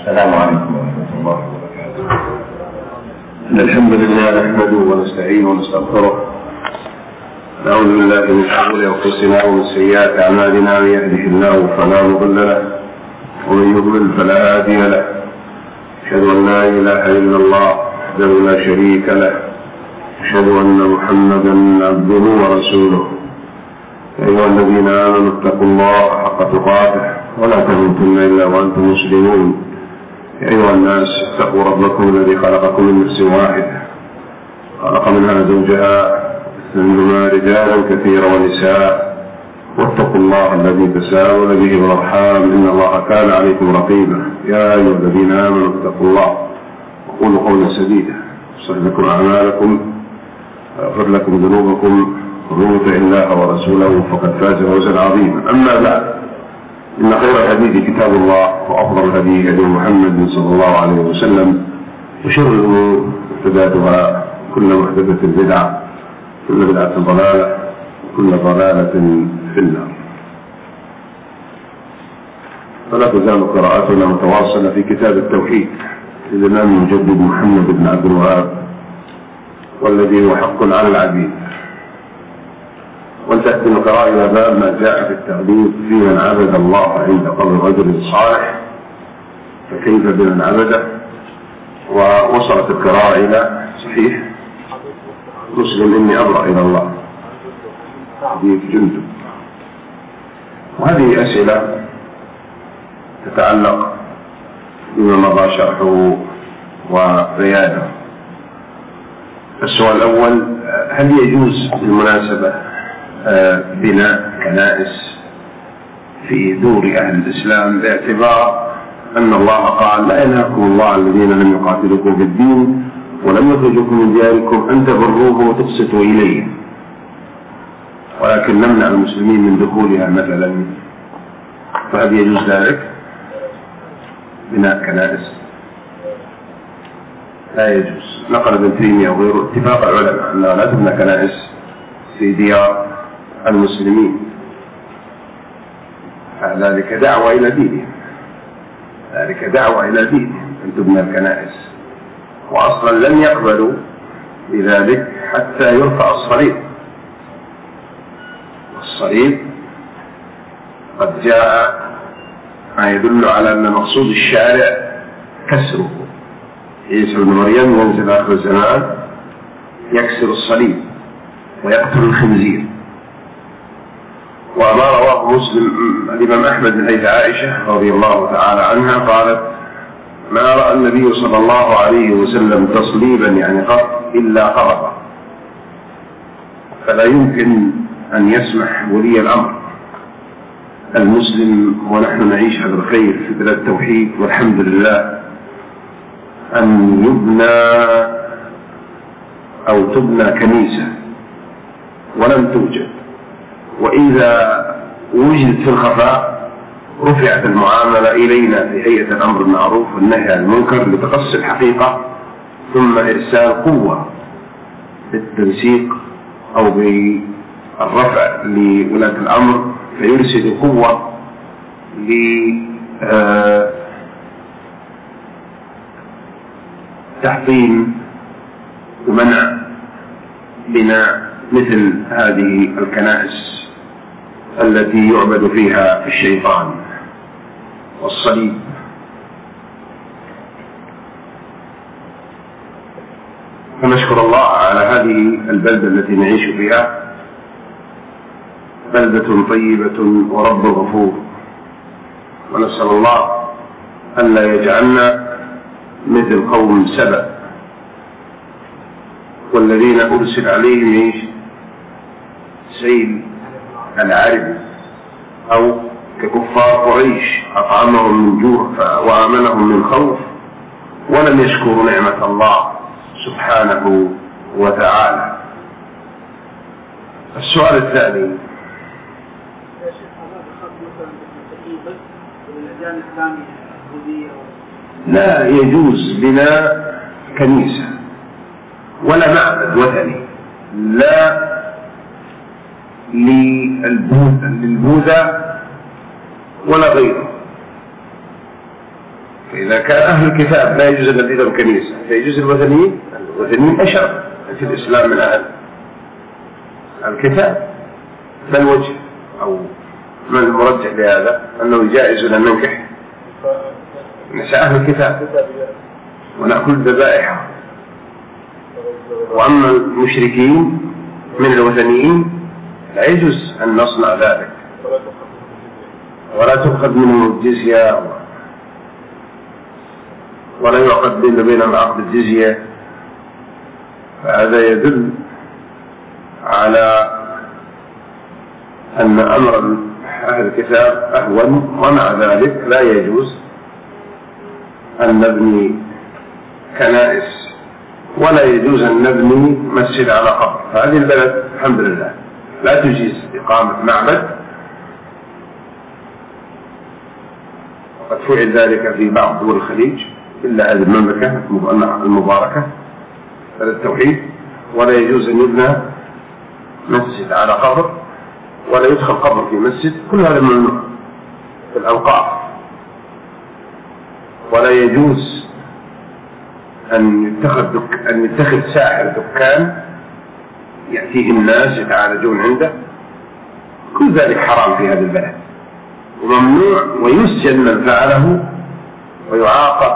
السلام عليكم ورحمة الله وبركاته. إن الحمد لله نحمده ونستعينه ونستغفره، نعوذ بالله من شرور أنفسنا ومن سيئات أعمالنا، من يهده الله فلا مضل له ومن يضلل فلا هادي له. أشهد أن لا إله إلا الله وحده لا شريك له، أشهد أن محمدا عبده ورسوله. يا أيها الذين آمنوا اتقوا الله حق تقاته ولا تموتن إلا وأنتم مسلمون. يا أيها الناس اتقوا ربكم الذي خلقكم من نفس واحدة، خلق منها زوجها منهما رجالا كثيرا ونساء، واتقوا الله الذي تساءلون به والأرحام إن الله كان عليكم رقيبا. يا أيها الذين آمنوا اتقوا الله وقولوا قولا سديدا يصلح لكم أعمالكم ويغفر لكم ذنوبكم، ومن يطع الله ورسوله فقد فاز فوزا عظيما. أما بعد، إن خير الحديث كتاب الله، وأفضل الهدي هدي محمد صلى الله عليه وسلم، وشر الأمور محدثاتها، كل محدثة بدعة، كل بدعة ضلالة، وكل ضلالة في النار. فلا تزال قراءتنا متواصلة في كتاب التوحيد للإمام المجدد محمد بن عبد الوهاب، والذي هو حق على العبيد. وانتهت من قراءة باب ما جاء في التغليظ في من عبد الله عند قول رجل صالح، فكيف بمن عبده. ووصلت القراءة إلى صحيح مسلم إني أبرأ إلى الله حديث جندب. وهذه أسئلة تتعلق بما مضى شرحه وبيانه. السؤال الأول: هل يجوز بالمناسبة بناء كنائس في دور أهل الإسلام، باعتبار أن الله قال: لا ينهاكم الله الذين لم يقاتلوكم في الدين ولم يخرجوكم من دياركم أن تبروهم وتقسطوا إليهم، ولكن نمنع المسلمين من دخولها مثلا، فهل يجوز ذلك بناء كنائس؟ لا يجوز. نقل ابن تيمية وغيره اتفاق العلماء أنها لا تبنى كنائس في ديار المسلمين، ذلك دعوة إلى دينهم، ذلك دعوة إلى دينهم أن تبنى الكنائس. وأصلا لن يقبلوا بذلك حتى يرفع الصليب، والصليب قد جاء ما يدل على أن مقصود الشارع كسره. عيسى بن مريم ينزل آخر الزمان يكسر الصليب ويقتل الخنزير. وما رواه مسلم الإمام أحمد من حديث عائشة رضي الله تعالى عنها قالت: ما رأى النبي صلى الله عليه وسلم تصليبا يعني قط إلا قرض. فلا يمكن أن يسمح ولي الأمر المسلم ونحن نعيش هذا الخير في بلاد التوحيد والحمد لله أن يبنى أو تبنى كنيسة ولم توجد، وإذا وجدت في الخفاء رفعت المعاملة إلينا في هيئة الأمر بالمعروف والنهي عن المنكر لتقصي الحقيقة، ثم إرسال قوة بالتنسيق أو بالرفع لولاة الأمر، فيرسل قوة لتحطيم ومنع بناء مثل هذه الكنائس التي يعبد فيها الشيطان والصليب. ونشكر الله على هذه البلدة التي نعيش فيها، بلدة طيبة ورب غفور، ونسأل الله أن لا يجعلنا مثل قوم سبأ والذين أرسل عليهم سيل العرب، أو ككفار قريش أطعمهم من جوع وآمنهم من خوف ولم يشكروا نعمة الله سبحانه وتعالى. السؤال الثاني: لا يجوز بناء كنيسة ولا معبد وثني، لا للبوذا ولا غيره، فإذا كان أهل الكتاب لا يجوز الذين الكنيسة فيجوز الوثنيين أشرف في الإسلام من أهل الكتاب. فالوجه أو من المرجح لهذا أنه جائز أن ننكح نساء أهل الكتاب ونأكل ذبائحهم. وأما المشركين من الوثنيين لا يجوز أن نصنع ذلك ولا تؤخذ منهم الجزية ولا يعقد بينهم عقد الجزية. فهذا يدل على أن أمر أهل الكتاب أهون. ومع ذلك لا يجوز أن نبني كنائس ولا يجوز أن نبني مسجد على قبر. فهذه البلد الحمد لله لا تجيز إقامة معبد، وقد فعل ذلك في بعض دول الخليج إلا هذه المملكة المباركة هذا التوحيد. ولا يجوز أن يبنى مسجد على قبر ولا يدخل قبر في مسجد، كل هذا ممنوع في الأوقاف. ولا يجوز أن يتخذ ساحر دكان يأتيه الناس يتعالجون عنده، كل ذلك حرام في هذا البلد وممنوع، ويسجن من فعله ويعاقب.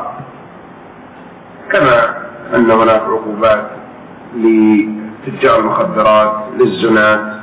كما أن هناك عقوبات لتجار المخدرات، للزناة،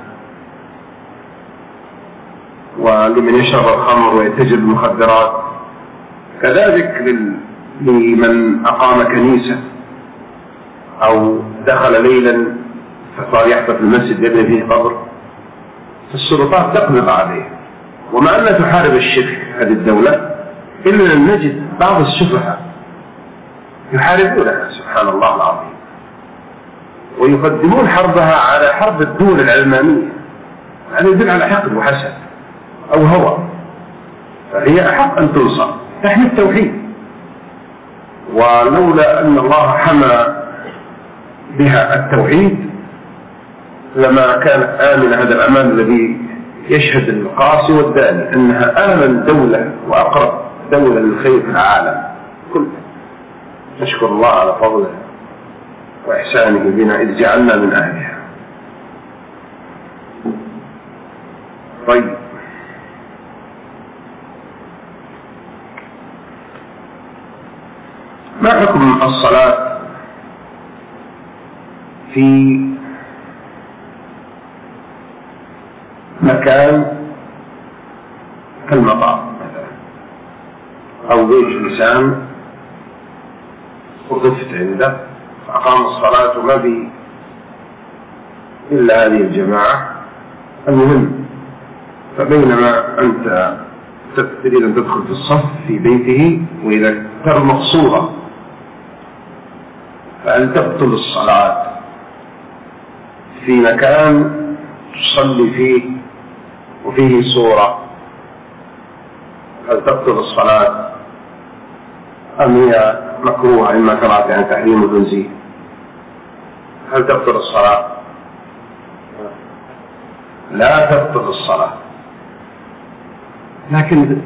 ولمن يشرب الخمر ويتجر المخدرات، كذلك لمن أقام كنيسة أو دخل ليلا فصار يحدث المسجد يبني فيه قبر، فالسلطات تقبض عليه. ومع أنها تحارب الشرك هذه الدولة إلا أن نجد بعض السفهاء يحاربونها سبحان الله العظيم، ويقدمون حربها على حرب الدول العلمانية. هذا يدل على حقد وحسد أو هوى، فهي أحق أن تنصر تحمي التوحيد. ولولا أن الله حمى بها التوحيد لما كانت آمنة هذا الأمان الذي يشهد القاصي والداني أنها آمن دولة وأقرب دولة للخير في العالم كله. نشكر الله على فضله وإحسانه بنا إذ جعلنا من أهلها. طيب، ما حكم الصلاة في مكان كالمطار مثلا أو بيت إنسان وقفت عنده فأقام الصلاة وما بي إلا هذه الجماعة؟ المهم، فبينما أنت تريد أن تدخل في الصف في بيته وإذا ترى مقصورة فأن تبطل الصلاة في مكان تصلي فيه وفيه صورة، هل تبطل الصلاة أم هي مكروهة إما كراهة عن تحريم وتنزيه؟ هل تبطل الصلاة؟ لا تبطل الصلاة، لكن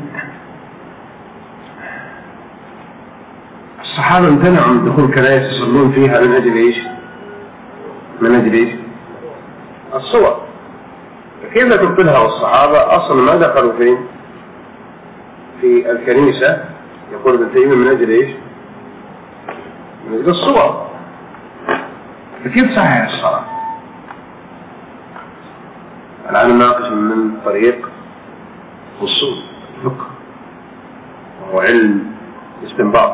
الصحابة امتنعوا من دخول كنائس يصلون فيها من أجل إيش؟ من أجل إيش؟ الصور. كيف تبطلها؟ والصحابة أصلا ما دخلوا فين؟ في الكنيسة. يقول ابن تيمية من أجل إيش؟ من أجل الصور. فكيف صحيح الصلاة؟ الآن نناقش من طريق أصول الفقه وهو علم استنباط.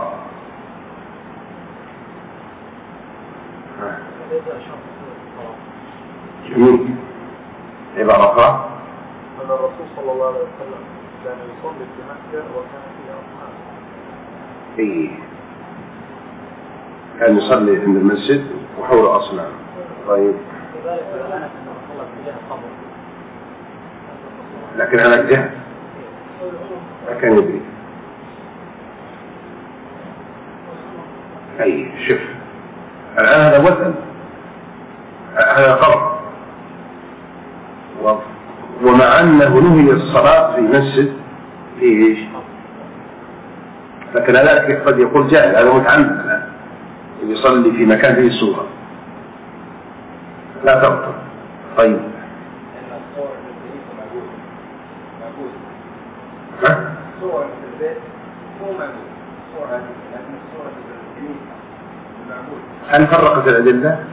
جميل. عبارة أخرى أن الرسول صلى الله عليه وسلم كان يصلي في مكة وكان فيها أصنام. إيه، كان يصلي عند المسجد وحول أصنام. طيب، لكن على الجهة ما كان يدري. أي شوف الآن هذا وثن، هذا قبر، ومع أنه نهي الصلاة في مسجد فيه إيش؟ لكن ذلك قد يقول جاهل هذا متعمد الآن يصلي في مكان فيه سورة لا تبطل. طيب صورة في البيت مو معمول صورة لكن الصورة في الكنيسة معمول. هل فرقت الأدلة؟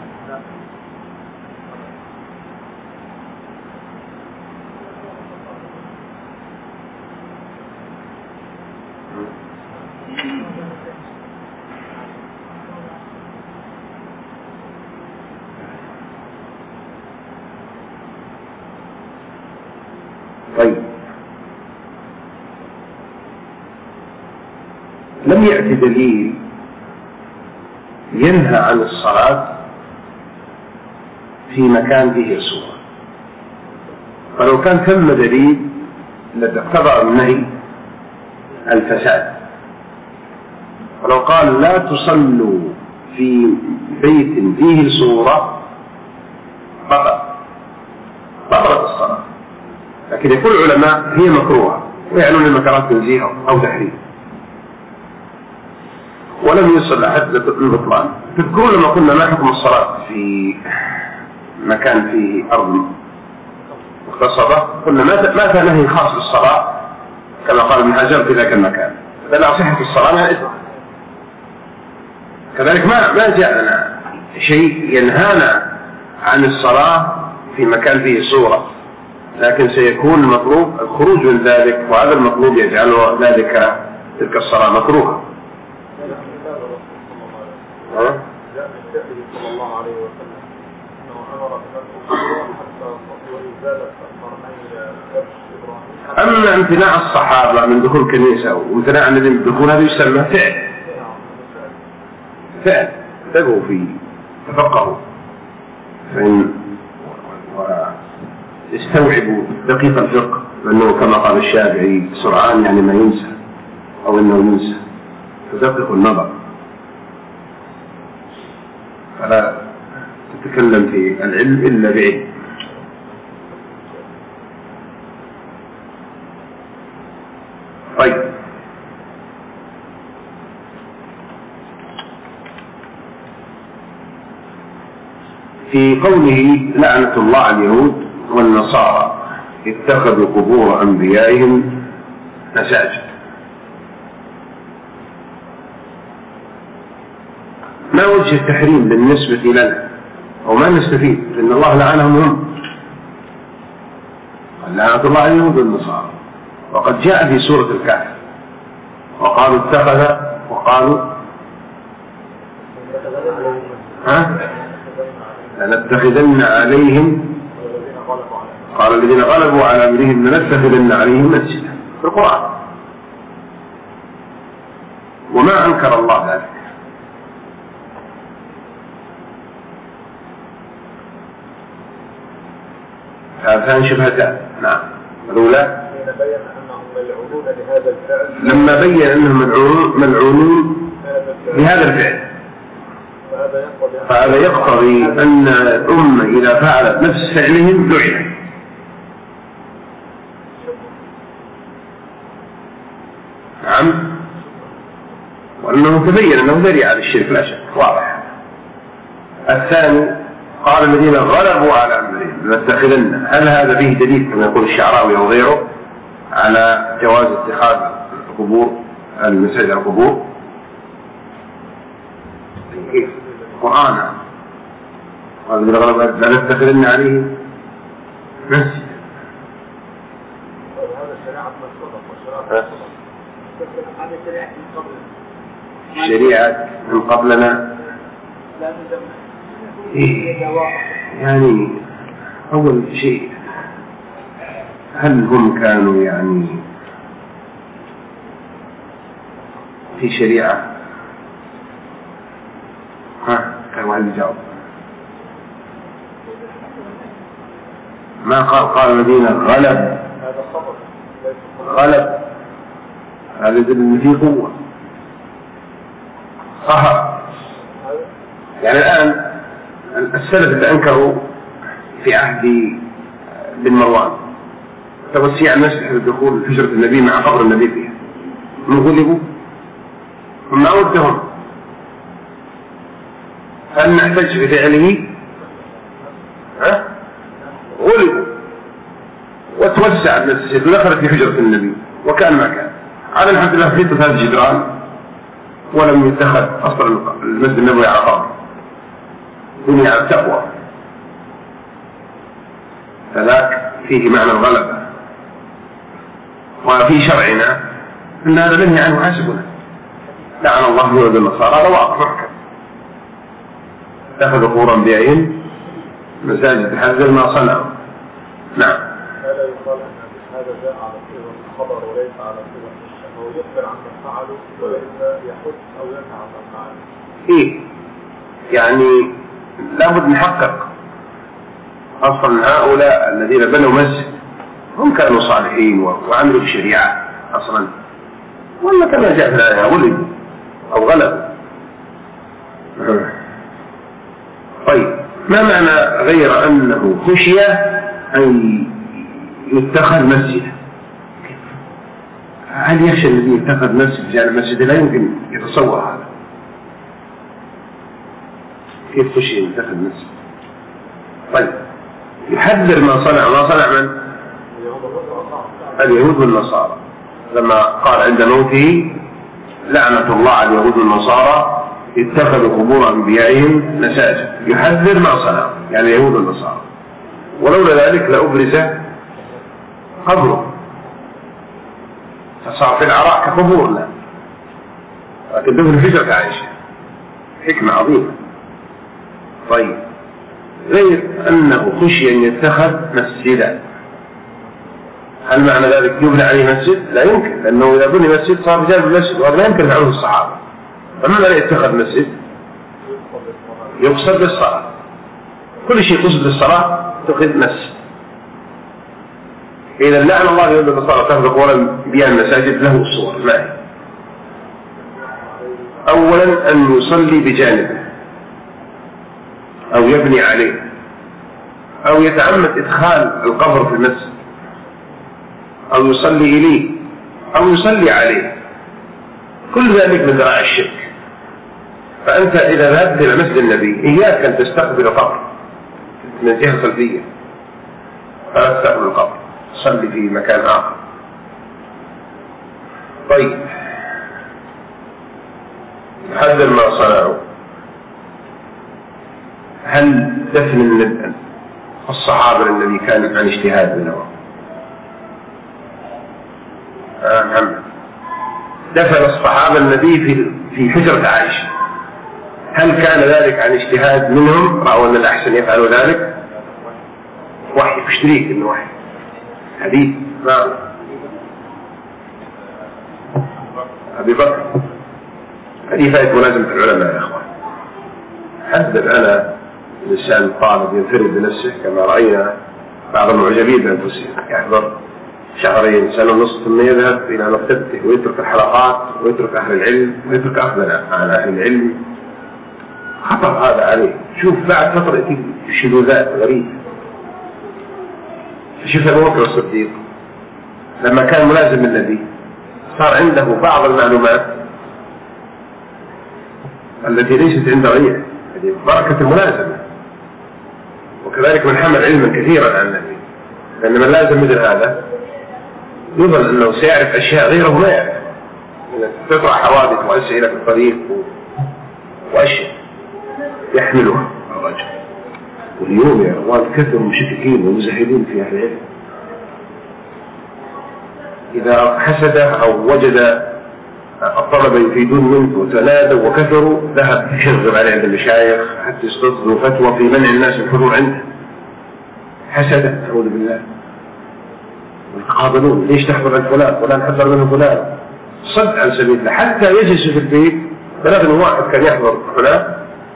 طيب لم يأتي دليل ينهى عن الصلاة في مكان فيه صورة، فلو كان ثم دليل لاقتضى النهي الفساد. ولو قال لا تصلوا في بيت فيه صورة بطلت الصلاة، لكن يقول العلماء هي مكروهة ويعنون المكروهات تنزيه أو تحريم ولم يصل أحد للبطلان. تذكرون لما قلنا ما حكم الصلاة في مكان فيه أرض مختصرة قلنا ما كان نهي خاص بالصلاة كما قال ابن حجر في ذاك المكان، فلا صحة الصلاة ما إذن. كذلك ما جاءنا شيء ينهانا عن الصلاة في مكان فيه صورة، لكن سيكون المطلوب الخروج من ذلك، وهذا المطلوب يجعل ذلك تلك الصلاة مكروهة. جاء من فعله صلى الله عليه وسلم أنه أمر بالصورة حتى وإزالة قرني كبش إبراهيم. أما امتناع الصحابة من دخول كنيسة وامتناع الذي من دخول هذا يسمى فعل تقوا فيه تفقهوا فإن استوعبوا دقيق الفقه، لأنه كما قال الشافعي سرعان يعني ما ينسى أو إنه ينسى، فدققوا النظر فلا تتكلم في العلم إلا بعلم. طيب في قوله لعنة الله على اليهود والنصارى اتخذوا قبور أنبيائهم مساجد، ما وجه التحريم بالنسبة لنا أو ما نستفيد؟ لأن الله لعنهم هم، لعنة الله على اليهود والنصارى، وقد جاء في سورة الكهف وقالوا اتخذ وقالوا لنتخذن عليهم، قال الذين غلبوا على أمرهم لنتخذن عليهم مسجدا في القرآن، وما أنكر الله ذلك. هذان شبهتان. نعم. الأولى لما بين أنهم ملعونون بهذا الفعل، فهذا يقتضي أن الأمة إذا فعلت نفس فعلهم لعنت. نعم. وأنه تبين أنه ذريعة على الشرك لا شك واضح. الثاني قال الذين غلبوا على أمرهم لنتخذن، هل هذا فيه دليل كما يقول الشعراوي أو غيره على جواز اتخاذ القبور المساجد القبور؟ كيف؟ قرآن قال الذين غلبوا لنتخذن عليهم مسجد. شريعة من قبلنا يعني أول شيء هل هم كانوا يعني في شريعة؟ كان واحد يجاوب. ما قال الذين غلب هذا يدل فيه قوة صح. يعني الآن السلف اللي أنكروا في عهد بن مروان توسيع الناس لدخول حجرة النبي مع قبر النبي فيها، من غلبوا ما ودهم هل نحتج بفعله؟ غلبوا وتوسع المسجد ودخلت في حجرة النبي وكان ما كان. على الحمد لله في 3 جدران ولم يتخذ أصلا المسجد النبوي على قبر، بني على التقوى، فذاك فيه معنى الغلبة. وفي شرعنا أن هذا نهي عنه حسبنا، لعن الله يهود النصارى رواق محكم، اتخذوا قبورا بيعين مساجد حذر ما صنعوا. نعم. هذا يقال أن هذا جاء على صيغة الخبر وليس على صيغة الشك، هو يخبر عن ما فعله وليس يحث أو ينهى عن ما فعله. إيه يعني لابد نحقق أصلا هؤلاء الذين بنوا مسجد هم كانوا صالحين وعملوا بالشريعة أصلا، ولا كما جاء في الآية ولد أو غلب. طيب ما معنى غير أنه خشي أن يتخذ مسجدا؟ هل يخشى الذي يتخذ مسجد جعل مسجد؟ لا يمكن يتصور هذا. كيف خشي أن يتخذ مسجد؟ طيب يحذر ما صنع من؟ اليهود والنصارى، لما قال عند موته لعنة الله على اليهود والنصارى اتخذوا قبور أنبيائهم مساجد، يحذر ما صنع يعني اليهود والنصارى. ولولا ذلك لأبرز قبره فصار في العراء كقبورنا، لكن دفن هجرة عائشة، حكمة عظيمة. طيب غير أنه خشي أن يتخذ مسجدا، هل معنى ذلك يبنى عليه مسجد؟ لا يمكن، لأنه إذا بني مسجد صار بجانب المسجد، وهذا لا يمكن فعله الصحابة. فما معنى يتخذ مسجد؟ يقصد بالصلاة، كل شيء يقصد بالصلاة تأخذ مسجد. إذا لعن الله يهود النصارى تأخذ قولا بيان المساجد له صور. ما هي؟ أولا أن يصلي بجانبه أو يبني عليه أو يتعمد إدخال القبر في المسجد أو يصلي إليه أو يصلي عليه، كل ذلك من ذراع الشرك. فأنت إذا ذهبت إلى مسجد النبي إياك أن تستقبل قبر من جهة خلفية، فلا تستقبل القبر، صلي في مكان آخر. طيب حذر ما صنعوا. هل دفن الصحابة الذي كان عن اجتهاد منهم؟ محمد دفن الصحابة النبي في حجرة عائشة، هل كان ذلك عن اجتهاد منهم رأوا أن الأحسن يفعلوا ذلك؟ وحي في شريك إنه وحي حديث. نعم. أبي بكر هذه فائدة ملازمة العلماء يا إخوان. حذر أنا الإنسان طالب ينفرد بنفسه كما رأينا بعض المعجبين بأنفسهم، يحضر شهرين سنة ونصف ثم يذهب إلى مكتبته ويترك الحلقات ويترك أهل العلم ويترك أخذنا عن أهل العلم. خطر هذا عليه. شوف بعد فترة شذوذات غريبة. شوف أبو بكر الصديق لما كان ملازم النبي صار عنده بعض المعلومات التي ليست عند غيره، بركة الملازمة. وكذلك من حمل علما كثيرا عن النبي، لأن من لازم مثل هذا يظن أنه سيعرف أشياء غيره ما يعرف. تطرح حوادث وأسئلة في الطريق وأشياء يحملها الرجل. واليوم يا أخوان كثر المشركين والمزهدين في أهل العلم، إذا حسد أو وجد الطلبة يفيدون منه وتنادوا وكثروا ذهب يشغل عليه عند المشايخ حتى يصدروا فتوى في منع الناس الحضور عنده. حسد أعوذ بالله، ويتقابلون ليش تحضر عند فلان؟ فلان حضر منه فلان، صد عن سبيل الله حتى يجلس في البيت. بلغني واحد كان يحضر فلان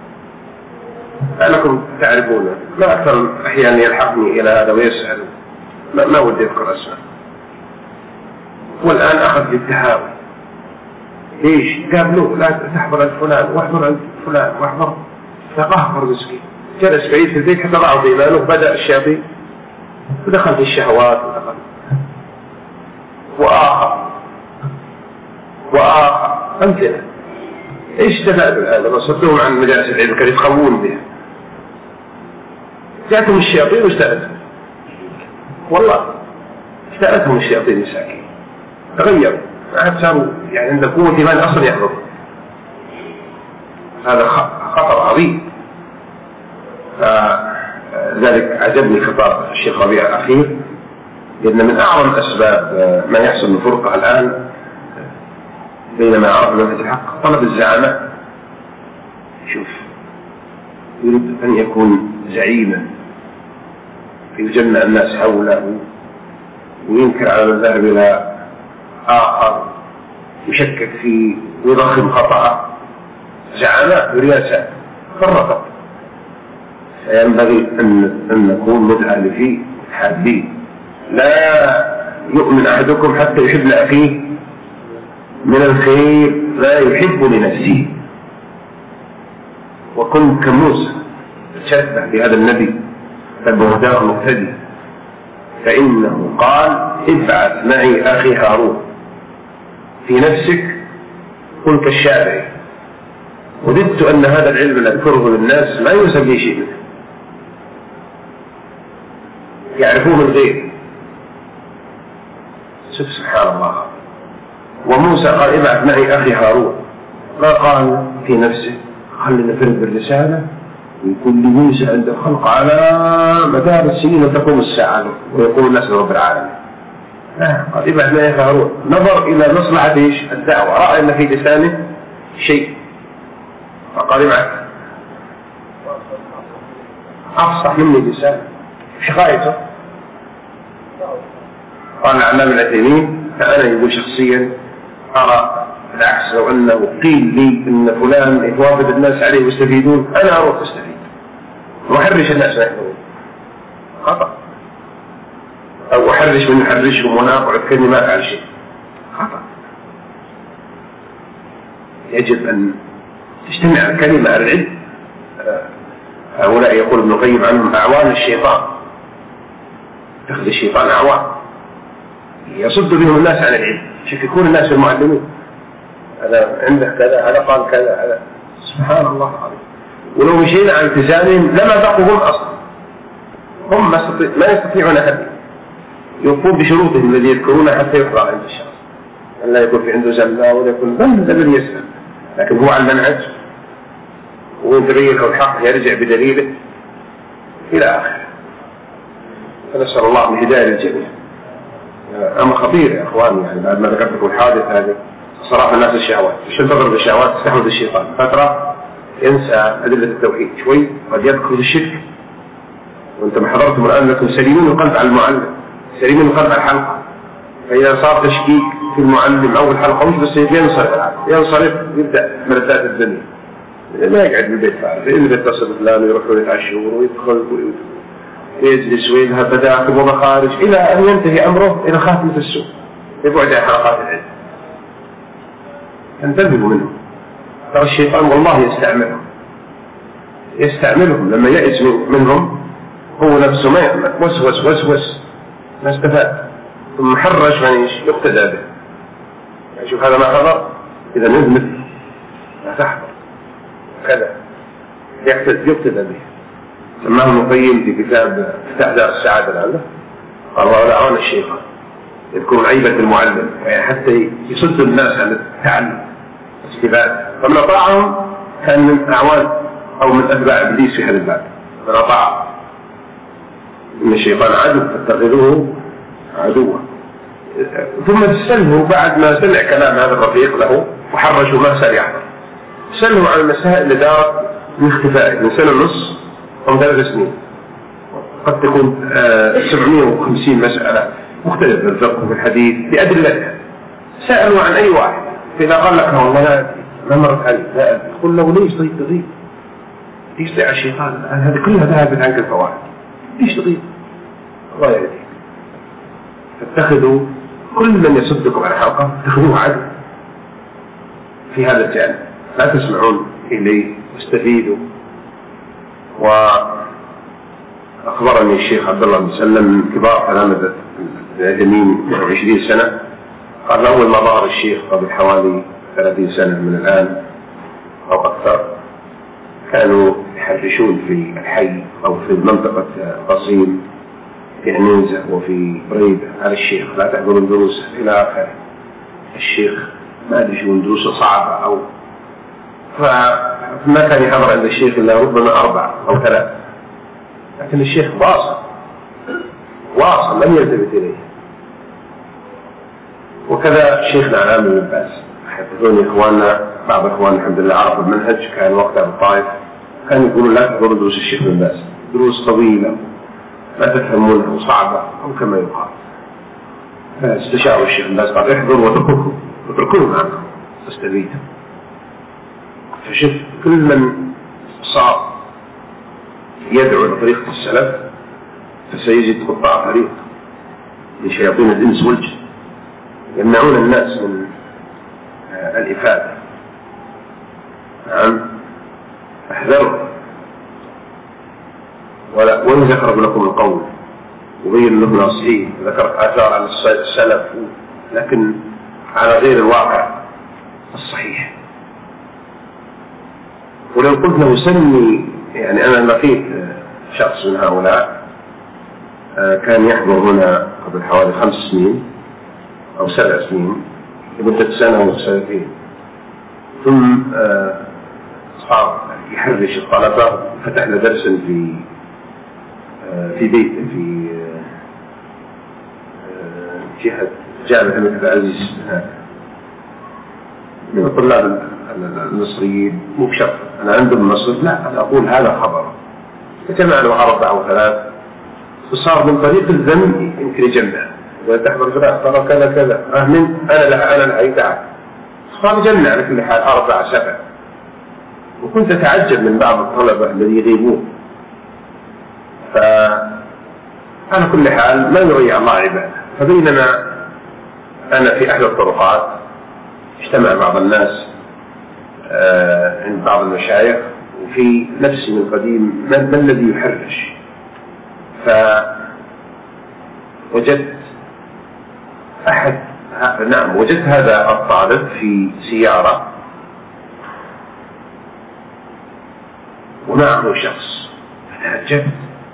لأنكم تعرفونه، ما أكثر أحيانا يلحقني إلى هذا ويسأل، ما ودي أذكر أسماء. والآن أخذ بالتهاون. ليش؟ قال له لا تحضر عند فلان واحضر عند فلان واحضر. تقهقر مسكين، جلس بعيد في البيت حتى ضاع إيمانه. بدأ الشياطين ودخل في الشهوات ودخل وآخر أمثلة. ايش استفادوا الآن لما صدوهم عن مجالس العلم كانوا يتخوون بها؟ جاءتهم الشياطين واستأذتهم، والله استأذتهم الشياطين مساكين، تغيروا عاد صاروا يعني عند قوة إيمان أصلا يحضر. هذا خطر عظيم. فذلك عجبني خطاب الشيخ ربيع الأخير، لأن من أعظم أسباب ما يحصل من فرقة الآن بينما عرفنا منهج الحق طلب الزعامة. شوف، يريد أن يكون زعيما فيجمع الناس حوله وينكر على من ذهب إلى آخر، يشكك فيه ويضخم خطأه. زعامات ورياسات فرقت. فينبغي أن نكون متآلفين حابين. لا يؤمن أحدكم حتى يحب لأخيه من الخير لا يحب لنفسه. وكن كموسى تشبه بهذا النبي البهداء المقتدي، فإنه قال ابعث معي أخي هارون. في نفسك كن كالشافعي. وددت أن هذا العلم الذي أذكره للناس ما يسمي شيء منه، يعرفوه من غير. سبحان الله. وموسى قال ابعث معي أخي هارون، ما قال في نفسه خلنا نفرد بالرسالة ويكون لموسى عند الخلق على مدار السنين وتقوم الساعة ويقول الناس رب العالمين. قال ابعث معي أخي هارون، نظر إلى مصلحة الدعوة، رأى أن في لسانه شيء فقال ابعث. أفصح مني لسانه، ايش غايته؟ قال العلامة العثيمين فأنا يقول شخصيا أرى بالعكس، لو أنه قيل لي أن فلان يتوافد الناس عليه ويستفيدون أنا أروح أستفيد وأحرش الناس ما يحضرون، خطأ. أو أحرش من يحرشهم وأنا أقعد كأني ما أفعل شيء، خطأ. يجب أن تجتمع الكلمة على العلم. هؤلاء يقول ابن القيم عنهم أعوان الشيطان، تأخذ الشيطان أعوان يصد بهم الناس عن العلم، يشككون الناس بالمعلمين، هذا عنده كذا، هذا قال كذا، هذا سبحان الله العظيم. ولو مشينا عن التزامهم لما بقوا هم أصلا، هم ما يستطيعون أحد يقوم بشروطهم الذي يذكرونها حتى يقرأ عند الشخص، أن لا يكون في عنده زلة ولا يكون بل الذي يسلم، لكن هو على المنهج ويدريه الحق يرجع بدليله إلى آخره. فنسأل الله الهداية للجميع. أمر خطير يا أخواني، يعني بعد ما ذكرت لكم الحادث هذه صراحة الناس الشهوات، مش تضرب الشهوات تستحوذ الشيطان فترة ينسى أدلة التوحيد شوي، قد يدخل الشرك وأنت ما حضرتم الآن لكم سليمين القلب على المعلم، سليمين القلب على الحلقة. فإذا صار تشكيك في المعلم أو الحلقة مش بس ينصرف يبدأ ملذات الدنيا، ما يقعد بالبيت فعلا، اللي بيتصل فلان ويروح يتعشور ويدخل ويجلس ويذهب بداخل ومخارج إلى أن ينتهي أمره إلى خاتمة السوء، يبعد عن حلقات العلم. انتبهوا منهم، ترى الشيطان والله يستعملهم لما يئس منهم هو نفسه ما وسوس ما استفاد، ثم حرج من يقتدى به. يعني شوف هذا ما حضر إذا نذمت لا تحضر كذا يقتدى به. سماه ابن القيم في كتاب مفتاح دار السعادة الآن، قال ولا أعوان الشيطان يذكرون عيبة المعلم، يعني حتى يصد الناس عن التعلم والاستفادة. فمن أطاعهم كان من أعوان أو من أتباع إبليس في هذا الباب، من أطاع إن الشيطان عدو فاتخذوه عدوا. ثم تسأله بعد ما سمع كلام هذا الرفيق له وحرجه ما سأل يحضر، سأله عن المسائل اللي دارت من اختفائه من سنة ونص أو 3 سنين، قد تكون 750 مسألة مختلفة في الفقه وفي الحديث بأدلتها. سألوا عن أي واحد، فإذا قال لك والله لا أدري ما مرت علي لا أدري، قل له ليش تضيع؟ ليش تضيع الشيطان؟ هذه كلها ذهبت عنك الفوائد، ليش تضيع؟ الله يهديك. فاتخذوا كل من يصدكم على حلقة اتخذوه عدل في هذا الجانب، لا تسمعون إليه واستفيدوا. وأخبرني الشيخ عبد الله بن سلم من كبار تلامذة الأكاديميين 20 سنة، قال أول ما ظهر الشيخ قبل حوالي 30 سنة من الآن أو أكثر كانوا يحرشون في الحي أو في منطقة قصيم في عنيزة وفي بريدة على الشيخ لا تحضرون دروسه إلى آخره. الشيخ ما أدري شو دروسه صعبة أو فما كان يحضر عند الشيخ إلا ربما 4 أو 3، لكن الشيخ واصل لم يلتفت إليه. وكذا شيخنا العام بن باز يحدثوني إخواننا بعض إخواننا الحمد لله عرفوا المنهج كان وقتها بالطائف كانوا يقولون لا تحضروا دروس الشيخ بن باز، دروس طويلة لا تفهمونها وصعبة أو كما يقال. فاستشاروا الشيخ بن باز قال احضروا واتركوه معكم تستفيدوا. فشوف كل من صار يدعو لطريقة السلف فسيجد قطاع طريق من شياطين الإنس والجن يمنعون الناس من الإفادة. نعم احذروا وإن ذكر لكم القول وبين لكم ناصحين ذكرت آثار عن السلف لكن على غير الواقع الصحيح. ولو قلت له سمي يعني أنا لقيت شخص من هؤلاء كان يحضر هنا قبل حوالي 5 سنين أو 7 سنين لمدة 1 سنة و2 سنتين، ثم صار يحرش الطلبة. فتح له درسا في بيت في جهة جامعة الملك عبد العزيز من الطلاب المصريين مو بشرط أنا عندهم مصر، لا أنا أقول هذا خبر. فجمع له 4 أو 3 وصار من طريق الذم يمكن يجمع وتحضر ترى كذا كذا أنا لها تعال صار يجمع على كل حال 4 7. وكنت أتعجب من بعض الطلبة الذين يغيبون. فعلى كل حال ما يضيع الله عباده. فبينما أنا في أحد الطرقات اجتمع بعض الناس عند بعض المشايخ وفي نفسي من قديم ما الذي يحرش. فوجدت وجدت هذا الطالب في سيارة ومعه شخص. فتعجبت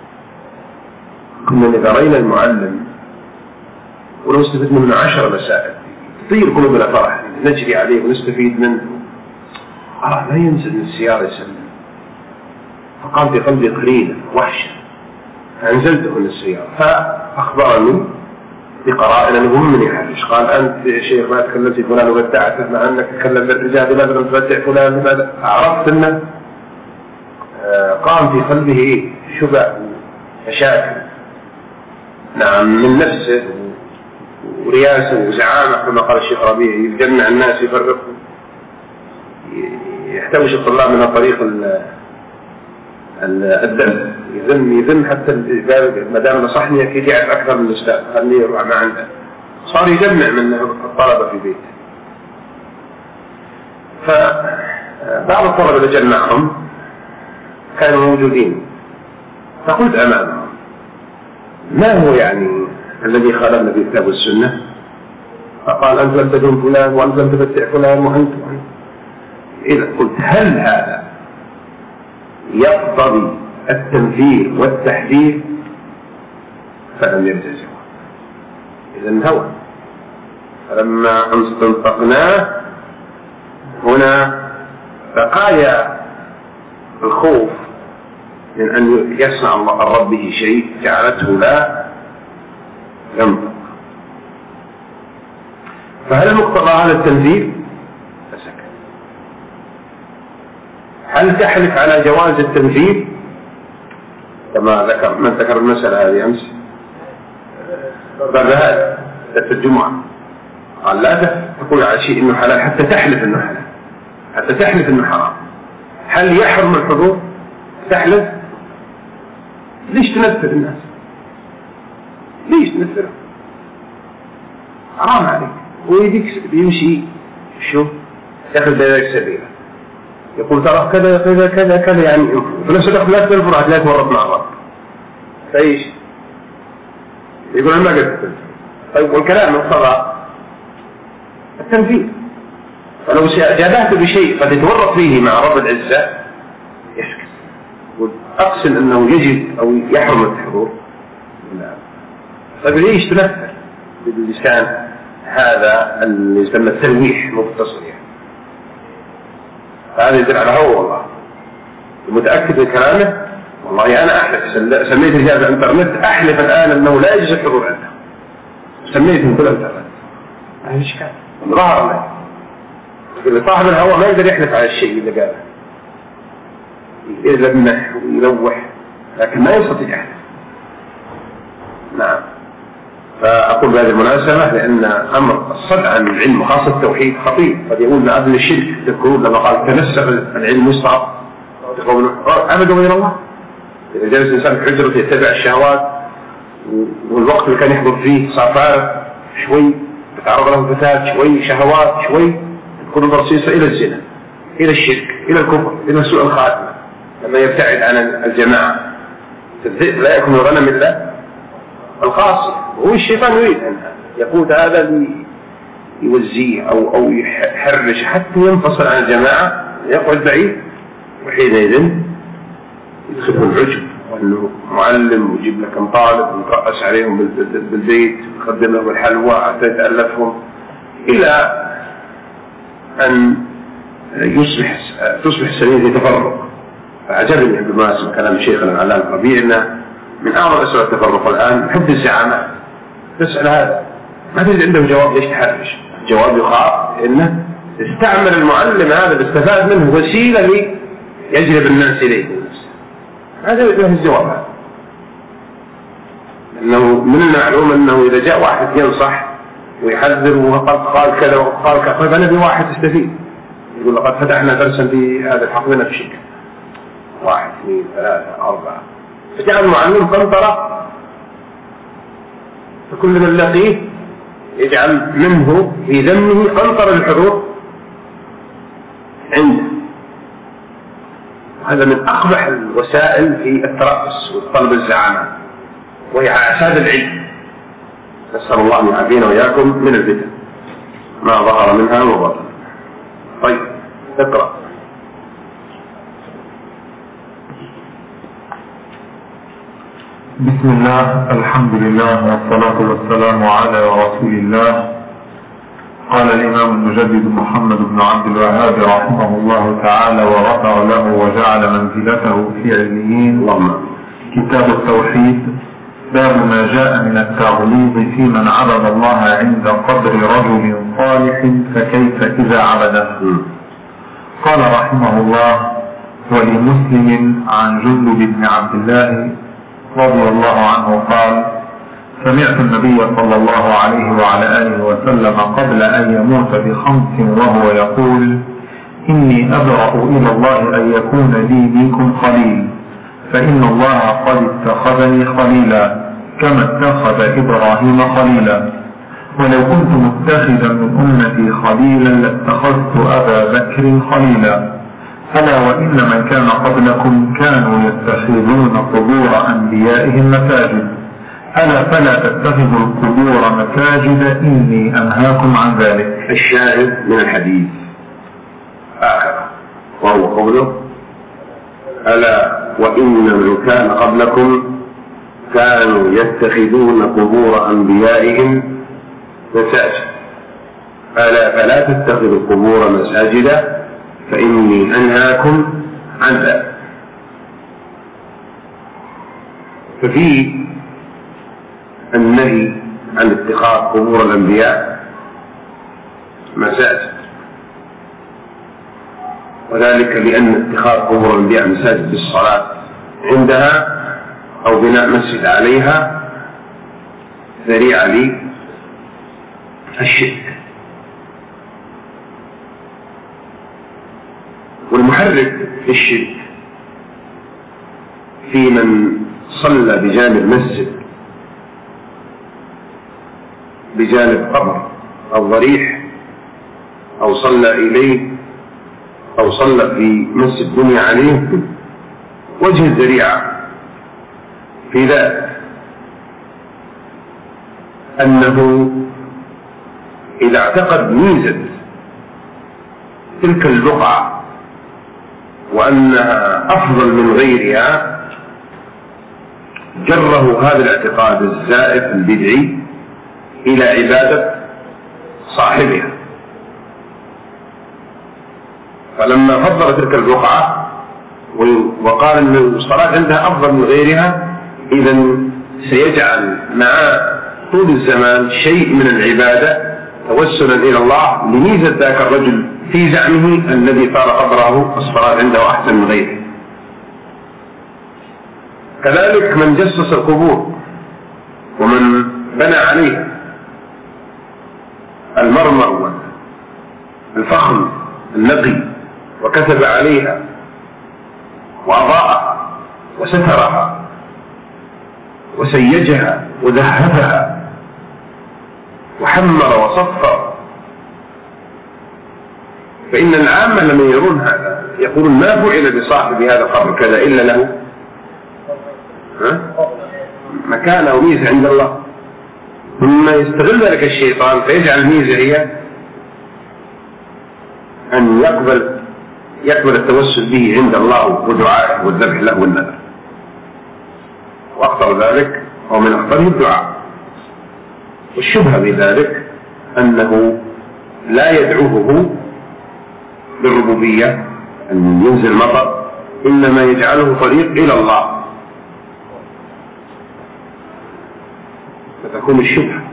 كنا إذا رأينا المعلم ولو استفدنا من 10 مسائل تطير قلوبنا فرح نجري عليه ونستفيد منه. ما ينزل من السيارة يسلم. فقام في قلبي قرينة وحشة فأنزلته من السيارة فأخبرني بقرائن أنه من يحرش. قال أنت يا شيخ ما تكلمت فلان وبدعته مع أنك تكلم بالرجال لماذا تبدع فلان لماذا. عرفت أنه قام في قلبه شبع مشاكل نعم من نفسه ورياسة وزعامة كما قال الشيخ ربيع يجمع الناس يفرقهم يحتوش الطلاب من طريق الذم يذم حتى ما دام نصحني أكيد يعرف أكثر من الأستاذ خليه يروح ما عنده. صار يجمع من الطلبة في بيته. فبعض الطلبة اللي جمعهم كانوا موجودين فقلت أمامهم ما هو يعني الذي خالفنا في الكتاب والسنة. فقال أنت لم تدون فلان وأنت لم تبتع فلان وأنت. إذا قلت هل هذا يقتضي التنفير والتحذير فلم يرجع جواب. إذن هوى. فلما انطقناه هنا بقايا الخوف من أن يصنع الله الرب به شيء جعلته لا ينطق. فهل مقتضى هذا التنفير؟ فسكت. هل تحلف على جواز التنفيذ كما ذكر من ذكر المسألة هذه أمس بعد هذا الجمعة قال لا تقول على شيء إنه حلال حتى تحلف إنه حلال حتى تحلف إنه حرام. هل يحرم الحضور؟ تحلف؟ ليش تنفر الناس؟ ليش تنفر؟ حرام عليك. ويديك بيمشي شو ياخذ بذلك سبيله يقول ترى كذا كذا كذا كذا يعني في نفس الوقت لا تنفر هتلاقيك مرت مع الرب فايش يقول أنا ما قلت. طيب والكلام مقتضى التنفيذ فلو جابهت بشيء قد يتورط فيه مع رب العزة يسكت، أقسم أنه يجب أو يحرم الحضور. لا. طيب ليش تنفر باللسان هذا اللي يسمى التلويح متصل يعني؟ هذا يدل على هو والله المتأكد من كلامه. والله أنا أحلف، سميت رجال الإنترنت أحلف الآن أنه لا يجوز الحضور عنده، سميتهم كل الإنترنت. هذا إشكال ظهر لي صاحب الهواء ما يقدر يحلف على الشيء اللي قاله، يلمح ويلوح لكن ما يستطيع يحلف. نعم. فأقول بهذه المناسبة لأن أمر الصدع عن العلم وخاصة التوحيد خطير. قد يقول قبل الشرك تذكرون لما قال تنسخ العلم يصعب عبدوا غير الله. إذا جلس الإنسان في حجرته يتبع الشهوات والوقت اللي كان يحضر فيه صار فارغ، شوي تتعرض له فتاة، شوي شهوات، شوي تكون برصيصة إلى الزنا، إلى الشرك، إلى الكفر، إلى سوء الخاتمة. لما يبتعد عن الجماعة الذئب لا يكون غنم إلا الخاص. هو الشيطان يريد أن يقود هذا ليوزيه أو يحرش حتى ينفصل عن الجماعة، يقعد بعيد، وحينئذ يدخله العجب وأنه معلم ويجيب لك طالب ويترأس عليهم بالبيت ويقدم لهم الحلوى حتى يتألفهم إلى أن تصبح سبيل تفرق. فعجبني بالمناسبة كلام شيخنا العلامة الربيع أن من أعظم أسباب التفرق الآن حب الزعامات. تسأل هذا ما تجد عنده جواب ليش تحرش؟ الجواب يخاف إنه استعمل المعلم هذا باستفاد منه وسيلة ليجلب الناس إليه. هذا له الجواب هذا. إنه من المعلوم أنه إذا جاء واحد ينصح ويحذر وقال كذا وقال كذا، طيب أنا بواحد استفيد، يقول لقد فتحنا درسا في هذا الحقنا في شكل 1 2 3 4، فجعل المعلم قنطرة، فكل من لقيه يجعل منه في ذمه قنطرة الحضور عنده. هذا من أقبح الوسائل في الترأس والطلب الزعامة، وهي أعساد العلم. نسأل الله أن يعافينا وإياكم من الفتن ما ظهر منها وبطن. طيب اقرأ. بسم الله، الحمد لله، والصلاة والسلام على رسول الله. قال الإمام المجدد محمد بن عبد الوهاب رحمه الله تعالى ورفع له وجعل منزلته في عليين، كتاب التوحيد، باب ما جاء من التغليظ في من عبد الله عند قبر رجل صالح فكيف إذا عبده. قال رحمه الله: ولمسلم عن جندب بن عبد الله رضي الله عنه قال: سمعت النبي صلى الله عليه وعلى آله وسلم قبل أن يموت ب5 وهو يقول: إني أبرأ إلى الله أن يكون لي منكم خليل، فإن الله قد اتخذني خليلا كما اتخذ إبراهيم خليلا، ولو كنت متخذا من أمتي خليلا لاتخذت أبا بكر خليلا. ألا وإن من كان قبلكم كانوا يتخذون قبور أنبيائهم مساجد، ألا فلا تتخذوا القبور مساجد إني أنهاكم عن ذلك. الشاهد من الحديث آخر وهو قوله: ألا وإن من كان قبلكم كانوا يتخذون قبور أنبيائهم مساجد، ألا فلا تتخذوا القبور مساجد فإني أنهاكم عن ذلك. ففي النهي عن اتخاذ قبور الأنبياء مساجد، وذلك لأن اتخاذ قبور الأنبياء مساجد بالصلاة عندها أو بناء مسجد عليها ذريعة للشرك. والمحرك في الشرك في من صلى بجانب مسجد، بجانب قبر أو ضريح، أو صلى إليه، أو صلى في مسجد بني عليه، وجه الذريعة في ذلك أنه إذا اعتقد ميزة تلك البقعة وأنها أفضل من غيرها جره هذا الاعتقاد الزائف البدعي إلى عبادة صاحبها. فلما فضل تلك البقعة وقال أن الصلاة عندها أفضل من غيرها، إذن سيجعل مع طول الزمان شيء من العبادة توسلا إلى الله لميزة ذاك الرجل في زعمه الذي صار قبره الصلاة عنده أحسن من غيره. كذلك من جسس القبور ومن بنى عليها المرمر والفخم النقي وكتب عليها وأضاءها وسترها وسيجها وذهبها وحمر وصفر، فإن العامة لما يرون هذا يقولون ما فعل بصاحب هذا القبر كذا إلا له مكانة وميزة عند الله. ثم يستغل ذلك الشيطان فيجعل الميزة هي أن يقبل التوسل به عند الله ودعائه والذبح له والنذر، وأخطر ذلك أو من أخطره الدعاء. والشبهة بذلك أنه لا يدعوه بالربوبية أن ينزل مطر، إنما يجعله طريق إلى الله، فتكون الشبهة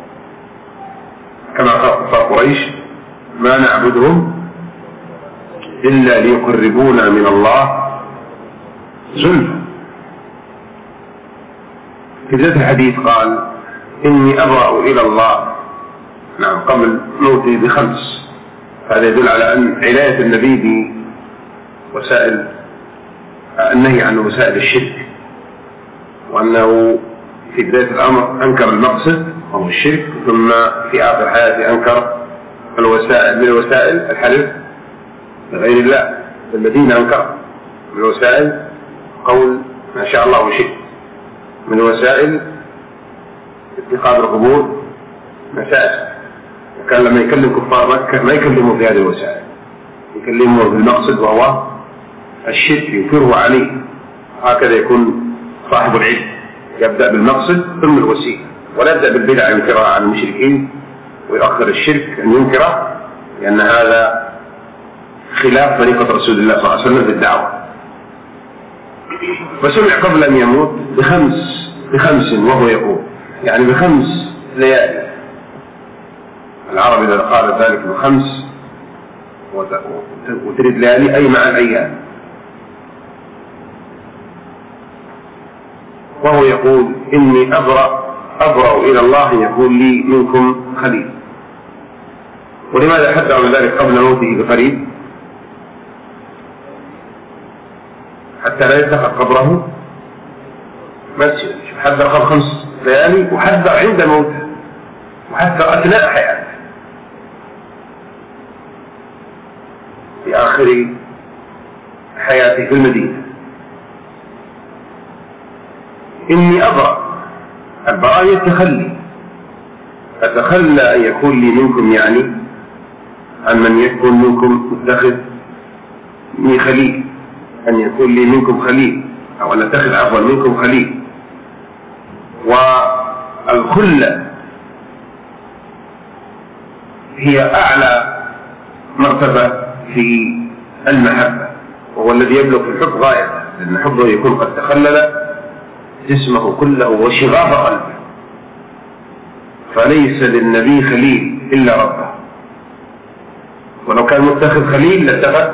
كما قال كفار قريش ما نعبدهم إلا ليقربونا من الله زلفى. في ذات الحديث قال إني أبرأ إلى الله قبل موتي ب5. هذا يدل على أن عناية النبي بوسائل النهي عن وسائل الشرك، وأنه في بداية الأمر أنكر المقصد وهو الشرك، ثم في آخر حياته أنكر الوسائل. من الوسائل الحلف بغير الله، في المدينة أنكر. من الوسائل قول ما شاء الله وشئت. من الوسائل اتخاذ القبور مساجد، وكان لما يكلم كفار مكة ما يكلموا في هذه الوسائل، يكلموا بالمقصد وهو الشرك ينكره عليه. هكذا يكون صاحب العلم، يبدأ بالمقصد ثم الوسيلة، ولا يبدأ بالبدع ينكرها عن المشركين ويؤخر الشرك أن ينكره، لأن هذا خلاف طريقة رسول الله صلى الله عليه وسلم في الدعوة. فسمع قبل أن يموت بخمس وهو يقول يعني ب5 ليالي. العرب إذا قال ذلك ب5 وتريد ليالي أي مع الأيام. وهو يقول إني أبرأ إلى الله يكون لي منكم خليل. ولماذا حذر من ذلك قبل موته بقريب؟ حتى لا يتخذ قبره مسجد. حذر قبل 5 ليالي، وحذر عند موته، وحذر أثناء حياته في آخر حياته في المدينة. إني أبرأ، البراء يتخلي، أتخلى أن يكون لي منكم، يعني أن من يكون منكم متخذ من خليل، أن يكون لي منكم خليل، أو أن أتخذ عفوا منكم خليل. والخلة هي أعلى مرتبة في المحبة، وهو الذي يبلغ في الحب غايته، لأن حبه يكون قد تخلل جسمه كله وشغاف قلبه. فليس للنبي خليل إلا ربه، ولو كان متخذ خليل لاتخذ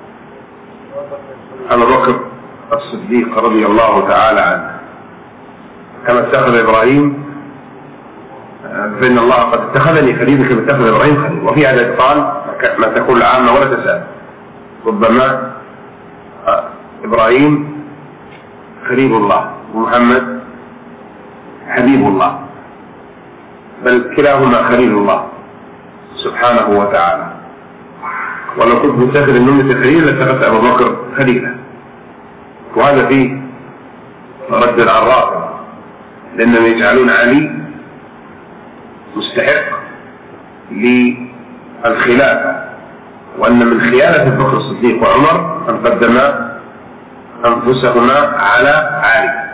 أبو بكر الصديق رضي الله تعالى عنه، كما اتخذ إبراهيم، فإن الله قد اتخذني خليلا كما اتخذ إبراهيم خليل. وفي هذا القال ما تقول العامة ولا تسأل، ربما إبراهيم خليل الله ومحمد حبيب الله، بل كلاهما خليل الله سبحانه وتعالى. ولو كنت متخذ النمة خليلا لاتخذت أبو بكر خليلا. وهذا فيه رد على الرافضة، لأنهم يجعلون علي مستحق للخلافة وأن من خيانة أبو بكر الصديق وعمر أن قدما أنفسهما على علي.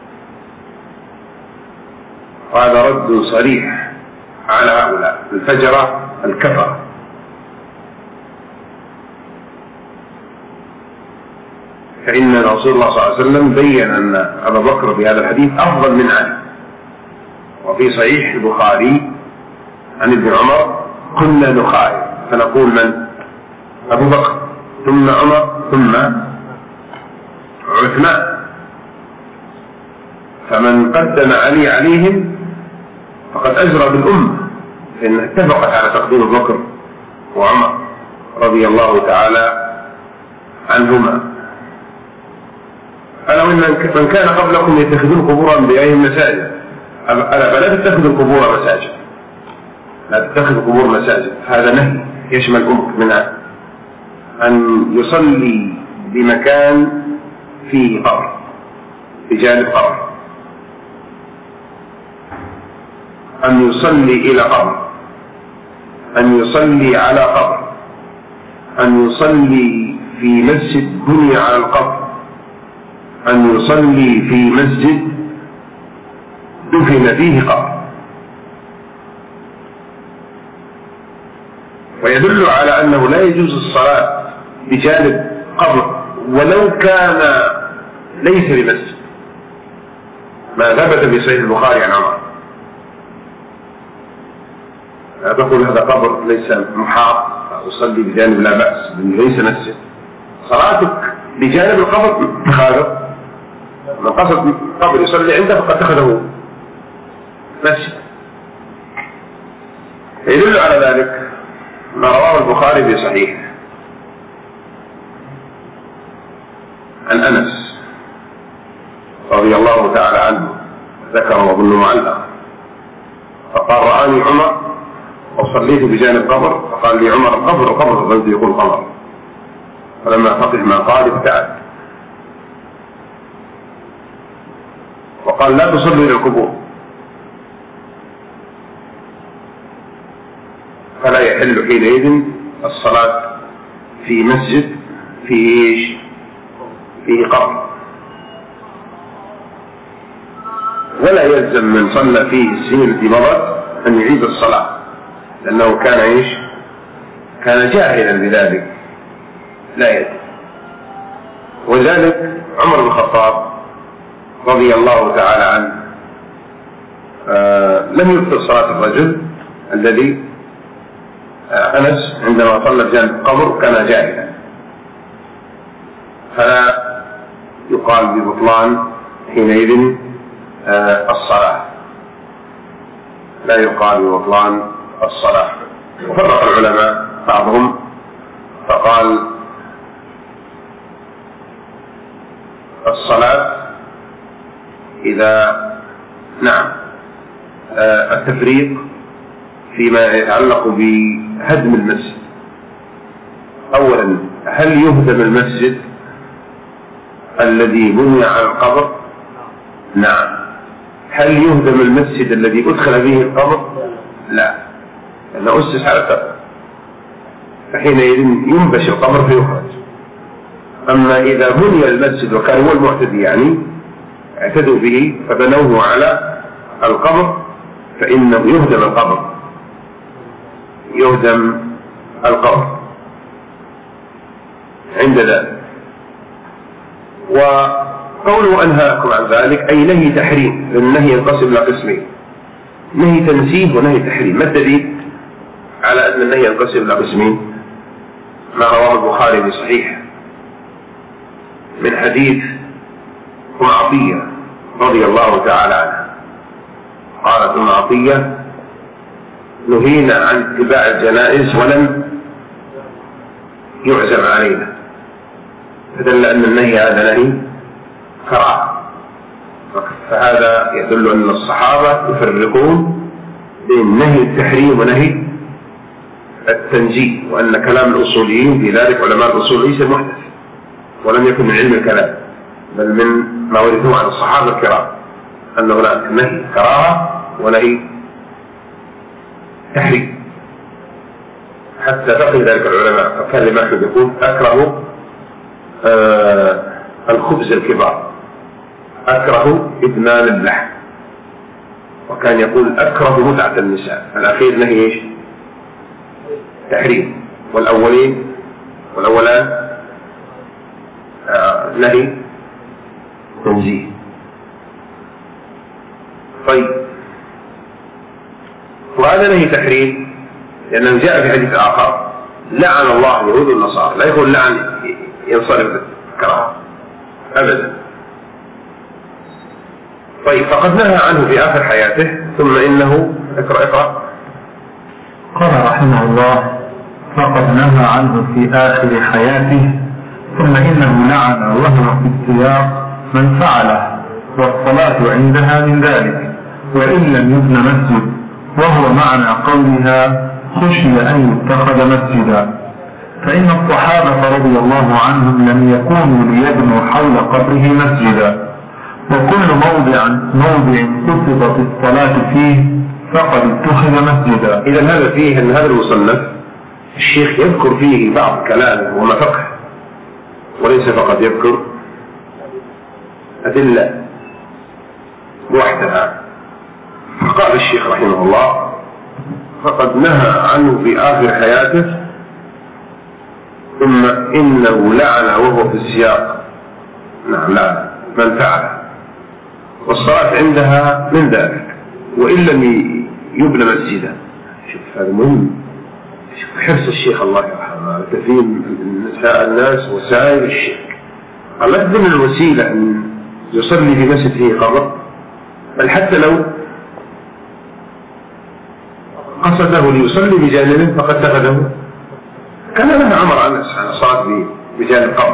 وهذا رد صريح على هؤلاء الفجرة الكفرة. فإن رسول الله صلى الله عليه وسلم بين أن أبا بكر في هذا الحديث أفضل من علي. وفي صحيح البخاري عن ابن عمر كنا نخاير فنقول من؟ أبو بكر ثم عمر ثم عثمان، فمن قدم علي عليهم فقد أجرى بالأمة، فإن اتفقت على تقديم أبو بكر وعمر رضي الله تعالى عنهما. ألا وإن من كان قبلكم يتخذون قبور أنبيائهم مساجد، ألا فلا تتخذوا القبور مساجد، لا تتخذوا قبور مساجد. هذا نهي يشمل منها أن يصلي بمكان فيه قبر، بجانب قبر، أن يصلي إلى قبر، أن يصلي على قبر، أن يصلي في مسجد بني على القبر، أن يصلي في مسجد دفن فيه قبر. ويدل على أنه لا يجوز الصلاة بجانب قبر ولو كان ليس بمسجد، ما ثبت في صحيح البخاري عن عمر. تقول هذا قبر ليس محاط أصلي بجانب لا بأس، ليس مسجد. صلاتك بجانب القبر تخالف. من قصد قبر يصلي عنده فقد اتخذه مسجد. يدل على ذلك ما رواه البخاري في صحيح عن أنس رضي الله تعالى عنه، ذكره ابن معلق، فقال رآني عمر وصليت بجانب قبر، فقال لي عمر قبر قبر، فقلت يقول قبر، فلما فقه ما قال ابتعد وقال لا تصلوا إلى القبور، فلا يحل حينئذ الصلاة في مسجد فيه قبر. ولا يلزم من صلى فيه السنين التي مضت أن يعيد الصلاة، لأنه كان جاهلا بذلك لا يدري. وذلك عمر بن الخطاب رضي الله تعالى عنه لم يبطل صلاة الرجل الذي أنس عندما صلى بجانب القبر كان جاهلا، فلا يقال ببطلان حينئذ الصلاة، لا يقال ببطلان الصلاة. وفرق العلماء بعضهم فقال الصلاة إذا التفريق فيما يتعلق بهدم المسجد. أولا، هل يهدم المسجد الذي بني على القبر؟ نعم. هل يهدم المسجد الذي أدخل فيه القبر؟ لا، لأنه أسس على القبر، فحينئذ ينبش القبر فيخرج. أما إذا بني المسجد وكان هو المعتدي اعتدوا به فبنوه على القبر فإنه يهدم القبر عند ذلك. وقوله أنهاكم عن ذلك أي نهي تحريم، لأن النهي ينقسم إلى قسمين، نهي تنزيه ونهي تحريم. ما الدليل على أن النهي ينقسم إلى قسمين؟ ما رواه البخاري في صحيح من حديث أم عطية رضي الله تعالى عنها، قالت أم عطية نهينا عن اتباع الجنائز ولم يعزم علينا، فدل أن النهي هذا نهي كراهة. فهذا يدل أن الصحابة يفرقون بين نهي التحريم ونهي التنزيه، وأن كلام الأصوليين في ذلك علماء الأصول ليس محدث ولم يكن من علم الكلام، بل من ما ورثوه عن الصحابة الكرام أن هناك نهي كراهة ونهي تحريم. حتى فقه ذلك العلماء، فكان الإمام أحمد يقول أكره الخبز الكبار، أكره إدمان اللحم، وكان يقول أكره متعة النساء. الأخير نهي إيش؟ تحريم، والأولان نهي تنزيه. طيب، وهذا نهي تحريم لأنه جاء في حديث آخر لعن الله اليهود والنصارى، لا يقول لعن ينصرف الكراهة أبدا. طيب، فقد نهى عنه في آخر حياته، ثم إنه اقرأ. قال رحمه الله: فقد نهى عنه في آخر حياته، ثم إنه لعن وهو في السياق من فعله، والصلاة عندها من ذلك، وإن لم يبن مسجد، وهو معنى قولها خشي أن يتخذ مسجدا، فإن الصحابة رضي الله عنهم لم يكونوا ليبنوا حول قبره مسجدا، وكل موضع قصدت الصلاة فيه فقد اتخذ مسجدا. إذا هذا فيه أن هذا المصنف الشيخ يذكر فيه بعض كلام وما فقه، وليس فقط يذكر أدلة وحدها. فقال الشيخ رحمه الله: فقد نهى عنه في آخر حياته، ثم إنه لعن وهو في السياق، نعم لعن من فعله، والصلاة عندها من ذلك، وإن لم يبنى مسجدا. شوف هذا مهم، شوف حرص الشيخ الله يرحمه تفهيم الناس وسائل الشرك. قال لا تكون الوسيلة أن يصلي في مسجد فيه قبر، بل حتى لو قصده ليصلي بجانبه فقد اتخذه، كان نهى عمر عن الصلاة بجانب قبر.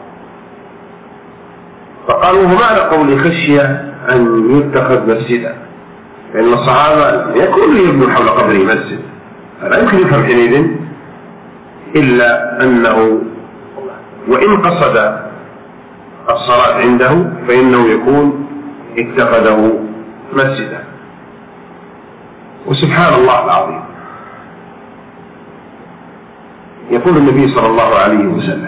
فقالوا: معنى قول خشية أن يتخذ مسجدا، لأن الصحابة يكون يبنوا حول قبره مسجد، فلا يمكن يفهم حينئذ إلا أنه وإن قصد الصلاة عنده فإنه يكون اتخذه مسجدا. وسبحان الله العظيم، يقول النبي صلى الله عليه وسلم: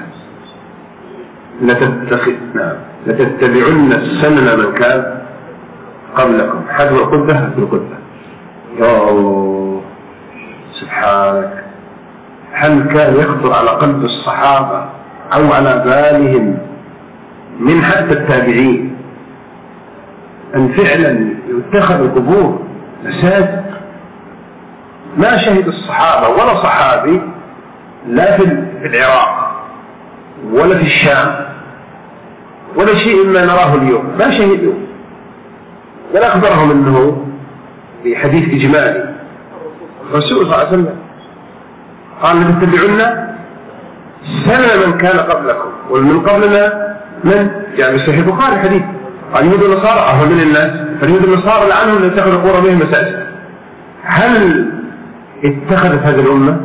لتتبعن سنن من كان قبلكم حذو القدة حذو القدة. يا الله سبحانك، هل كان يخطر على قلب الصحابة أو على بالهم من حتى التابعين أن فعلا يتخذ القبور مساجد؟ ما شهد الصحابة ولا صحابي لا في العراق ولا في الشام ولا شيء ما نراه اليوم، ما شهدوا، ولا أخبرهم أنه في حديث إجمالي الرسول صلى الله عليه وسلم قال: لتتبعن سنن من كان قبلكم، ومن قبلنا من يعني في صحيح البخاري حديث قال: يهود النصارى أهون من الناس، فاليهود النصارى لعنهم ليتخذوا قبورهم مساجد. هل اتخذت هذه الأمة؟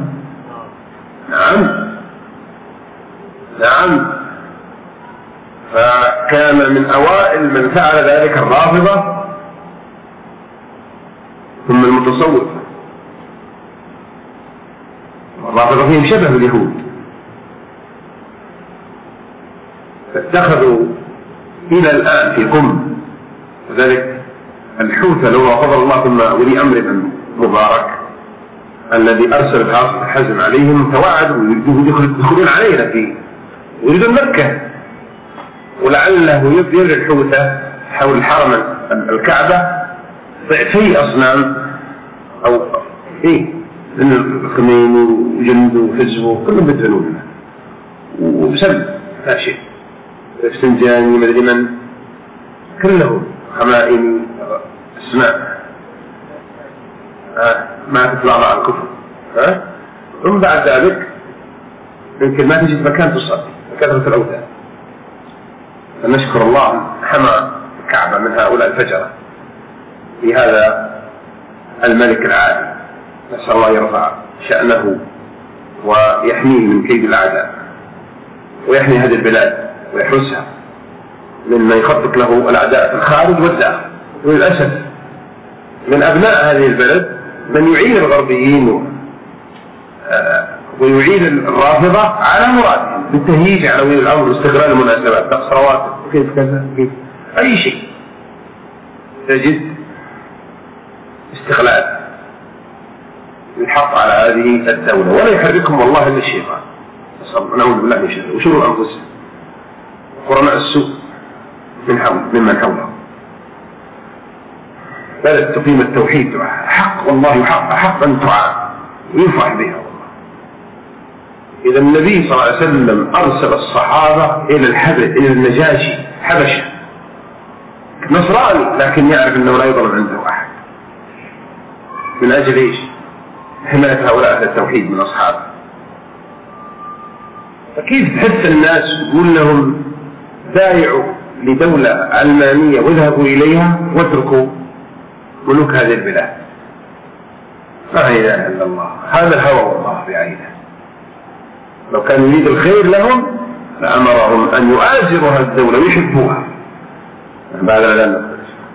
نعم. فكان من أوائل من فعل ذلك الرافضة ثم المتصوفة. الرافضة فيهم شبه اليهود، فاتخذوا إلى الآن في قم، وذلك الحوثة لو فضل الله ثم ولي أمر بن مبارك الذي أرسل بعاصفة الحزم عليهم توعدوا يدخلون علينا فيه يريدون مكة، ولعله يبدر الحوثة حول الحرم الكعبة ضعفي أصنام أو لأن الخمين وجند وحزب كلهم بدهنون وبسبب لا شيء الفسنجاني مدري من كلهم خمائن اسماء ما تطلع مع الكفر. ثم بعد ذلك يمكن ما تجد مكان تصلي كثرة الأوثان. فنشكر الله حمى الكعبة من هؤلاء الفجرة في هذا الملك العادي، نسأل الله يرفع شأنه ويحميه من كيد الأعداء ويحمي هذه البلاد ويحرسها مما يخطط له الأعداء في الخارج والداخل. وللأسف من أبناء هذه البلد من يعين الغربيين ويعيد الرافضة على مرادهم بالتهييج على ولي الأمر واستغلال المناسبات، نقص رواتب كيف كذا كيف أي شيء تجد استغلال الحق على هذه الدولة، ولا يحركهم والله إلا الشيطان. نعوذ بالله من شره وشرور أنفسهم قرناء السوء ممن حولهم. بلد تقيم التوحيد حق والله حق أن تعاد ويفرح بها والله. إذا النبي صلى الله عليه وسلم أرسل الصحابة إلى النجاشي حبشة نصراني، لكن يعرف أنه لا يضرب عنده أحد. من أجل إيش؟ حماية هؤلاء أهل التوحيد من أصحابه. فكيف تحث الناس وتقول لهم بايعوا لدولة علمانية واذهبوا إليها واتركوا ملوك هذه البلاد؟ لا إله إلا الله، هذا الهوى والله بعينه. لو كان يريد الخير لهم لأمرهم أن يؤازروا هذه الدولة ويحبوها. بعد لا نقول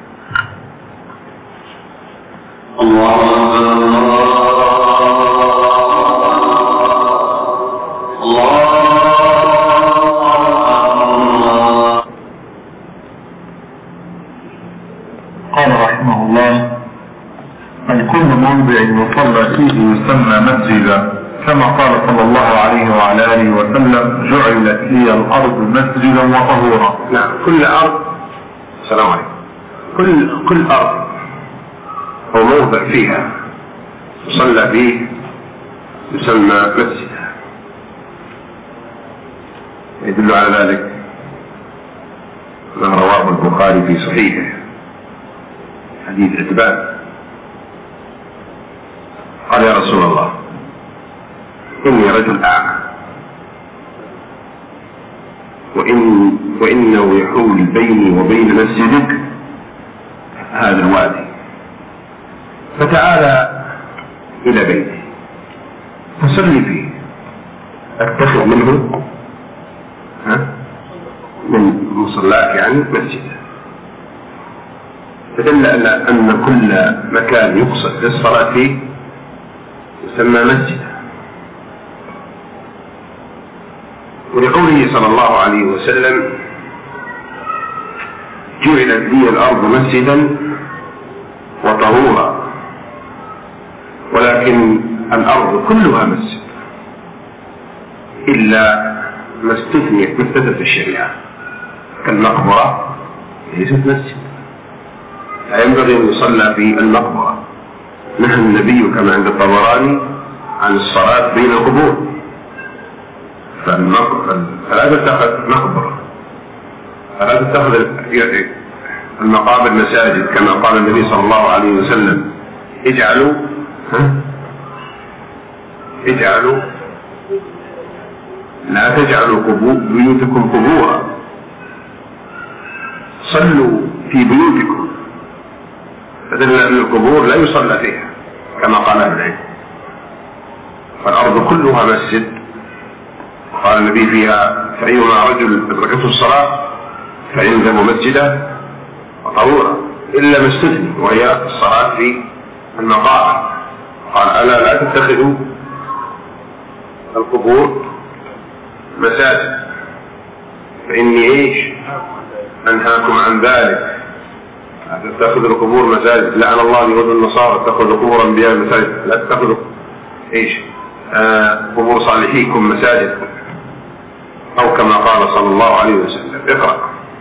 قال رحمه الله: كل موضع يصلى فيه يسمى مسجدا، كما قال صلى الله عليه وعلى آله وسلم: جعلت لي الأرض مسجدا وطهورا. نعم، كل أرض، السلام عليكم، كل أرض أو موضع فيها يصلى فيه يسمى مسجدا. يدل على ذلك ما رواه البخاري في صحيحه حديث عتبان قال: يا رسول الله، إني رجل أعمى وإنه يحول بيني وبين مسجدك هذا الوادي، فتعالى إلى بيتي فصلي فيه، أتخذ منه من مصلاك يعني مسجدا. فدل أن كل مكان يقصد للصلاة فيه يسمى مسجدا. ولقوله صلى الله عليه وسلم: جعلت لي الأرض مسجدا وطهورا، ولكن الأرض كلها مسجد إلا ما استثنيت في الشريعة كالمقبرة ليست مسجد، لا ينبغي أن يصلى في المقبرة. نهى النبي كما عند الطبراني عن الصلاة بين القبور، فلا تتخذ مقبرة، فلا تتخذ المقابر مساجد، كما قال النبي صلى الله عليه وسلم: اجعلوا لا تجعلوا بيوتكم قبورا، صلوا في بيوتكم. فدل أن القبور لا يصلى فيها كما قال أهل العلم. فالأرض كلها مسجد، قال النبي فيها: فأيما رجل أدركته الصلاة فيلزم مسجدا وطهورا، إلا ما استثني وهي الصلاة في المقابر. قال: ألا لا تتخذوا القبور مساجد فإني أنهاكم عن ذلك. لا تتخذوا القبور مساجد، لعن الله اليهود والنصارى اتخذوا قبور أنبياء مساجد. لا تتخذوا قبور صالحيكم مساجد، أو كما قال صلى الله عليه وسلم. اقرأ.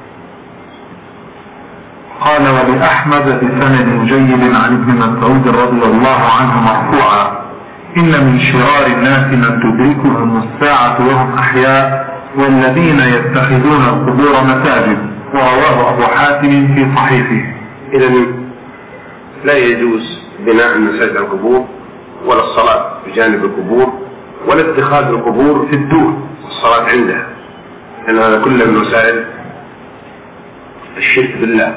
قال: ولأحمد بسند جيد عن ابن مسعود رضي الله عنه مرفوعا: إن من شرار الناس من تدركهم الساعة وهم أحياء والذين يتخذون القبور مساجد. ورواه أبو حاتم في صحيحه. إذن لا يجوز بناء مساجد القبور، ولا الصلاة بجانب القبور، ولا اتخاذ القبور في الدور الصلاة عندها، لأن هذا كله من وسائل الشرك بالله.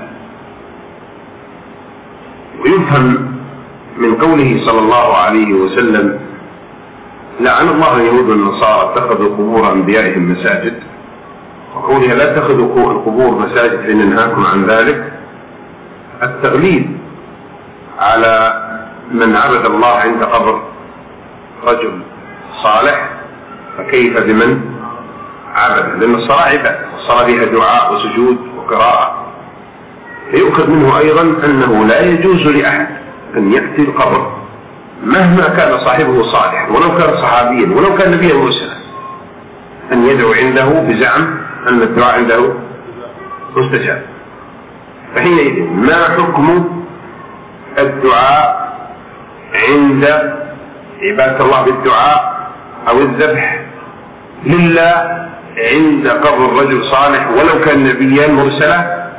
ويفهم من قوله صلى الله عليه وسلم: لعن الله اليهود والنصارى اتخذوا قبور أنبيائهم مساجد، وقولها لا تتخذوا القبور مساجد فإن ننهاكم عن ذلك، التغليب على من عبد الله عند قبر رجل صالح فكيف بمن عبد؟ لأن الصلاة عبادة، والصلاة فيها دعاء وسجود وقراءة. فيؤخذ منه أيضا أنه لا يجوز لأحد أن يأتي القبر مهما كان صاحبه صالح، ولو كان صحابيا ولو كان نبيا مرسلا، أن يدعو عنده بزعم أن الدعاء عنده مستجاب. فحينئذ ما حكم الدعاء عند عبادة الله بالدعاء أو الذبح لله عند قبر الرجل صالح ولو كان نبيا مرسلا؟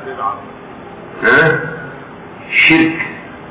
شرك،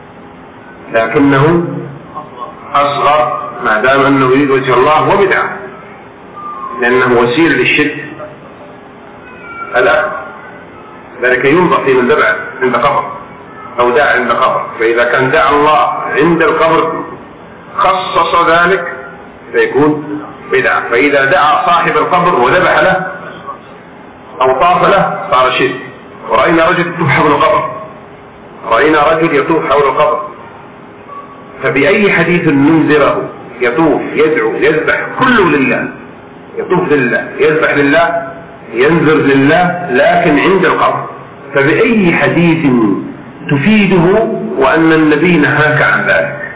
لكنه أصغر ما دام أنه يريد وجه الله، وبدعة لأنه وسيلة للشرك الأكبر. ذلك ينظر في من دعا عند قبر أو دعا عند قبر، فإذا كان دعا الله عند القبر خصص ذلك فيكون بدعة، فإذا دعا صاحب القبر وذبح له أو طاف له صار شرك. ورأينا رجل يطوف حول القبر، رأينا رجل يطوف حول القبر، فبأي حديث ننذره؟ يطوف يدعو يذبح كله لله، يطوف لله يذبح لله ينذر لله، لكن عند القبر. فبأي حديث تفيده وأن النبي نهاك عن ذلك؟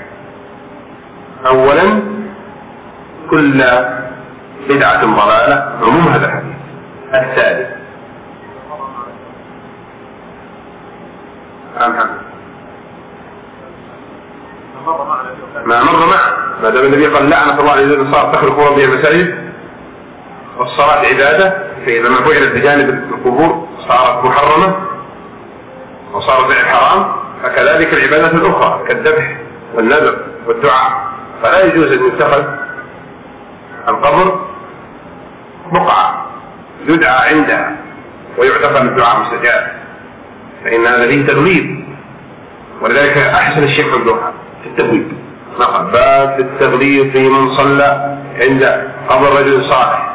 أولا كل بدعة ضلالة، عموم هذا الحديث. الثالث ما مر معه، ما دام النبي قال لعنة الله على الذين صار تخرق ربي المساجد والصلاة عبادة، فإذا ما فعلت بجانب القبور صارت محرمة وصارت حرام، فكذلك العبادات الأخرى كالذبح والنذر والدعاء. فلا يجوز أن يتخذ القبر بقعة يدعى عندها ويعتقد الدعاء مستجاب، فإن هذا فيه تغليب. ولذلك أحسن الشيخ الدعاء في التبويب نقل باب التغليب في من صلى عند قبر رجل صالح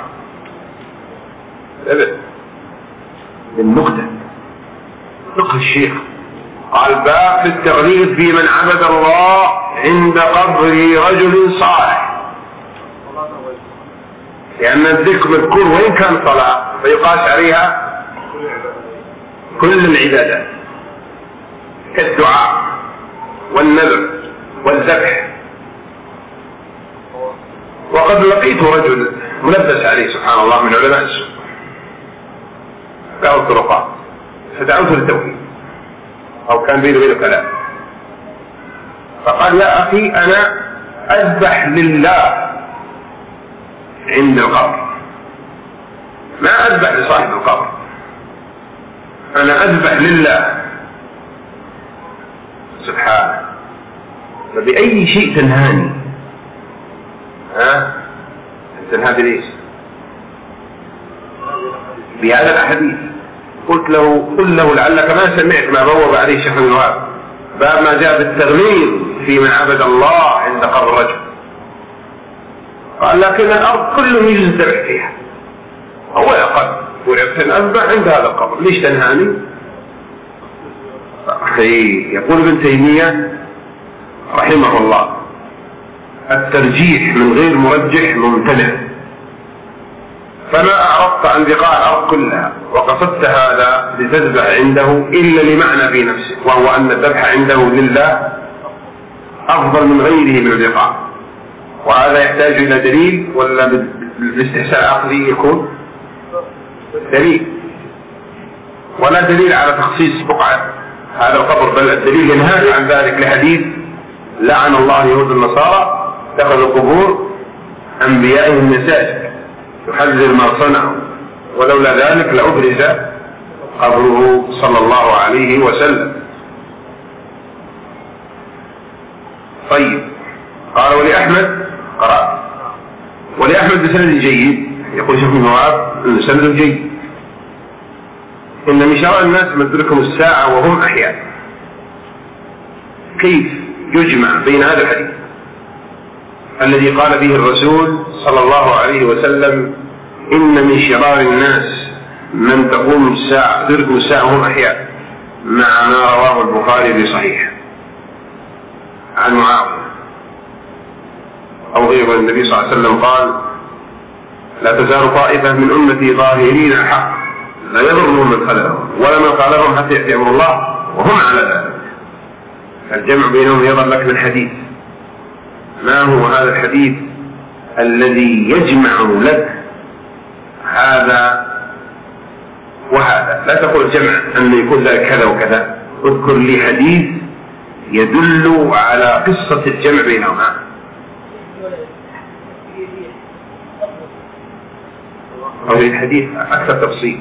بالنقطة فقه الشيخ قال باب في التغليب في من عبد الله عند قبر رجل صالح، لأن الذكر مذكور وإن كان صلاة فيقاس عليها كل العبادات كالدعاء والنذر والذبح. وقد لقيت رجل ملبس عليه سبحان الله من علماء السوء له الطرقات، فدعوته للتوحيد أو كان بينه وبينه كلام، فقال يا أخي أنا أذبح لله عند القبر، ما أذبح لصاحب القبر، أنا أذبح لله سبحانه. فبأي شيء تنهاني؟ تنهى ليش؟ بهذا الحديث. قلت له لعلك ما سمعت ما بوب عليه الشيخ ابن وهب باب ما جاء بالتغليظ في من عبد الله عند قبر الرجل. قال لكن الأرض كله يجوز الذبح فيها، هو قد ورثت أذبح عند هذا القبر، ليش تنهاني؟ يقول ابن تيمية رحمه الله الترجيح من غير مرجح ممتنع، فما أعرضت عن بقاع الأرض كلها وقصدت هذا لتذبح عنده إلا لمعنى في نفسه، وهو أن الذبح عنده لله أفضل من غيره من البقاع. وهذا يحتاج إلى دليل ولا بالاستحسان العقلي يكون دليل؟ ولا دليل على تخصيص بقعة هذا القبر، بل الدليل ينهى عن ذلك لحديث لعن الله اليهود النصارى اتخذوا قبور أنبيائهم مساجد يحذر ما صنعوا، ولولا ذلك لأبرز قبره صلى الله عليه وسلم. طيب قال ولأحمد قرأ ولأحمد بسند جيد، يقول شيخ ابن وهب أن سند جيد إن من شرع الناس من تدركهم الساعة وهم أحياء. كيف يجمع بين هذا الحديث الذي قال به الرسول صلى الله عليه وسلم إن من شرار الناس من تقوم الساعة تدركهم الساعة وهم أحياء، مع ما رواه البخاري في صحيح عن معاوية أو غيره. النبي صلى الله عليه وسلم قال: لا تزال طائفة من أمتي ظاهرين الحق لا يضرهم من خذلهم ولا من خالفهم حتى يأتي أمر الله وهم على ذلك. الجمع بينهم يظهر لك من حديث. ما هو هذا الحديث الذي يجمع لك هذا وهذا؟ لا تقول جمع أن يكون ذلك كذا وكذا، اذكر لي حديث يدل على قصة الجمع بينهما. أو الحديث أكثر تفصيل.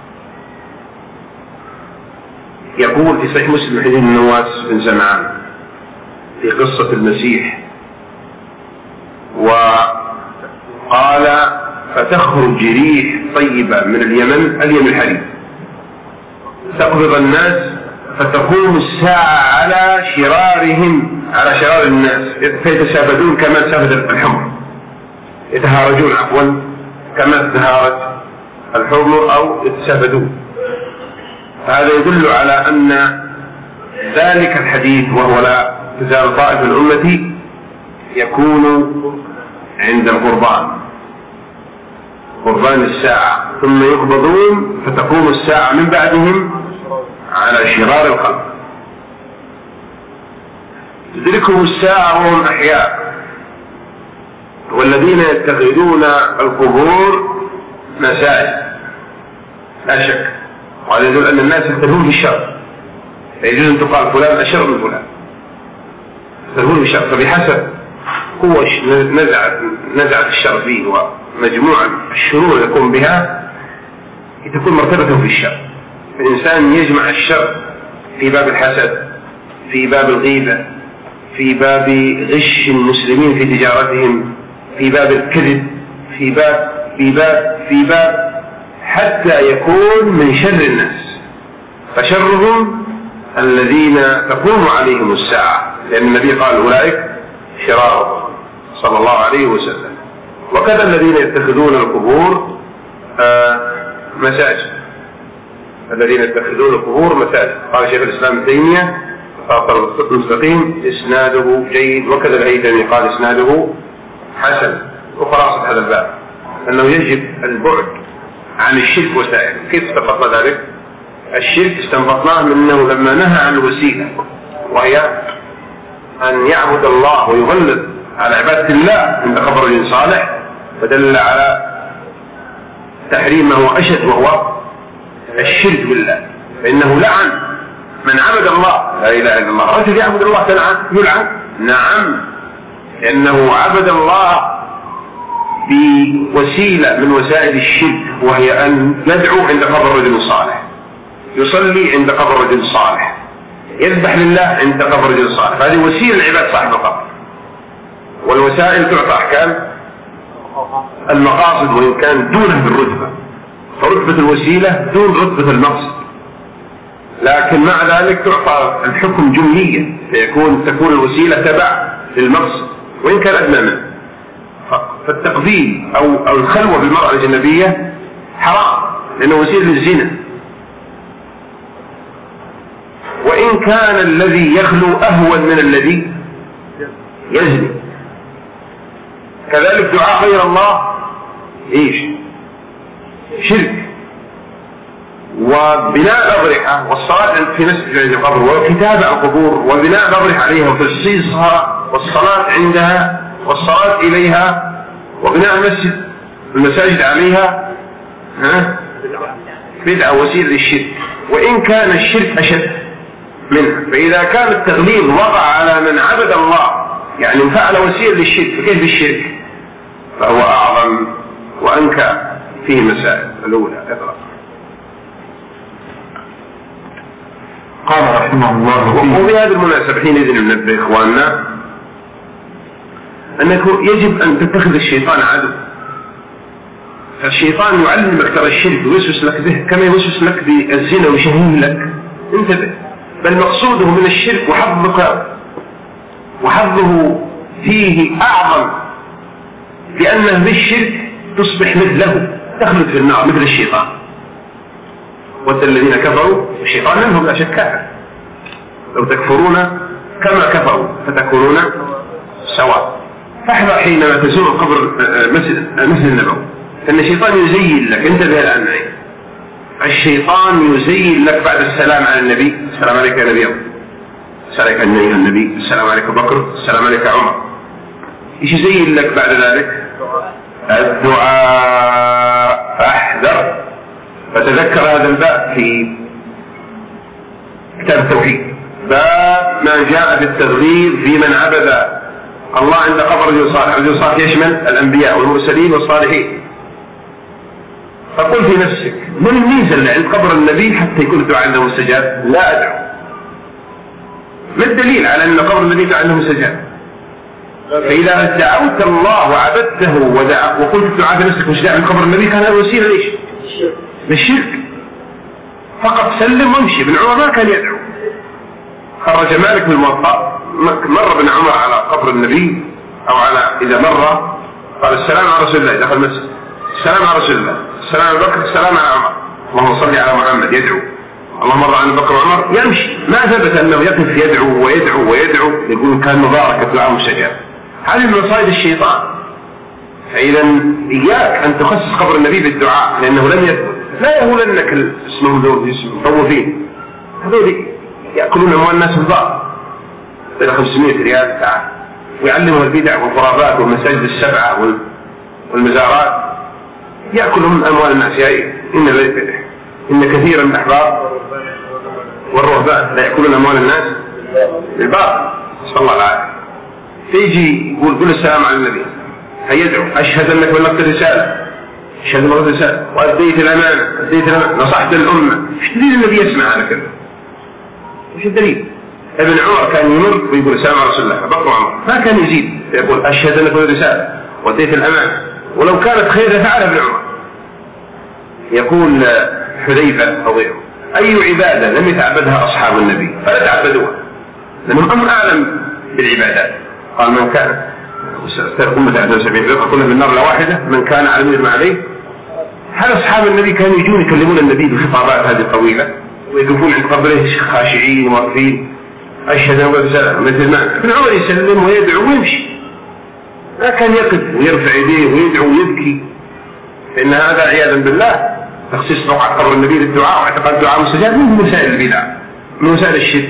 يقول في صحيح مسلم حديث النواس بن سمعان في قصة المسيح، وقال: فتخرج ريح طيبة من اليمن الحديد تقبض الناس فتقوم الساعة على شرارهم، على شرار الناس، فيتسابدون كما تسابد الحمر، يتهارجون عفوا كما تهارج الحمر أو يتسابدون. هذا يدل على أن ذلك الحديث وهو لا تزال طائفة من أمتي يكون عند قربان الساعة، ثم يقبضون فتقوم الساعة من بعدهم على شرار القلب. تدركهم الساعة وهم أحياء، والذين يتخذون القبور مساجد لا شك. وهذا يدل أن الناس يختلفون في الشر، فيجوز أن تقال فلان أشر من فلان، يختلفون في الشر، فبحسب قوة نزعت الشر فيه ومجموعة الشرور يقوم بها تكون مرتبة في الشر. الإنسان يجمع الشر في باب الحسد، في باب الغيبة، في باب غش المسلمين في تجارتهم، في باب الكذب، في باب حتى يكون من شر الناس. فشرهم الذين تقوم عليهم الساعة، لأن النبي قال: أولئك شرار صلى الله عليه وسلم. وكذا الذين يتخذون القبور مساجد، قال شيخ الإسلام ابن تيمية خاطر المستقيم إسناده جيد، وكذا الهيثمي قال إسناده حسن. وخلاصة هذا الباب أنه يجب البعد عن الشرك وسائله. كيف استنبطنا ذلك؟ الشرك استنبطناه منه لما نهى عن الوسيلة، وهي أن يعبد الله ويغلظ على عبادة الله عند قبر رجل صالح، فدل على تحريم ما هو أشد وهو الشرك بالله، فإنه لعن من عبد الله لا إله إلا الله. رجل يعبد الله يلعن؟ نعم، لأنه عبد الله بوسيلة من وسائل الشرك، وهي أن يدعو عند قبر رجل صالح، يصلي عند قبر رجل صالح، يذبح لله عند قبر رجل صالح. هذه وسيلة لعبادة صاحب القبر، والوسائل تعطى أحكام المقاصد وإن كان دونه بالرتبة، فرتبة الوسيلة دون رتبة المقصد، لكن مع ذلك تعطى الحكم جمليا، تكون الوسيلة تبع للمقصد وإن كان أدنى منه. فالتقبيل أو الخلوة بالمرأة الأجنبية حرام، لأنه وسيلة للزنا، وإن كان الذي يخلو أهون من الذي يزني. كذلك دعاء غير الله شرك، وبناء الأضرحة والصلاة في مسجد القبر وكتابة القبور وبناء الأضرحة عليها وتجصيصها والصلاة عندها والصلاة إليها وبناء المساجد عليها بدعة وسيلة للشرك، وإن كان الشرك أشد منها. فإذا كان التغليظ وقع على من عبد الله، يعني فعل وسيلة للشرك، فكيف الشرك؟ فهو أعظم وأنكى. فيه مسائل. الأولى اقرأ. قال رحمه الله. وبهذه المناسبة حينئذ ننبه إخواننا أنك يجب أن تتخذ الشيطان عدو. فالشيطان يعلمك ترى الشرك ويوسوس لك به كما يوسوس لك بالزنا ويشهيه لك. انتبه، بل مقصوده من الشرك وحظه فيه أعظم، لأنه بالشرك تصبح مثله، تخلد في النار مثل الشيطان. ود الذين كفروا الشيطان منهم لا شك كافر، لو تكفرون كما كفروا فتكونون سواء. فاحذر حينما تزور قبر المسجد النبوي، فإن الشيطان يزين لك، انتبه الآن معي، الشيطان يزين لك بعد السلام على النبي، السلام عليك يا نبي الله، السلام عليك يا النبي، السلام عليك بكر، السلام عليك يا عمر، ايش يزين لك بعد ذلك؟ الدعاء. فاحذر، فتذكر هذا الباب في كتاب التوحيد، باب ما جاء بالترغيب في من عبد الله عند قبر رجل صالح. رجل صالح يشمل الأنبياء والمرسلين والصالحين. فقل في نفسك، من الميزة اللي عند قبر النبي حتى يكون الدعاء عنده مستجاب؟ لا أدعو. ما الدليل على أن قبر النبي عنده مستجاب؟ فإذا دعوت الله وعبدته وقلت الدعاء في نفسك مش داعي من قبر النبي، كان هذا وسيلة ليش؟ للشرك. فقط سلم وامشي. ابن عمر ما كان يدعو. خرج مالك من الموطأ، مر ابن عمر على قبر النبي، أو على إذا مر قال السلام على رسول الله، دخل المسجد، السلام على رسول الله، السلام على بكر، السلام على عمر، اللهم صل على محمد، يدعو. اللهم مر عن بكر وعمر، يمشي. ما ثبت أنه يقف يدعو ويدعو ويدعو، يقول كان مبارك الدعاء مستجاب. هذه من مصائد الشيطان. فإذا إياك أن تخصص قبر النبي بالدعاء، لأنه لم يثبت. لا يهولنك اسمهم ذول مطوفين، هذول يأكلون أموال الناس بالباطل إلى 500 ريال تعال، ويعلموا البدع والخرافات والمساجد السبعة والمزارات، يأكلهم أموال الناس. إن كثيرا من الأحبار والرهبان لا يأكلون أموال الناس بالباطل، صلى الله عليه. فيجي يقول قل السلام على النبي، هيدعو أشهد أنك بلغت الرسالة، أشهد أنك بلغت الرسالة وأديت الأمانة، نصحت الأمة. إيش دليل النبي يسمع هذا كله؟ إيش الدليل؟ ابن عمر كان يمر ويقول السلام على رسول الله، بكر وعمر ما كان يزيد، يقول أشهد أنك بلغت الرسالة وأديت الأمانة، ولو كانت خير فعل ابن عمر. يقول حذيفة أو غيره، أي عبادة لم يتعبدها أصحاب النبي فلا تعبدوها، لأنهم أعلم بالعبادات. قال من كان أمة 71 فرقة كلها من النار لا واحدة، من كان على مثل ما عليه. هل أصحاب النبي كانوا يجون يكلمون النبي بالخطابات هذه الطويلة ويقفون عند قبره خاشعين واقفين أشهد أن لا إله إلا الله مثل ما ابن عمر يسلم ويدعو ويمشي؟ ما كان يقف ويرفع يديه ويدعو ويبكي. فإن هذا عياذا بالله تخصيص بقعة قبر النبي للدعاء واعتقاد الدعاء مستجاب من مسائل البدع، من مسائل الشرك.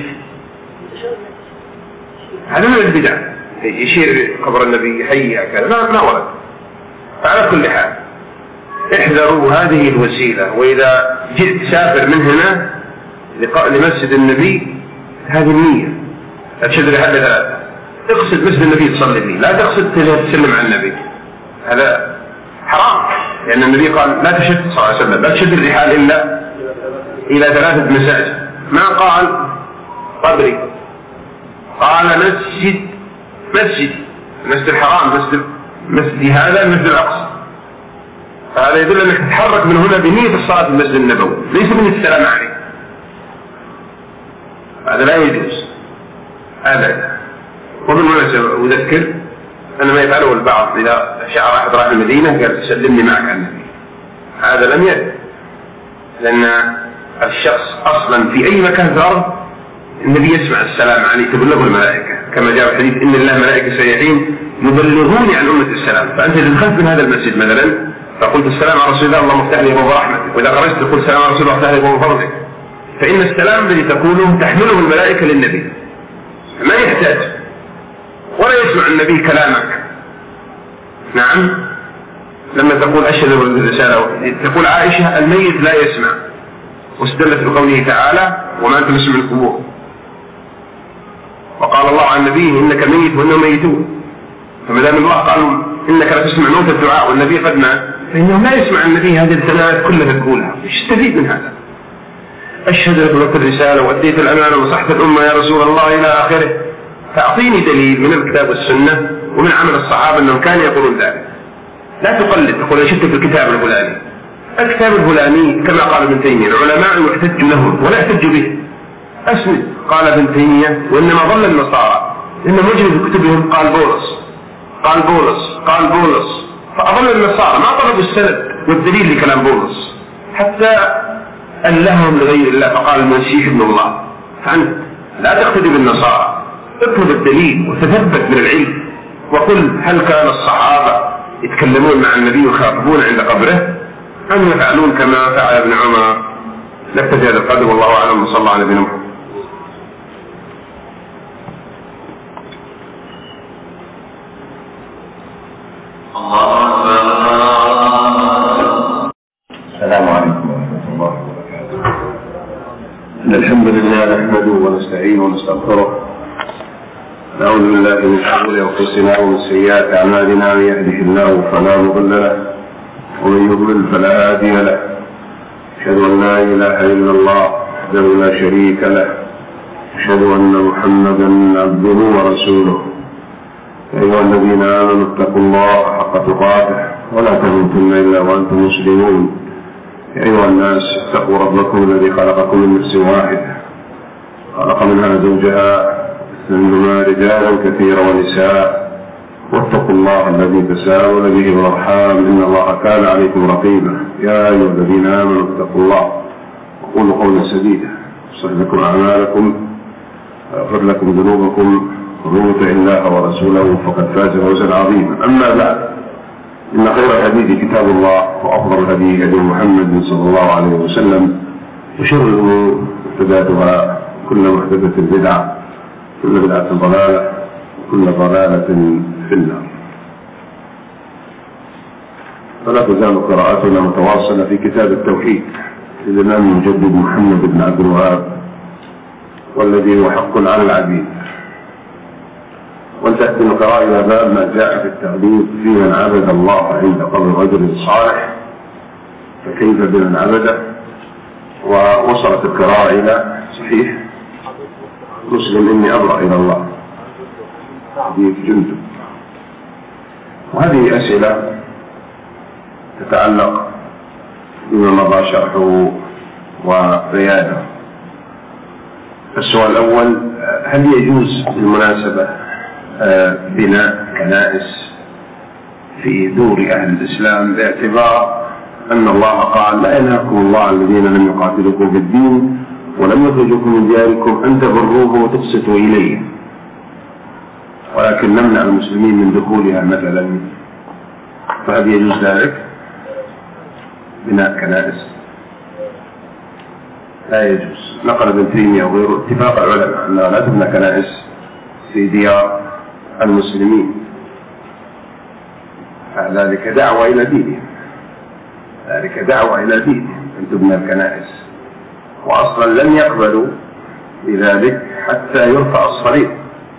هذا من البدع، يشير قبر النبي يحيي كذا، ما ورد. فعلى كل حال احذروا هذه الوسيلة. وإذا جئت سافر من هنا لمسجد النبي، هذه النية لا تشد لحد ثلاثة. اقصد مسجد النبي تصلي فيه، لا تقصد تسلم على النبي، هذا حرام. لأن النبي قال لا تشد صلى الله عليه وسلم، لا تشد الرحال إلا إلى 3 مساجد. ما قال قبري، قال مسجد الحرام، مسجد هذا المسجد الأقصى. فهذا يدل أنك تتحرك من هنا بنية الصلاة في المسجد النبوي، ليس من السلام عليه. هذا لا يجوز أبدا. وبالمناسبة أذكر أن ما يفعله البعض إذا شعر أحد راح المدينة قال سلمني معك على النبي، هذا لم يرد. لأن الشخص أصلا في أي مكان في الأرض النبي يسمع السلام عليه، تبلغه الملائكة كما جاء في الحديث إن الله ملائكة سيحين يبلغوني عن أمة السلام. فأنت إذا دخلت من هذا المسجد مثلا فقلت السلام على رسول الله اللهم افتح لي أبواب رحمتك، وإذا خرجت تقول السلام على رسول الله افتح لي أبواب فضلك، فإن السلام الذي تقوله تحمله الملائكة للنبي، ما يحتاج ولا يسمع النبي كلامك. نعم، لما تقول أشهد بالرسالة تقول عائشة الميت لا يسمع، واستدلت بقوله تعالى وما أنت بسمع القبور، وقال الله عن نبيه إنك ميت وإنهم ميتون. فما دام الله قال إنك لا تسمع موت الدعاء والنبي قد مات، فإنه لا يسمع النبي هذه الثلاث كلها تقولها. ايش تستفيد من هذا؟ أشهد لك بلغت الرسالة وأديت الأمانة ونصحت الأمة يا رسول الله إلى آخره. فأعطيني دليل من الكتاب والسنة ومن عمل الصحابة أنهم كانوا يقولون ذلك. لا تقلد تقول أشهد في الكتاب الفلاني. الكتاب الفلاني كما قال ابن تيمية العلماء يحتج لهم ولا يحتج به. أسند قال ابن تيمية وإنما ضل النصارى إن وجد في كتبهم قال بولس فأضل النصارى ما طلبوا السند والدليل لكلام بولس، حتى ألههم لغير الله فقال المسيح ابن الله. فأنت لا تقتدي بالنصارى، اطلب الدليل وتثبت من العلم وقل هل كان الصحابة يتكلمون مع النبي ويخاطبون عند قبره أم يفعلون كما فعل ابن عمر؟ نكتفي هذا القدر والله أعلم، وصلى الله على نبينا محمد. السلام عليكم ورحمة الله وبركاته. إن الحمد لله نحمده ونستعينه ونستغفره، نعوذ بالله من شرور أنفسنا ومن سيئات أعمالنا، من يهده الله فلا مضل له ومن يضلل فلا هادي له، أشهد أن لا إله إلا الله وحده لا شريك له، أشهد أن محمدا عبده ورسوله. يا أيها الذين آمنوا اتقوا الله حق تقاته ولا تموتن إلا وأنتم مسلمون. يا أيها الناس اتقوا ربكم الذي خلقكم من نفس واحدة، خلق منها زوجها منهما رجالا كثيرا ونساء، واتقوا الله الذي تساءلون به والأرحام إن الله كان عليكم رقيبا. يا أيها الذين آمنوا اتقوا الله وقولوا قولا سديدا يصلح لكم أعمالكم ويغفر لكم ذنوبكم، ومن يطع الله ورسوله فقد فاز فوزا عظيما. أما بعد، إن خير الحديث كتاب الله، وأفضل الهدي هدي محمد صلى الله عليه وسلم، وشر الأمور محدثاتها، كل محدثة بدعة، كل بدعة ضلالة، وكل ضلالة في النار. فلا تزال قراءتنا متواصلة في كتاب التوحيد للإمام المجدد محمد بن عبد الوهاب، والذي هو حق على العبيد. وانتهت القراءة إلى باب ما جاء في التغليظ في من عبد الله عند قبر رجل صالح، فكيف بمن عبده. ووصلت القراءة إلى صحيح مسلم إني أبرأ إلى الله حديث جندب. وهذه أسئلة تتعلق بما مضى شرحه وبيانه. السؤال الأول: هل يجوز بالمناسبة بناء كنائس في دور أهل الإسلام، باعتبار أن الله قال: لا ينهاكم الله الذين لم يقاتلوكم في الدين ولم يخرجوكم من دياركم أن تبروه وتقسطوا إليه، ولكن نمنع المسلمين من دخولها مثلا، فهل يجوز ذلك بناء كنائس؟ لا يجوز. نقل ابن تيمية وغيره اتفاق العلماء أنها لا تبنى كنائس في ديار المسلمين، ذلك دعوة إلى دينهم، ذلك دعوة إلى دينهم أن تبنى الكنائس. وأصلا لن يقبلوا بذلك حتى يرفع الصليب،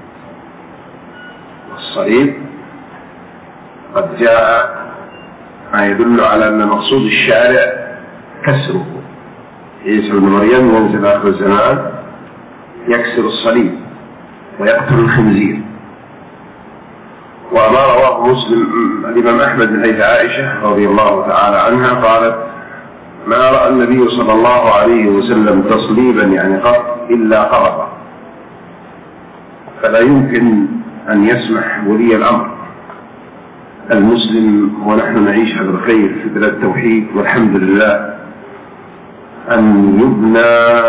والصليب قد جاء ما يدل على أن مقصود الشارع كسره. عيسى بن مريم ينزل آخر الزمان يكسر الصليب ويقتل الخنزير. وما رواه مسلم الإمام أحمد من حديث عائشة رضي الله تعالى عنها قالت: ما رأى النبي صلى الله عليه وسلم تصليبا يعني قط إلا قرب. فلا يمكن أن يسمح ولي الأمر المسلم ونحن نعيش على الخير في بلاد التوحيد والحمد لله أن يبنى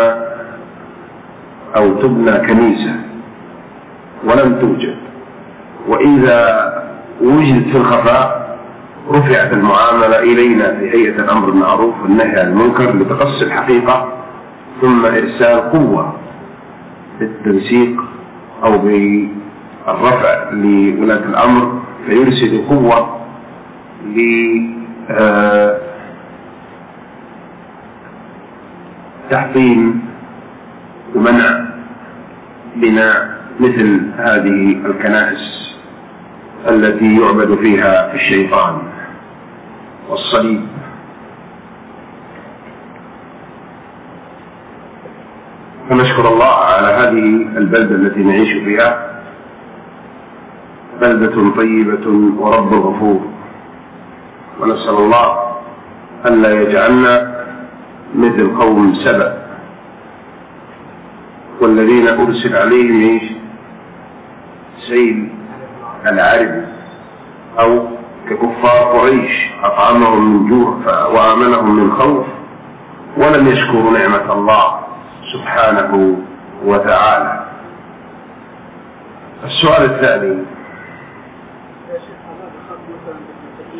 أو تبنى كنيسة ولم توجد، وإذا وجدت في الخفاء رفعت المعاملة إلينا في هيئة الأمر بالمعروف والنهي عن المنكر لتقصي الحقيقة، ثم إرسال قوة بالتنسيق أو بالرفع لولاة الأمر، فيرسل قوة لتحطيم ومنع بناء مثل هذه الكنائس التي يعبد فيها الشيطان والصليب. ونشكر الله على هذه البلدة التي نعيش فيها، بلدة طيبة ورب غفور، ونسأل الله أن لا يجعلنا مثل قوم سبأ والذين أرسل عليهم سيل العرب، أو ككفار قريش أطعمهم من جوع وآمنهم من خوف ولم يشكروا نعمة الله سبحانه وتعالى. السؤال الثاني: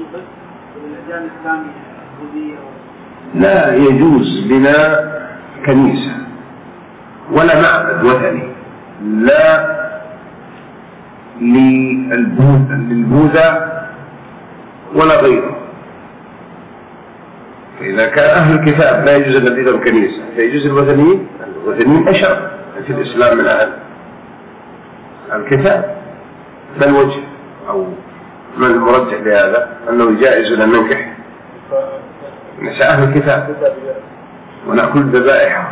بس والأديان الثانية اليهودية لا يجوز بناء كنيسة ولا معبد وثني لا للبوذا ولا غيره. فإذا كان أهل الكتاب لا يجوز أن يبنوا كنيسة فيجوز الوثنيين أشر في الإسلام من أهل الكتاب. فالوجه أو من المرجح بهذا أنه جائز أن ننكح نساء أهل الكتاب ونأكل ذبائحهم.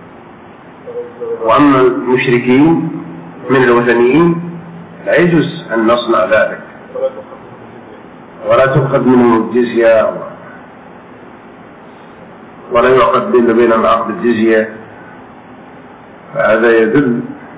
وأما المشركين من الوثنيين لا يجوز أن نصنع ذلك ولا تؤخذ منهم الجزية ولا يعقد بينهم عقد الجزية. فهذا يدل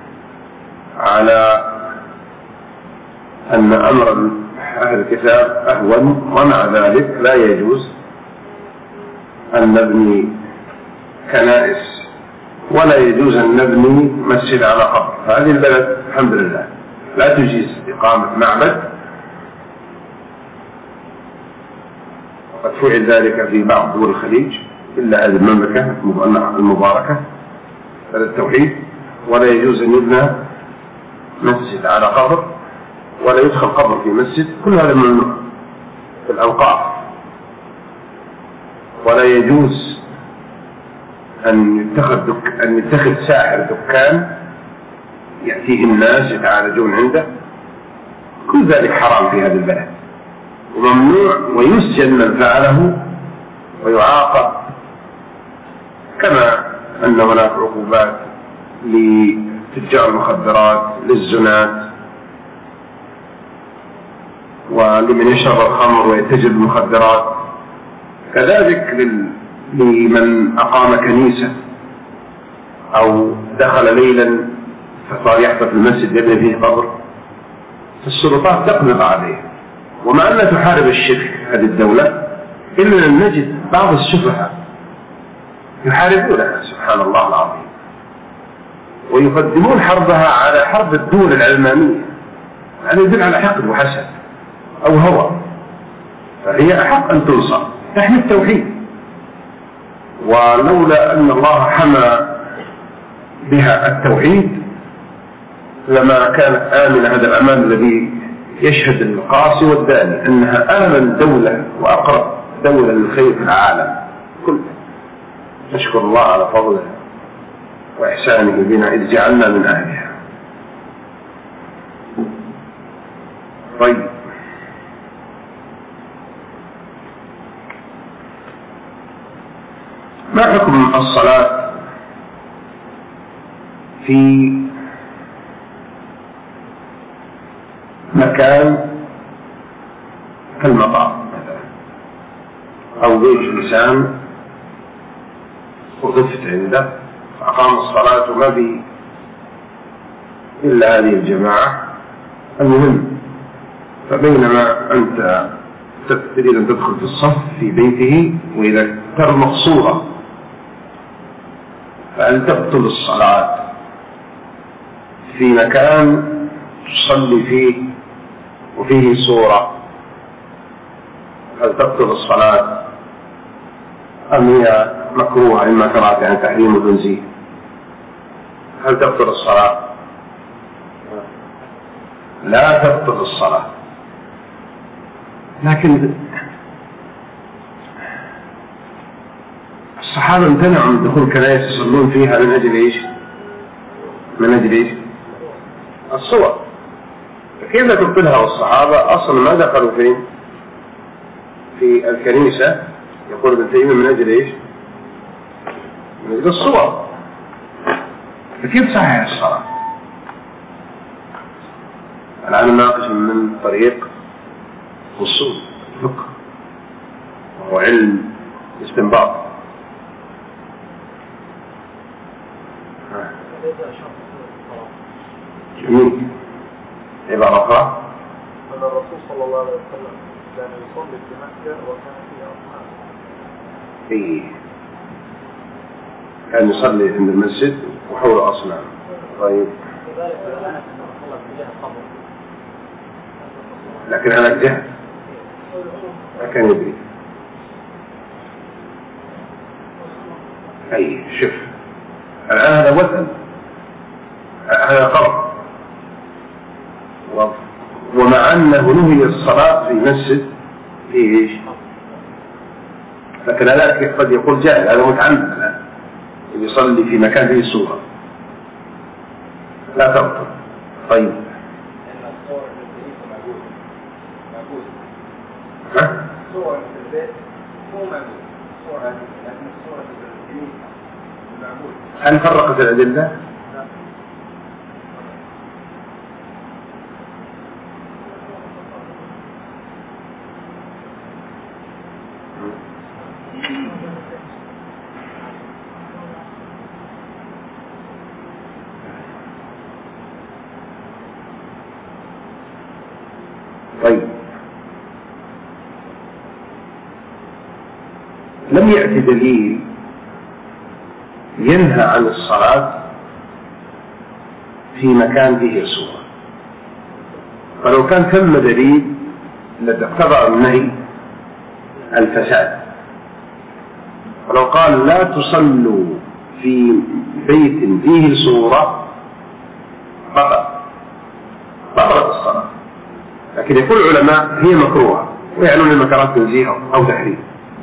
على أن أمر أهل الكتاب أهون، ومع ذلك لا يجوز أن نبني كنائس ولا يجوز أن نبني مسجد على قبر. فهذه البلد الحمد لله لا تجيز إقامة معبد، وقد فعل ذلك في بعض دول الخليج إلا هذه المملكة المباركة التوحيد. ولا يجوز أن يبنى مسجد على قبر ولا يدخل قبر في مسجد، كل هذا ممنوع في الأوقاف. ولا يجوز أن يتخذ ساحر دكان يأتيه الناس يتعالجون عنده، كل ذلك حرام في هذه البلد وممنوع، ويسجن من فعله ويعاقب، كما أن هناك عقوبات لتجار المخدرات للزنات ولمن يشرب الخمر ويتجر المخدرات، كذلك لمن أقام كنيسة أو دخل ليلا فصار يحدث المسجد يبني فيه قبر، فالسلطات تقبض عليه. ومع أنها تحارب الشرك هذه الدولة إلا أن نجد بعض السفهاء يحاربونها سبحان الله العظيم، ويقدمون حربها على حرب الدول العلمانية. هذا يدل على حقد وحسد أو هوى، فهي أحق أن تنصر تحمي التوحيد. ولولا أن الله حمى بها التوحيد لما كانت آمنة هذا الأمان الذي يشهد القاصي والداني أنها آمن دولة وأقرب دولة للخير في العالم كله. نشكر الله على فضله وإحسانه بنا إذ جعلنا من أهلها. طيب، ما حكم الصلاة في مكان كالمطار مثلا أو بيت إنسان وقفت عنده فأقام الصلاة وما بي إلا هذه الجماعة؟ المهم، فبينما أنت تريد أن تدخل في الصف في بيته وإذا ترى مقصورة، فهل تبطل الصلاة في مكان تصلي فيه وفيه صورة؟ هل تبطل الصلاة أم هي مكروهة إما كراهة عن تحريم وتنزيه؟ هل تبطل الصلاة؟ لا تبطل الصلاة، لكن الصحابة امتنعوا من دخول كنائس يصلون فيها من أجل إيش؟ من أجل إيش؟ الصور. فكيف تبطلها والصحابة أصلا ما دخلوا فين؟ في الكنيسة. يقول ابن تيمية من أجل إيش؟ من أجل الصور. فكيف صحيح الصلاة؟ الآن نناقش من طريق أصول الفقه وهو علم استنباط. جميل. عبارة أخرى أن الرسول صلى الله عليه وسلم كان يصلي في مكة وكان فيها أصحاب. إيه، كان يصلي عند المسجد وحول أصنام. طيب، لكن على الجهة ما كان يدري. أي شوف الآن هذا وثن، هذا قرض، ومع أنه نهي الصلاة في مسجد فيه إيش؟ لكن هذا قد يقول جاهل، هذا متعمد الآن يصلي في مكان فيه صورة لا تبطل. طيب صور في البيت مو معمول، صور هذه لكن الصورة في الجنين معمول. هل فرقت الأدلة؟ طيب لم يأتي دليل ينهى عن الصلاة في مكان فيه صورة، فلو كان ثم دليل لاقتضى النهي الفساد. ولو قال لا تصلوا في بيت فيه صورة بطلت الصلاة، لكن يقول العلماء هي مكروهة ويعنون المكروهات تنزيه أو تحريم،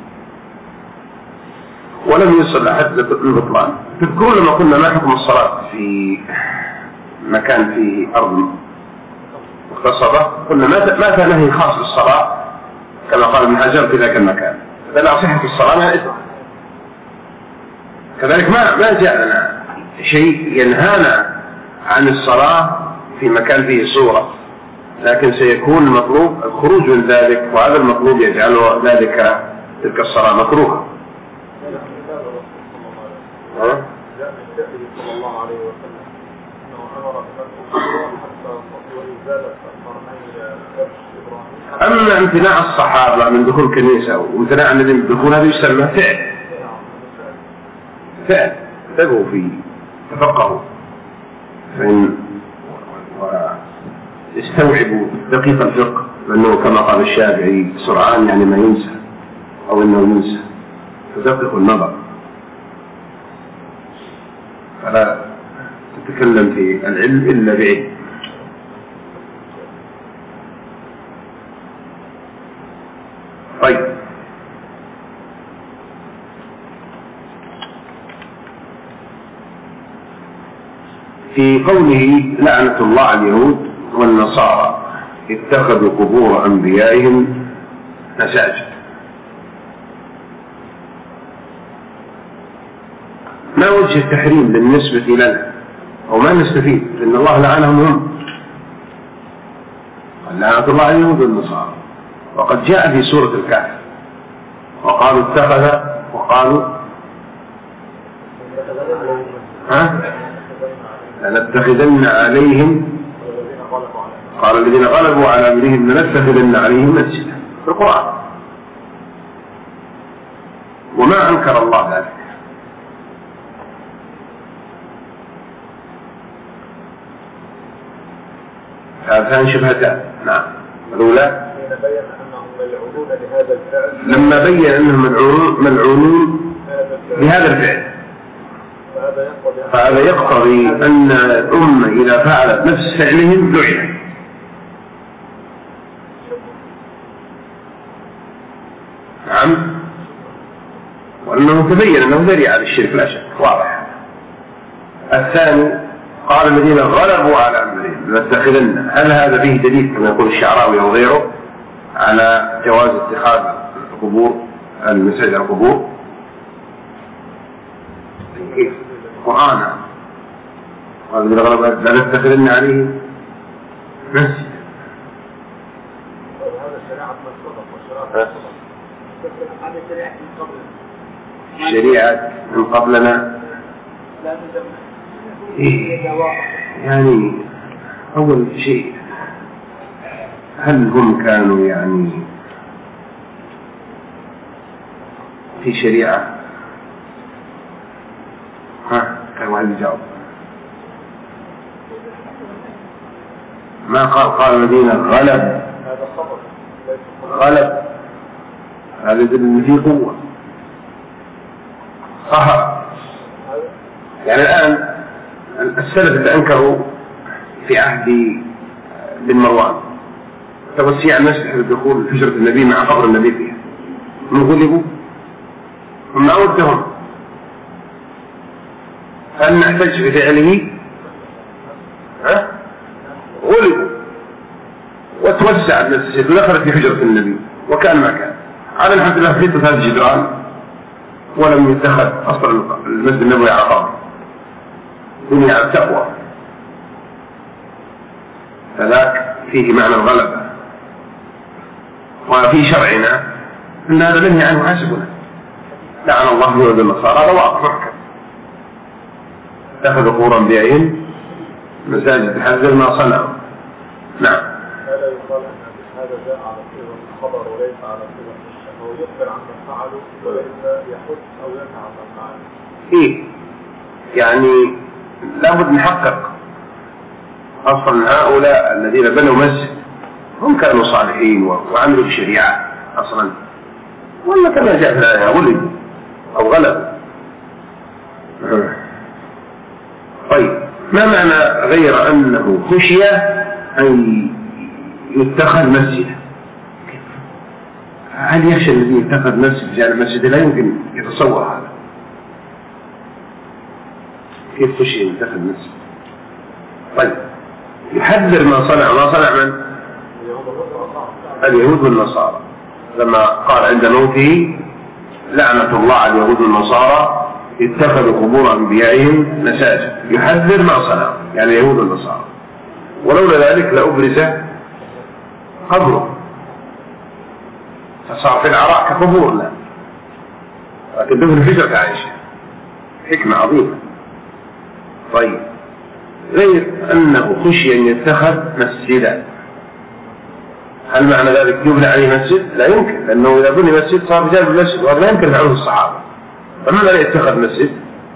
ولم يصل أحد للبطلان. تذكرون لما قلنا ما حكم الصلاة في مكان فيه أرض مختصرة، قلنا ما كان نهي خاص بالصلاة كما قال ابن حجر في ذاك المكان، فلا صحة الصلاة ما إثم. كذلك ما جاء لنا شيء ينهانا عن الصلاة في مكان فيه صورة، لكن سيكون المطلوب الخروج من ذلك، وهذا المطلوب يجعل تلك الصلاة مكروهة. جاء من فعله صلى الله عليه وسلم انه امر بمسح حتى ويزال قرني كبش ابراهيم. اما امتناع الصحابه من دخول كنيسه وامتناع الذين من دخول هذا يسمى فعل تبعوا فيه تفقهوا فإن استوعبوا دقيق الفقه، لأنه كما قال الشافعي سرعان يعني ما ينسى أو إنه ينسى، فدققوا النظر، فلا تتكلم في العلم إلا بعلم. طيب في قوله لعنة الله على اليهود والنصارى اتخذوا قبور أنبيائهم مساجد، ما وجه التحريم بالنسبة لنا وما نستفيد؟ لأن الله لعنهم هم، لعنة الله على اليهود والنصارى، وقد جاء في سورة الكهف وقالوا اتخذ وقالوا لنتخذن عليهم، قال الذين غلبوا على أمرهم لنتخذن عليهم مسجدا في القرآن، وما أنكر الله ذلك. هاتان شبهتان. نعم. الأولى لما بين أنهم ملعونون بهذا الفعل، فهذا يقتضي أن الأمة إذا فعلت نفس فعلهم لعنت. نعم، وأنه تبين أنه ذريعة للشرك لا شك، واضح. الثاني قال الذين غلبوا على أمرهم لنتخذن، هل هذا فيه دليل كما يقول الشعراوي أو غيره على جواز اتخاذ القبور المساجد القبور؟ كيف؟ قرآن قال الذين غلبوا لنتخذن عليهم مسجد. شريعة من قبلنا يعني أول شيء هل هم كانوا يعني في شريعة؟ كان واحد يجاوب. ما قال الذين غلب هذا يدل ان فيه قوة قهر. يعني الآن السلف اللي أنكروا في عهد بن مروان توسيع المسح بدخول حجرة النبي مع قبر النبي فيها، من غلبوا هم عودتهم، هل نحتج بفعله؟ غلبوا وتوسع المسجد ودخلت في حجرة النبي وكان ما كان. على الحمد لله في ثلاث جدران ولم يتخذ أصلا المسجد النبوي على قبر، بني على التقوى، فذاك فيه معنى الغلبة. وفي شرعنا أن هذا منهي عنه حسبنا، لعن الله يهود النصارى رواق محكم اتخذوا قبورا بعين مساجد تحذر ما صنعوا. نعم. هذا يقال أن هذا جاء على صيغة الخبر وليس على صيغة الشك، هو يخبر عن من فعله وليس يحث أو ينهى عن من فعله. إيه يعني لابد نحقق أصلا هؤلاء الذين بنوا مسجد هم كانوا صالحين وعملوا بالشريعة أصلا، ولا كما جاء في الآية ولد أو غلب. طيب ما معنى غير أنه خشي أن يتخذ مسجدا؟ هل يخشى الذي يتخذ مسجد جانب مسجد؟ لا يمكن يتصور هذا. كيف خشي أن يتخذ مسجد؟ طيب يحذر ما صنع من اليهود والنصارى لما قال عند موته لعنة الله على اليهود والنصارى اتخذوا قبور أنبيائهم مساجد، يحذر ما صنع يعني اليهود والنصارى، ولولا ذلك لأبرز قبره فصار في العراء كقبورنا، لكن دفن حجرة عائشة حكمة عظيمة. طيب غير أنه خشي أن يتخذ مسجدا، هل معنى ذلك يبنى عليه مسجد؟ لا يمكن، لأنه إذا بني مسجد صار بجانب المسجد وهذا لا يمكن فعله الصحابة. فماذا لا يتخذ مسجد؟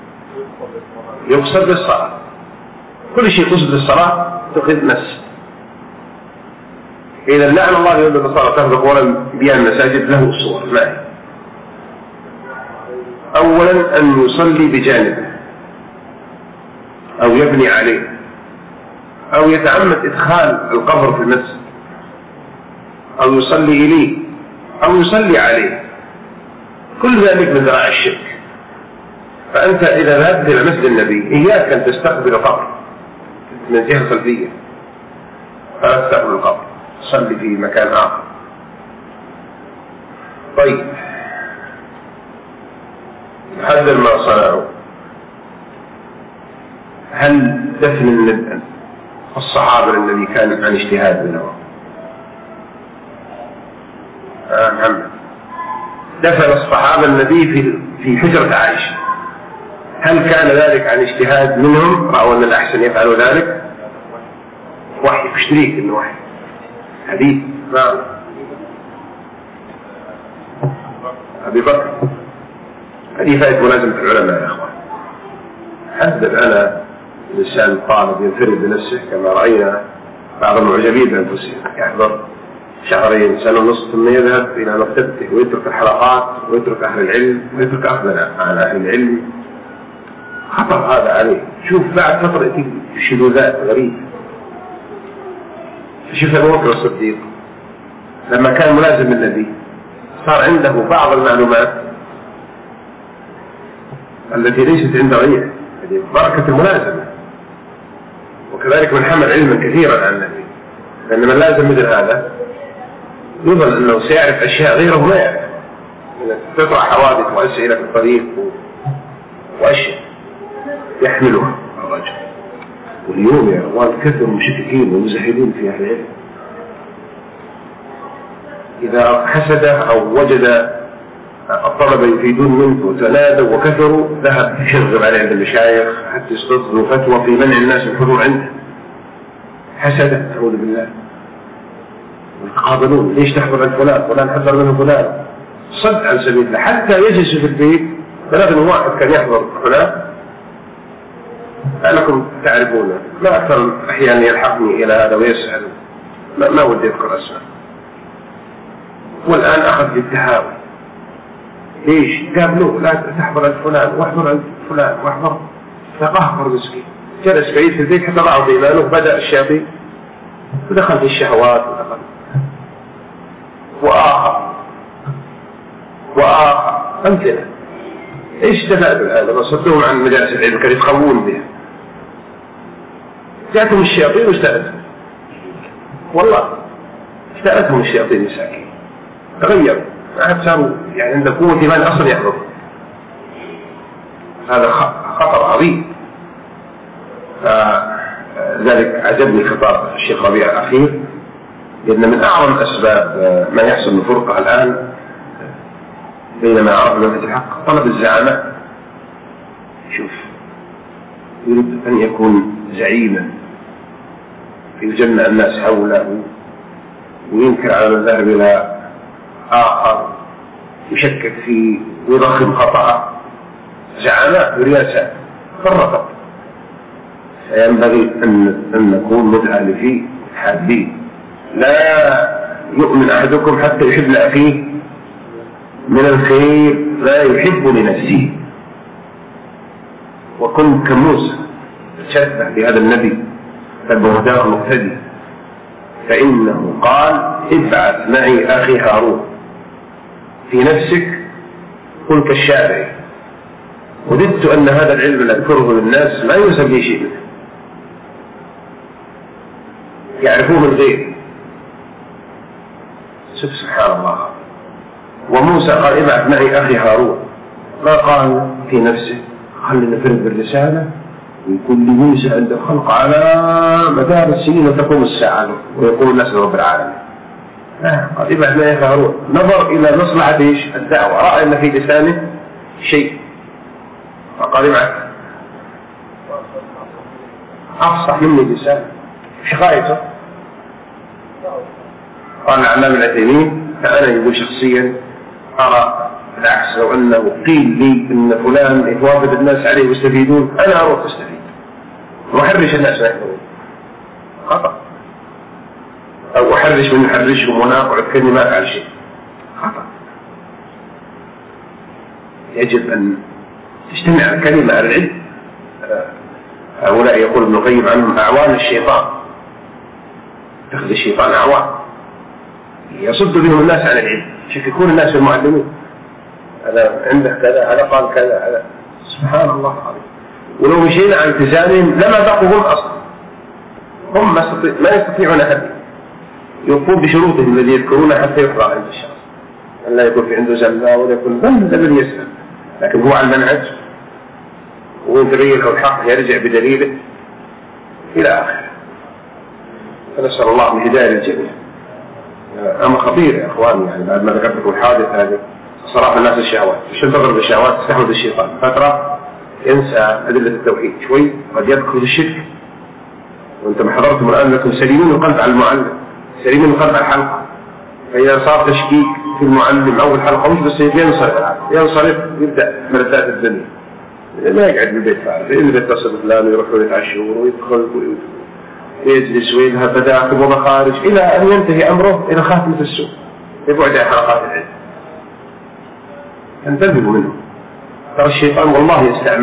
يقصد بالصلاة، كل شيء يقصد بالصلاة تأخذ مسجد. إذا لعن الله يهود النصارى تخلق ولا بيان مساجد له صور. ما هي؟ أولا أن يصلي بجانبه أو يبني عليه أو يتعمد إدخال القبر في المسجد أو يصلي إليه أو يصلي عليه، كل ذلك من ذراع الشرك. فأنت إذا ذهبت إلى مسجد النبي إياك أن تستقبل القبر من جهة خلفية، فلا تستقبل القبر، صلي في مكان آخر. طيب يحذر ما صنعوا. هل دفن الصحابة للنبي كان عن اجتهاد منهم؟ محمد دفن الصحابة النبي في حجرة عائشة، هل كان ذلك عن اجتهاد منهم رأوا أن الأحسن يفعلوا ذلك؟ وحي اشتريك إنه وحي حديث. نعم. أبي بكر هذه فائدة ملازمة العلماء يا إخوان. حدد أنا الإنسان طالب ينفرد بنفسه كما رأينا بعض المعجبين بأنفسهم يحضر شهرين سنة ونصف ثم يذهب إلى مكتبته ويترك الحلقات ويترك أهل العلم ويترك أخذنا عن أهل العلم. خطر هذا عليه. شوف بعد فترة شذوذات غريبة. شوف أبو بكر الصديق لما كان ملازم النبي صار عنده بعض المعلومات التي ليست عند غيره، يعني بركة الملازمة. وكذلك من حمل علما كثيرا عن النبي، لأن من لازم مثل هذا يظن أنه سيعرف أشياء غيره ما يعرف، تطرح حوادث وأسئلة في الطريق وأشياء يحملها الرجل. واليوم يا أخوان كثر مشككين ومزهدين في أهل العلم، إذا حسده أو وجد الطلبة يفيدون منه وتنادوا وكثروا ذهب يشغل عليه عند المشايخ حتى يستصدروا فتوى في منع الناس من الحضور عنده. حسده أعوذ بالله، ويتقابلون ليش تحضر عند فلان؟ فلان حضر منه فلان، صد عن سبيل الله حتى يجلس في البيت. بلغني واحد كان يحضر فلان لأنكم تعرفونه، ما أكثر أحيانا يلحقني إلى هذا ويسأل، ما ودي أذكر أسماء. والآن أخذ بالتهاوي ليش؟ قابلوه لا تحضر عند فلان واحضر عند فلان واحضر، تقهقر مسكين، جلس بعيد في البيت حتى ضعف إيمانه، بدأ الشياطين ودخل في الشهوات وآخر أمثلة. إيش استفادوا الآن لما صدوهم عن مجالس العلم كانوا يتخوون بها؟ جاءتهم الشياطين واجتأتهم، والله اجتأتهم الشياطين مساكين، تغيروا ما صاروا يعني عند قوة إيمان أصلا يحضر. هذا خطر عظيم. لذلك عجبني خطاب الشيخ ربيع الأخير، لأن من أعظم أسباب ما يحصل من فرقة الآن بينما عرف منهج الحق طلب الزعامة. شوف، يريد أن يكون زعيما يجمع الناس حوله وينكر على من ذهب إلى آخر، يشكك فيه ويضخم خطأه. زعامة ورياسة فرقت. فينبغي أن نكون متآلفين حابين. لا يؤمن أحدكم حتى يحب لأخيه من الخير لا يحب لنفسه. وكن كموسى تشبه بهذا النبي فبهداه مقتدي، فإنه قال ابعث معي أخي هارون. في نفسك كن كالشافعي. وددت أن هذا العلم الذي أذكره للناس ما يسمي شيء منه، يعرفوه من غير. سبحان الله. وموسى قال ابعث معي أخي هارون، ما قال في نفسه خلينا نفرد بالرسالة ويكون لي موسى عند الخلق على مدار السنين وتقوم الساعة ويقول الناس رب العالمين. قال ابعث معي أخي هارون، نظر إلى مصلحة الدعوة، رأى أن في لسانه شيء فقال ابعث. أفصح مني لسانه، ايش غايته؟ قال العلامة العثيمين فأنا يقول شخصيا أرى بالعكس، لو أنه قيل لي أن فلان يتوافد الناس عليه ويستفيدون أنا أروح أستفيد وأحرش الناس ما يحضرون، خطأ. أو أحرش من يحرشهم وناقع الكلمات على شيء، خطأ. يجب أن تجتمع الكلمة على العلم. هؤلاء يقول ابن القيم عنهم أعوان الشيطان، تأخذ الشيطان أعوان يصد بهم الناس عن العلم، يشككون الناس في المعلمين، هذا عنده كذا، هذا قال كذا، هذا سبحان الله العظيم. ولو مشينا عن التزامهم لما بقوا هم أصلا، هم ما يستطيعون أحد يقوم بشروطهم الذي يذكرونها حتى يقرأ عند الشخص، أن لا يكون في عنده زلة ولا يكون ذنب الذي يسلم، لكن هو على المنهج ويتبين له الحق يرجع بدليله إلى آخره. فنسأل الله الهداية للجميع. أمر خطير يا إخواني، يعني بعد ما ذكرت لكم الحادث هذه صراحة الناس الشهوات، مش تنتظر بالشهوات تستحوذ الشيطان فترة ينسى أدلة التوحيد، شوي قد يدخل الشرك. وأنت ما حضرتم الآن لكم سليمين القلب على المعلم، سليمين القلب على الحلقة. فإذا صار تشكيك في المعلم أو الحلقة مش بس ينصرف يبدأ ملذات الدنيا، ما يقعد بالبيت فارغ، اللي بيتصل فلان ويروح ويتعشور ويدخل ويجلس ويذهب بداخل ومخارج إلى أن ينتهي أمره إلى خاتمة السوء، يبعد عن حلقات العلم. انتبهوا منهم، ترى الشيطان والله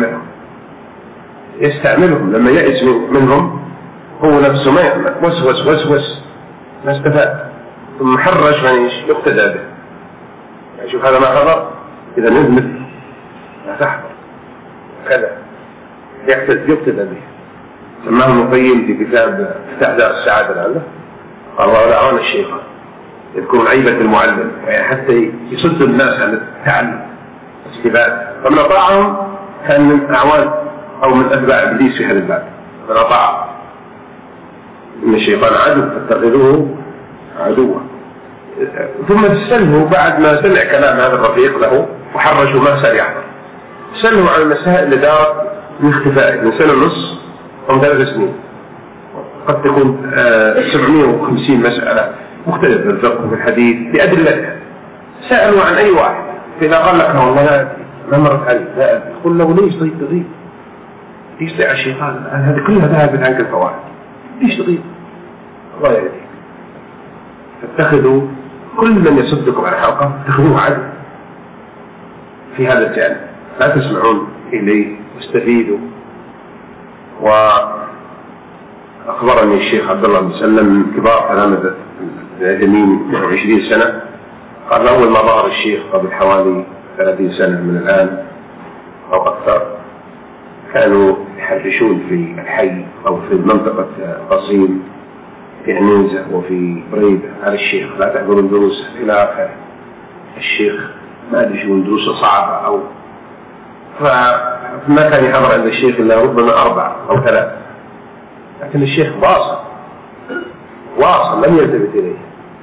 يستعملهم لما يئس منهم هو نفسه ما يعمل، وسوس ما استفاد، ثم حرش من يقتدى به. يعني شوف هذا ما حضر، إذا نذنب لا تحضر كذا يقتدى به. سماه ابن القيم في كتاب استعداء السعادة الآن، قال ولا أعوان الشيطان يذكرون عيبة المعلم، يعني حتى يصد الناس عن التعلم والاستفادة. فمن أطاعهم كان من أعوان أو من أتباع إبليس في هذا الباب. من أطاع إن الشيطان عدو فاتخذوه عدوا. ثم تسأله بعد ما سمع كلام هذا الرفيق له وحرجه ما سأل يحضر، سأله عن المسائل اللي دارت من اختفائه من سنة ونص أو 3 سنين، قد تكون 750 مسألة مختلفة في الفقه وفي الحديث بأدلتها. سألوا عن أي واحد، فإذا قال لك والله لا أدري ما مرت علي لا أدري، قل له ليش تضيع؟ ليش تضيع الشيطان؟ هذه كلها ذهبت عنك الفوائد، ليش تضيع؟ الله يهديك. فاتخذوا كل من يصدكم على حلقة اتخذوه عدو، في هذا الجانب، لا تسمعون إليه واستفيدوا. وأخبرني الشيخ عبد الله بن سلم من كبار تلامذة الأكاديميين 20 سنة، قال أول ما ظهر الشيخ قبل حوالي 30 سنة من الآن أو أكثر كانوا يحرشون في الحي أو في منطقة قصيم في عنيزة وفي بريدة على الشيخ لا تحضرون دروسه إلى آخره. الشيخ ما أدري شو دروسه صعبة أو فما كان يحضر عند الشيخ إلا ربما 4 أو 3، لكن الشيخ واصل لم يلتفت إليه.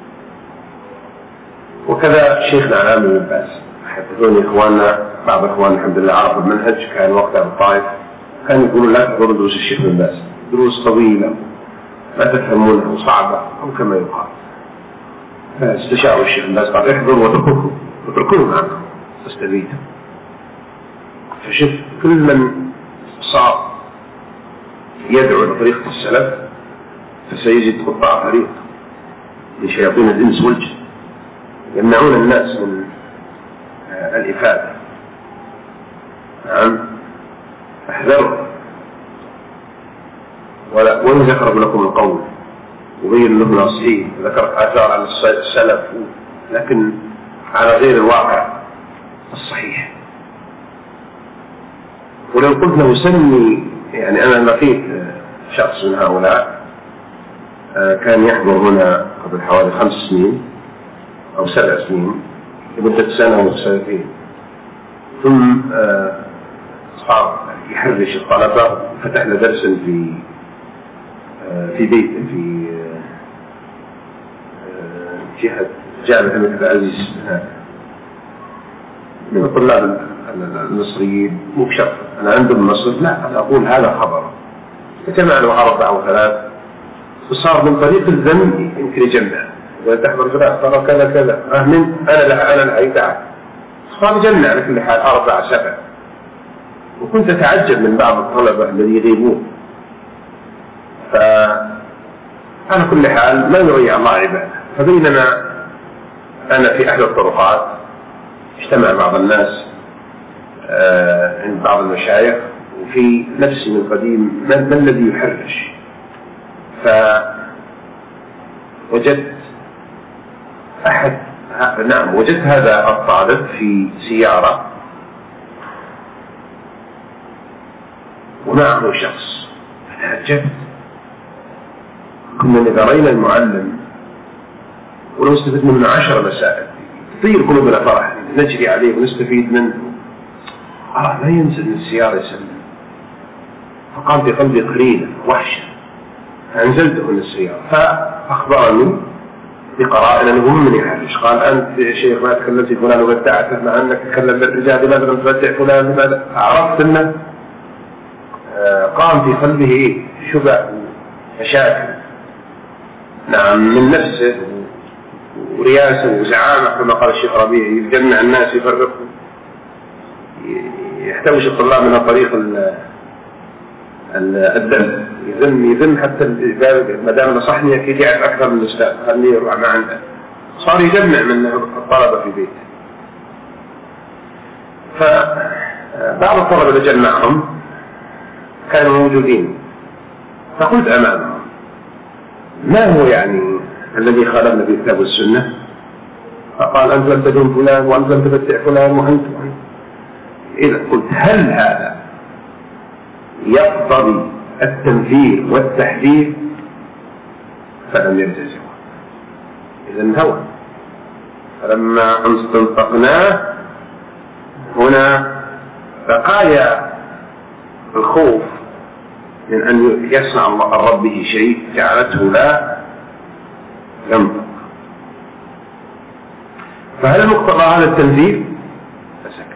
وكذا شيخنا عامر بن باز، حدثوني إخواننا بعض إخواننا الحمد لله عرفوا المنهج، كان وقتها بالطائف كانوا يقولون لا تحضروا دروس الشيخ بن باز، دروس طويلة لا تفهمونها وصعبة أو كما يقال. فاستشاروا الشيخ بن باز قال احضروا واتركوهم عنكم تستفيدوا. فشوف كل من صار يدعو لطريقة السلف فسيجد قطاع طريق من شياطين الإنس والجن يمنعون الناس من الإفادة. نعم احذروا وإن ذكر لكم القول وبين لهم ناصحين، ذكر آثار عن السلف لكن على غير الواقع الصحيح. ولو قلت له سمي، يعني أنا لقيت شخص من هؤلاء كان يحضر هنا قبل حوالي 5 سنين أو 7 سنين لمدة 1 أو 2 سنين، ثم صار يحرش الطلبة. فتحنا درسا في بيت في جهة جامعة الملك العزيز من الطلاب المصريين، مو بشرط أنا عندهم مصر، لا أنا أقول هذا خبر. فجمعنا 4 أو 3 وصار من طريق الذم يمكن يجمع، إذا تحضر فلان ترى كذا كذا أنا لها تعال، صار يجمع على كل حال 4 7. وكنت أتعجب من بعض الطلبة الذين يغيبون. فعلى كل حال ما يضيع الله عباده. فبينما أنا في أحد الطرقات اجتمع بعض الناس عند بعض المشايخ، وفي نفسي من قديم ما الذي يحرش، فوجدت وجدت هذا الطالب في سيارة ومعه شخص. فتعجبت، كنا إذا رأينا المعلم ولو استفدنا من 10 مسائل تطير قلوبنا فرح، نجري عليه ونستفيد منه. ما ينزل من السيارة يسلم. فقام في قلبي قرينة وحشة، فأنزلته من السيارة فأخبرني بقرائن أنه من يحرش. قال أنت يا شيخ ما تكلمت في فلان وبدعته، مع أنك تكلم بالرجال، لماذا لم تبدع فلان؟ لماذا؟ عرفت أنه قام في قلبه شبع مشاكل، نعم، من نفسه ورياسة وزعامة كما قال الشيخ ربيع، يجمع الناس يفرقهم، يحتوش الطلاب من طريق الذم، يذم حتى ما دام نصحني أكيد يعرف أكثر من الأستاذ، خليه يروح ما عنده. صار يجمع من الطلبة في بيته. فبعض الطلبة اللي جمعهم كانوا موجودين، فقلت أمامهم ما هو يعني الذي خالفنا في الكتاب والسنة؟ فقال أنت لم تدين فلان وأنت لم تبتع فلان وأنت. إذا قلت هل هذا يقتضي التنفير والتحذير؟ فلم يلتزم. إذا هوى. فلما استنطقناه هنا بقايا الخوف من أن يصنع الرب به شيء جعلته لا ينطق. فهل مقتضى هذا التنفير؟ فسكت.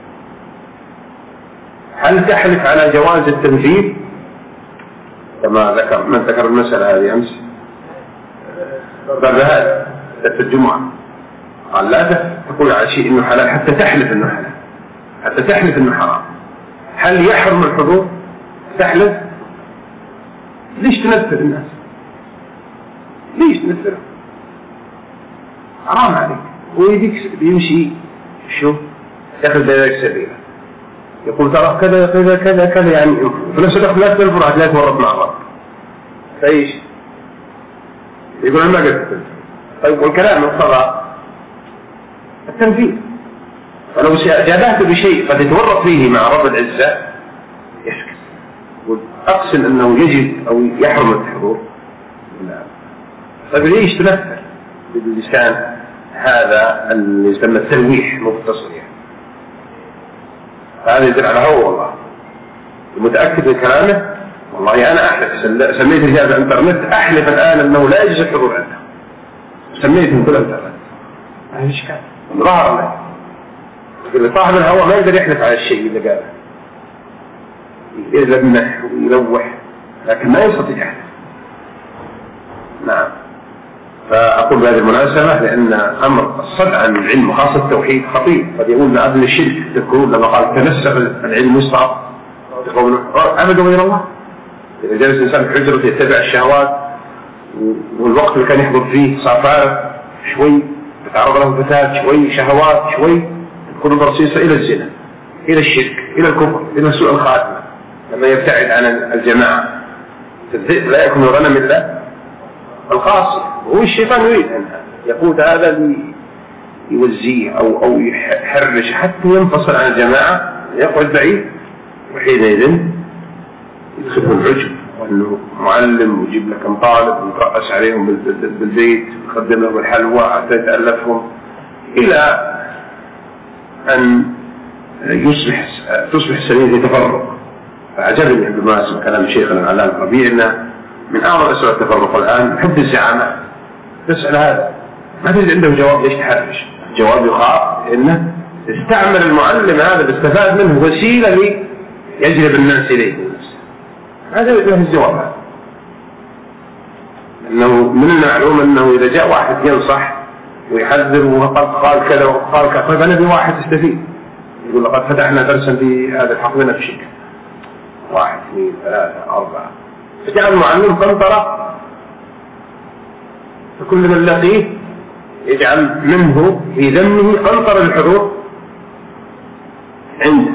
هل تحلف على جواز التنفير كما ذكر من ذكر المسألة هذه أمس بعد هذا في الجمعة؟ قال لا تقول على شيء إنه حلال حتى تحلف إنه حلال، حتى تحلف إنه حرام. هل يحرم الحضور؟ تحلف؟ ليش تنفر الناس؟ ليش تنفرهم؟ حرام عليك. ويديك بيمشي شو يأخذ بذلك سبيلا، يقول ترى كذا كذا كذا كذا، يعني في نفس الوقت لا تنفر هتلاقي ورط مع الرب فايش يقول أنا ما قلت. طيب والكلام الصغى التنفيذ، فلو جابهت بشيء قد يتورط فيه مع رب العزة يسكت، أقسم أنه يجب أو يحرم الحضور. لا. طيب ليش تنفر باللسان هذا اللي يسمى التلويح مو بالتصريح؟ هذا يدل على هو والله متأكد من كلامه. والله أنا أحلف، سميت رجال الإنترنت أحلف الآن أنه لا يجوز الحضور عنده، سميت من كل الإنترنت هذا إشكال ظهر له. صاحب الهوى ما يقدر يحلف على الشيء اللي قاله، يلمح ويلوح لكن ما يستطيع يحلف. نعم. فأقول بهذه المناسبة لأن أمر الصد عن العلم وخاصة التوحيد خطير، قد يقول قبل الشرك تذكرون لما قال تنسخ العلم يصعب تقولون عبدوا غير الله. إذا جلس الإنسان في حجرته يتبع الشهوات والوقت اللي كان يحضر فيه صار فارغ، شوي تتعرض له فساد، شوي شهوات، شوي تكون برصيصة إلى الزنا، إلى الشرك، إلى الكفر، إلى سوء الخاتمة. لما يبتعد عن الجماعة الذئب لا يكون غنم إلا القاصي، هو الشيطان يريد أن يقود هذا ليوزيه أو يحرش حتى ينفصل عن الجماعة يقعد بعيد، وحينئذ يدخله العجب وأنه معلم ويجيب لك طالب ويترأس عليهم بالبيت ويقدم لهم الحلوى حتى يتألفهم إلى أن تصبح السنين يتفرق. فعجبني عندما أسمع كلام شيخنا العلامة الربيع أنه من أعظم أسباب التفرق الآن حب الزعامة. تسأل هذا ما تجد عنده جواب ليش تحرش؟ جواب يخاف إنه استعمل المعلم هذا باستفاد منه وسيلة ليجلب الناس إليه. هذا له الجواب هذا. إنه من المعلوم أنه إذا جاء واحد ينصح ويحذر وقد قال كذا وقال كذا، طيب أنا بواحد استفيد يقول لقد فتحنا درسا في هذا الحق بشكل 1 2 3 4 فجعل المعلم قنطرة، فكل من لقيه يجعل منه في ذمه قنطرة للحضور عنده.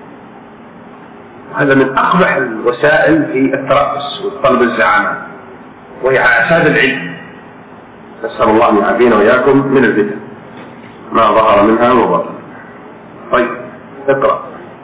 هذا من أقبح الوسائل في الترأس والطلب الزعامة، وهي أعساد العلم. نسأل الله أن يعافينا وإياكم من الفتن ما ظهر منها وبطن. طيب اقرأ.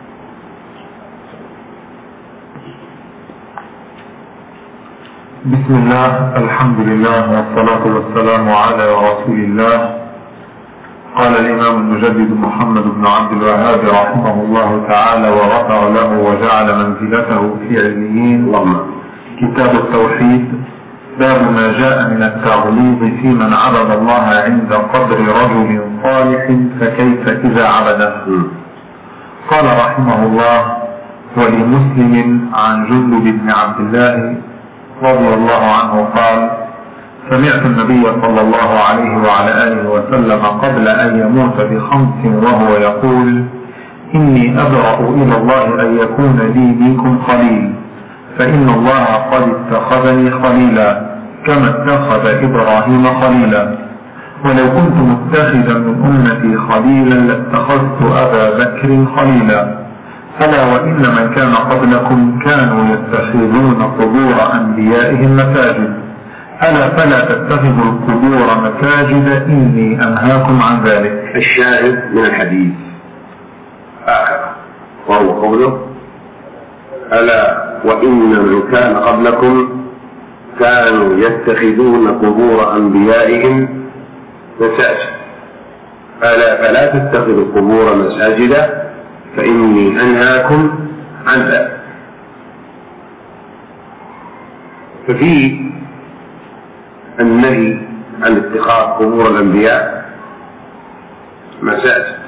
بسم الله، الحمد لله والصلاة والسلام على رسول الله. قال الإمام المجدد محمد بن عبد الوهاب رحمه الله تعالى وغفر له وجعل منزلته في عليين، كتاب التوحيد، باب ما جاء من التغليظ في من عبد الله عند قبر رجل صالح فكيف إذا عبده. قال رحمه الله: ولمسلم عن جندب بن عبد الله رضي الله عنه قال: سمعت النبي صلى الله عليه وعلى آله وسلم قبل أن يموت ب5 وهو يقول: إني أبرأ إلى الله أن يكون لي منكم خليل، فإن الله قد اتخذني خليلا كما اتخذ إبراهيم خليلا، ولو كنت متخذا من أمتي خليلا لاتخذت أبا بكر خليلا. ألا وإن من كان قبلكم كانوا يتخذون قبور أنبيائهم مساجد، ألا فلا تتخذوا القبور مساجد إني أنهاكم عن ذلك. الشاهد من الحديث آخر وهو قوله: ألا وإن من كان قبلكم كانوا يتخذون قبور أنبيائهم مساجد، ألا فلا تتخذوا القبور مساجد فإني أنهاكم عن ذلك. ففي النهي عن اتخاذ قبور الأنبياء مساجد،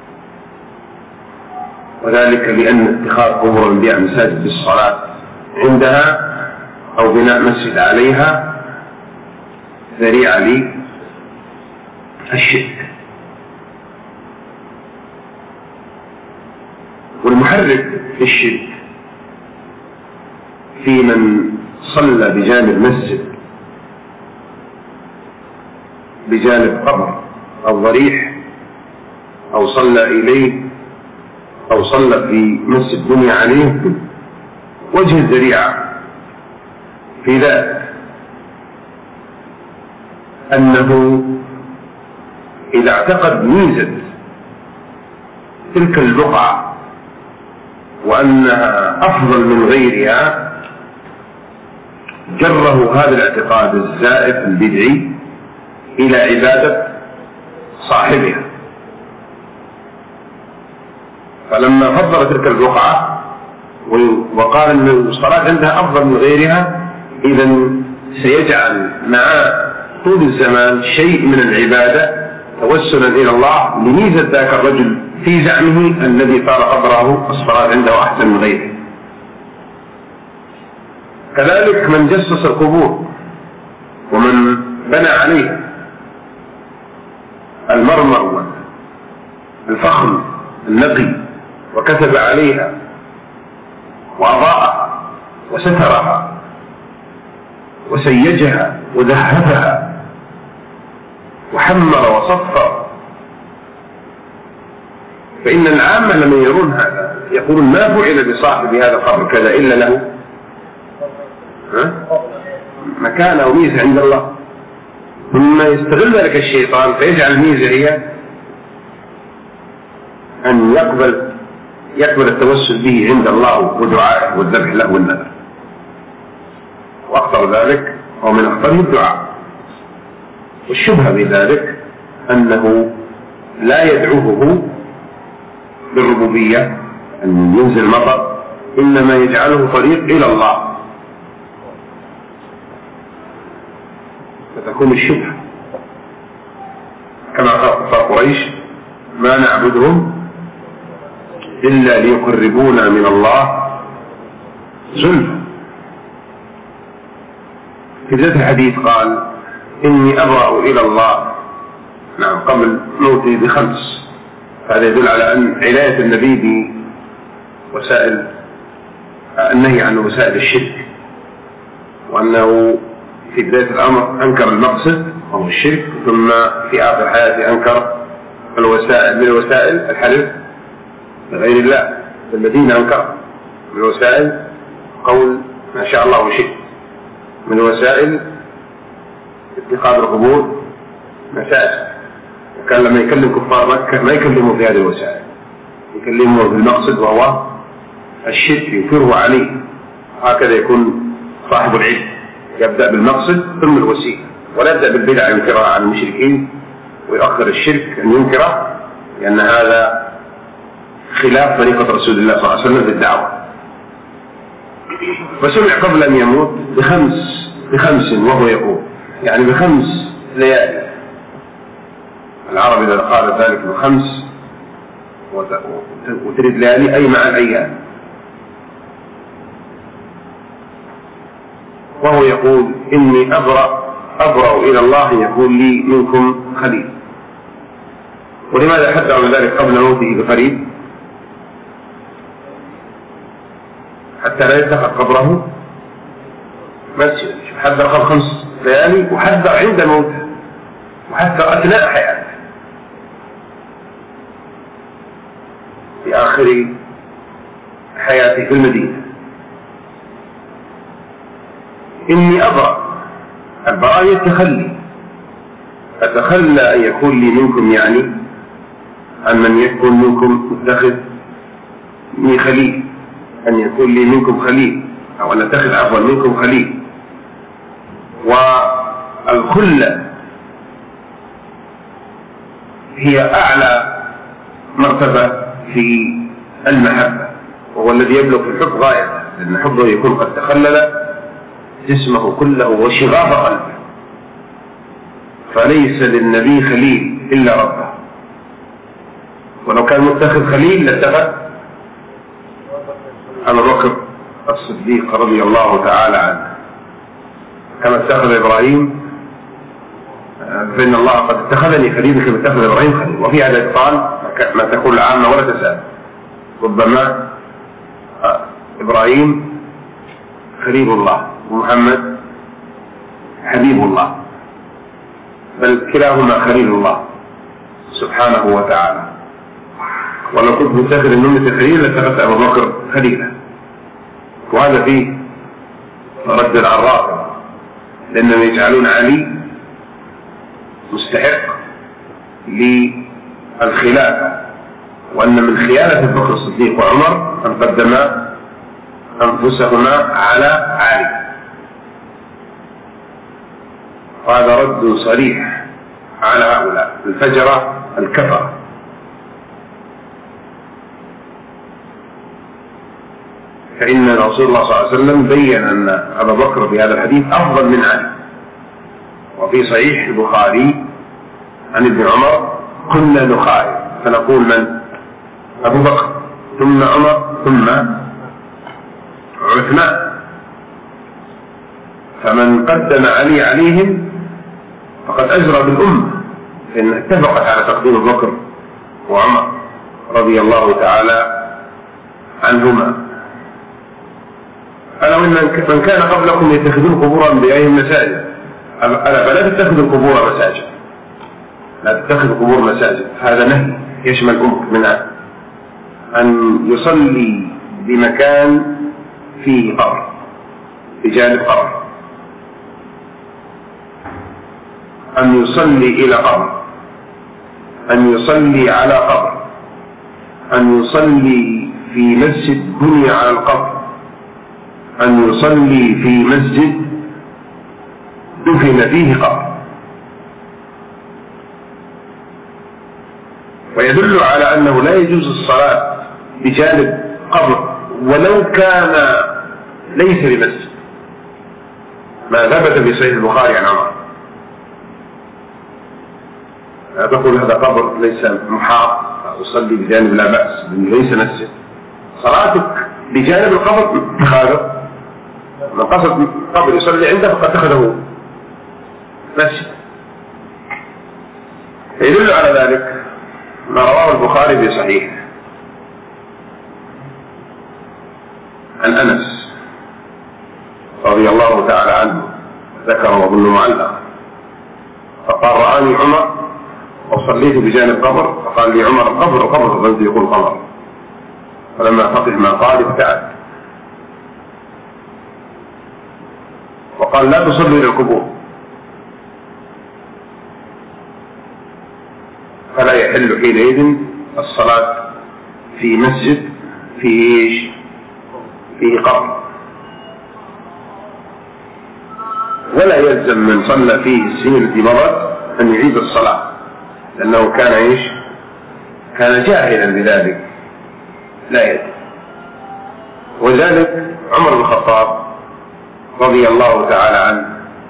وذلك لأن اتخاذ قبور الأنبياء مساجد للصلاة عندها أو بناء مسجد عليها ذريعة للشرك. والمحرك في الشرك في من صلى بجانب مسجد بجانب قبر أو ضريح أو صلى إليه أو صلى في مس الدنيا عليه وجه الذريعة في ذلك أنه إذا اعتقد ميزة تلك البقعة وأنها أفضل من غيرها جره هذا الاعتقاد الزائف البدعي إلى عبادة صاحبها. فلما فضل تلك البقعة وقال أن الصلاة عندها أفضل من غيرها، إذن سيجعل مع طول الزمان شيء من العبادة توسلا إلى الله لميزة ذاك الرجل في زعمه الذي صار قدره الصلاة عنده أحسن من غيره. كذلك من جسس القبور ومن بنى عليها المرمر الفخم النقي وكتب عليها وأضاءها وسترها وسيجها وذهبها وحمر وصفر، فإن العامة لما يرون هذا يقولون ما فعل بصاحب هذا القبر كذا إلا له مكانه وميزة عند الله. ثم يستغل ذلك الشيطان فيجعل الميزة هي أن يقبل التوسل به عند الله ودعائه والذبح له والنذر. وأخطر ذلك أو من أخطره الدعاء. والشبهة بذلك أنه لا يدعوه بالربوبية أن ينزل مطر، إنما يجعله طريق إلى الله، فتكون الشبهة كما قال قريش ما نعبدهم إلا ليقربونا من الله زلفى. في ذات الحديث قال إني أبرأ إلى الله قبل موتي ب5. هذا يدل على أن عناية النبي بوسائل النهي عن وسائل الشرك، وأنه في بداية الأمر أنكر المقصد وهو الشرك، ثم في آخر حياته أنكر الوسائل من الوسائل الحلف بغير الله. في المدينة أنكر من الوسائل قول ما شاء الله وشئت، من الوسائل اتخاذ القبور مساجد. وكان لما يكلم كفار مكة ما يكلموا في هذه الوسائل، يكلموا بالمقصد وهو الشرك ينكره عليه. هكذا يكون صاحب العلم، يبدأ بالمقصد ثم الوسيلة، ولا يبدأ بالبدع ينكرها عن المشركين ويؤخر الشرك أن ينكره، لأن هذا خلاف طريقة رسول الله صلى الله عليه وسلم في الدعوة. فسمع قبل أن يموت بخمس وهو يقول يعني ب5 ليالي. العرب إذا قال ذلك ب5 وتريد ليالي أي مع الأيام. وهو يقول إني أبرأ إلى الله يكون لي منكم خليل. ولماذا حذر من ذلك قبل موته بقريب؟ حتى لا يتخذ قبره مسجد. حذر قبل 5 ليالي، وحذر عند موته، وحذر أثناء حياته في آخر حياته في المدينة. إني أبرأ، البراء يتخلي، أتخلى أن يكون لي منكم، يعني أن من يكون منكم متخذني خليل، أن يكون لي منكم خليل، أو أن أتخذ عفوا منكم خليل. والخلة هي أعلى مرتبة في المحبة، وهو الذي يبلغ في الحب غاية، لأن حبه يكون قد تخلل جسمه كله وشغاف قلبه. فليس للنبي خليل إلا ربه، ولو كان متخذ خليل لاتخذ أبو بكر الصديق رضي الله تعالى عنه، كما اتخذ إبراهيم، فإن الله قد اتخذني خليلا كما اتخذ إبراهيم خليل. وفي هذا الإبطال ما تقول العامة ولا تسأل، ربما إبراهيم خليل الله ومحمد حبيب الله، بل كلاهما خليل الله سبحانه وتعالى. ولو كنت متخذ النملة خليلا لاتخذت أبو بكر خليلا. وهذا فيه رد على الرافضة، لأنهم يجعلون علي مستحق للخلافة، وأن من خيانة بكر الصديق وعمر أن قدما أنفسهما على علي. وهذا رد صريح على هؤلاء الفجرة الكفرة. فإن رسول الله صلى الله عليه وسلم بين أن أبا بكر في هذا الحديث أفضل من علي. وفي صحيح البخاري عن ابن عمر كنا نخالف فنقول من؟ أبو بكر ثم عمر ثم عثمان، فمن قدم علي عليهم فقد أجرى بالأمة، لأن اتفقت على تقديم أبو بكر وعمر رضي الله تعالى عنهما. ألا وإن من كان قبلكم يتخذون قبور أنبيائهم مساجد، ألا فلا تتخذوا القبور مساجد، لا تتخذوا قبور مساجد. هذا نهي يشمل منها أن يصلي بمكان فيه قبر، بجانب قبر، أن يصلي إلى قبر، أن يصلي على قبر، أن يصلي في مسجد بني على القبر، أن يصلي في مسجد دفن فيه قبر. ويدل على أنه لا يجوز الصلاة بجانب قبر ولو كان ليس بمسجد، ما ثبت في صحيح البخاري عن عمر. لا تقول هذا قبر ليس محاط أصلي بجانب، لا بأس، ليس مسجد. صلاتك بجانب القبر خارج، من قصد قبر يصلي عنده فقد اتخذه مسجد. يدل على ذلك ما رواه البخاري في صحيح عن أنس رضي الله تعالى عنه، ذكر وابن معلق، فقال رآني عمر وصليت بجانب قبر، فقال لي عمر القبر قبر، فظلت يقول قبر، فلما فقه ما قال ابتعد وقال لا تصلي إلى القبور، فلا يحل حينئذ الصلاة في مسجد فيه قبر. ولا يلزم من صلى فيه السنين التي مضت أن يعيد الصلاة، لأنه كان كان جاهلا بذلك لا يدري. وذلك عمر بن الخطاب رضي الله تعالى عنه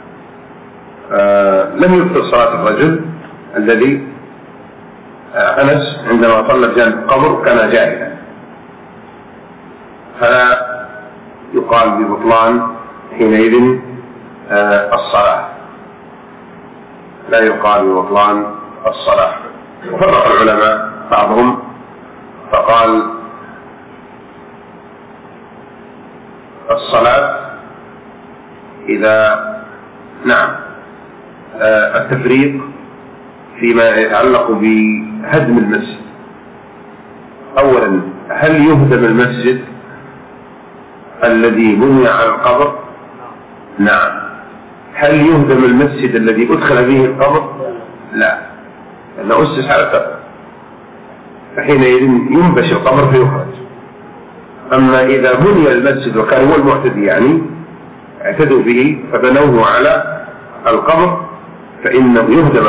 لم يبطل صلاة الرجل الذي أنس عندما صلى بجانب قبر كان جاهلا، فلا يقال ببطلان حينئذ الصلاة، لا يقال ببطلان الصلاة. وفرق العلماء بعضهم فقال الصلاة إذا التفريق فيما يتعلق بهدم المسجد. أولا، هل يهدم المسجد الذي بني على القبر؟ نعم. هل يهدم المسجد الذي أدخل فيه القبر؟ لا، لأنه أسس على القبر، فحينئذ ينبش القبر فيخرج. أما إذا بني المسجد وكان هو المعتدي اعتدوا به فبنوه على القبر، فإنه يهدم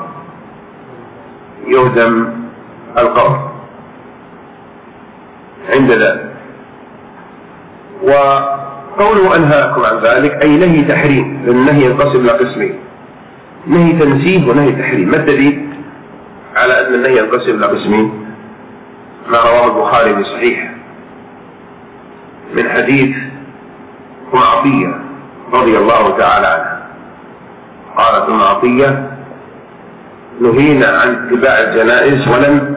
القبر عند ذلك. وقوله أنهاكم عن ذلك أي نهي تحريم، لأن النهي ينقسم إلى قسمين، نهي تنزيه ونهي تحريم. ما الدليل على أن النهي ينقسم إلى قسمين؟ ما رواه البخاري في صحيح من حديث أم عطية رضي الله تعالى عنها، قالت أم عطية نهينا عن اتباع الجنائز ولم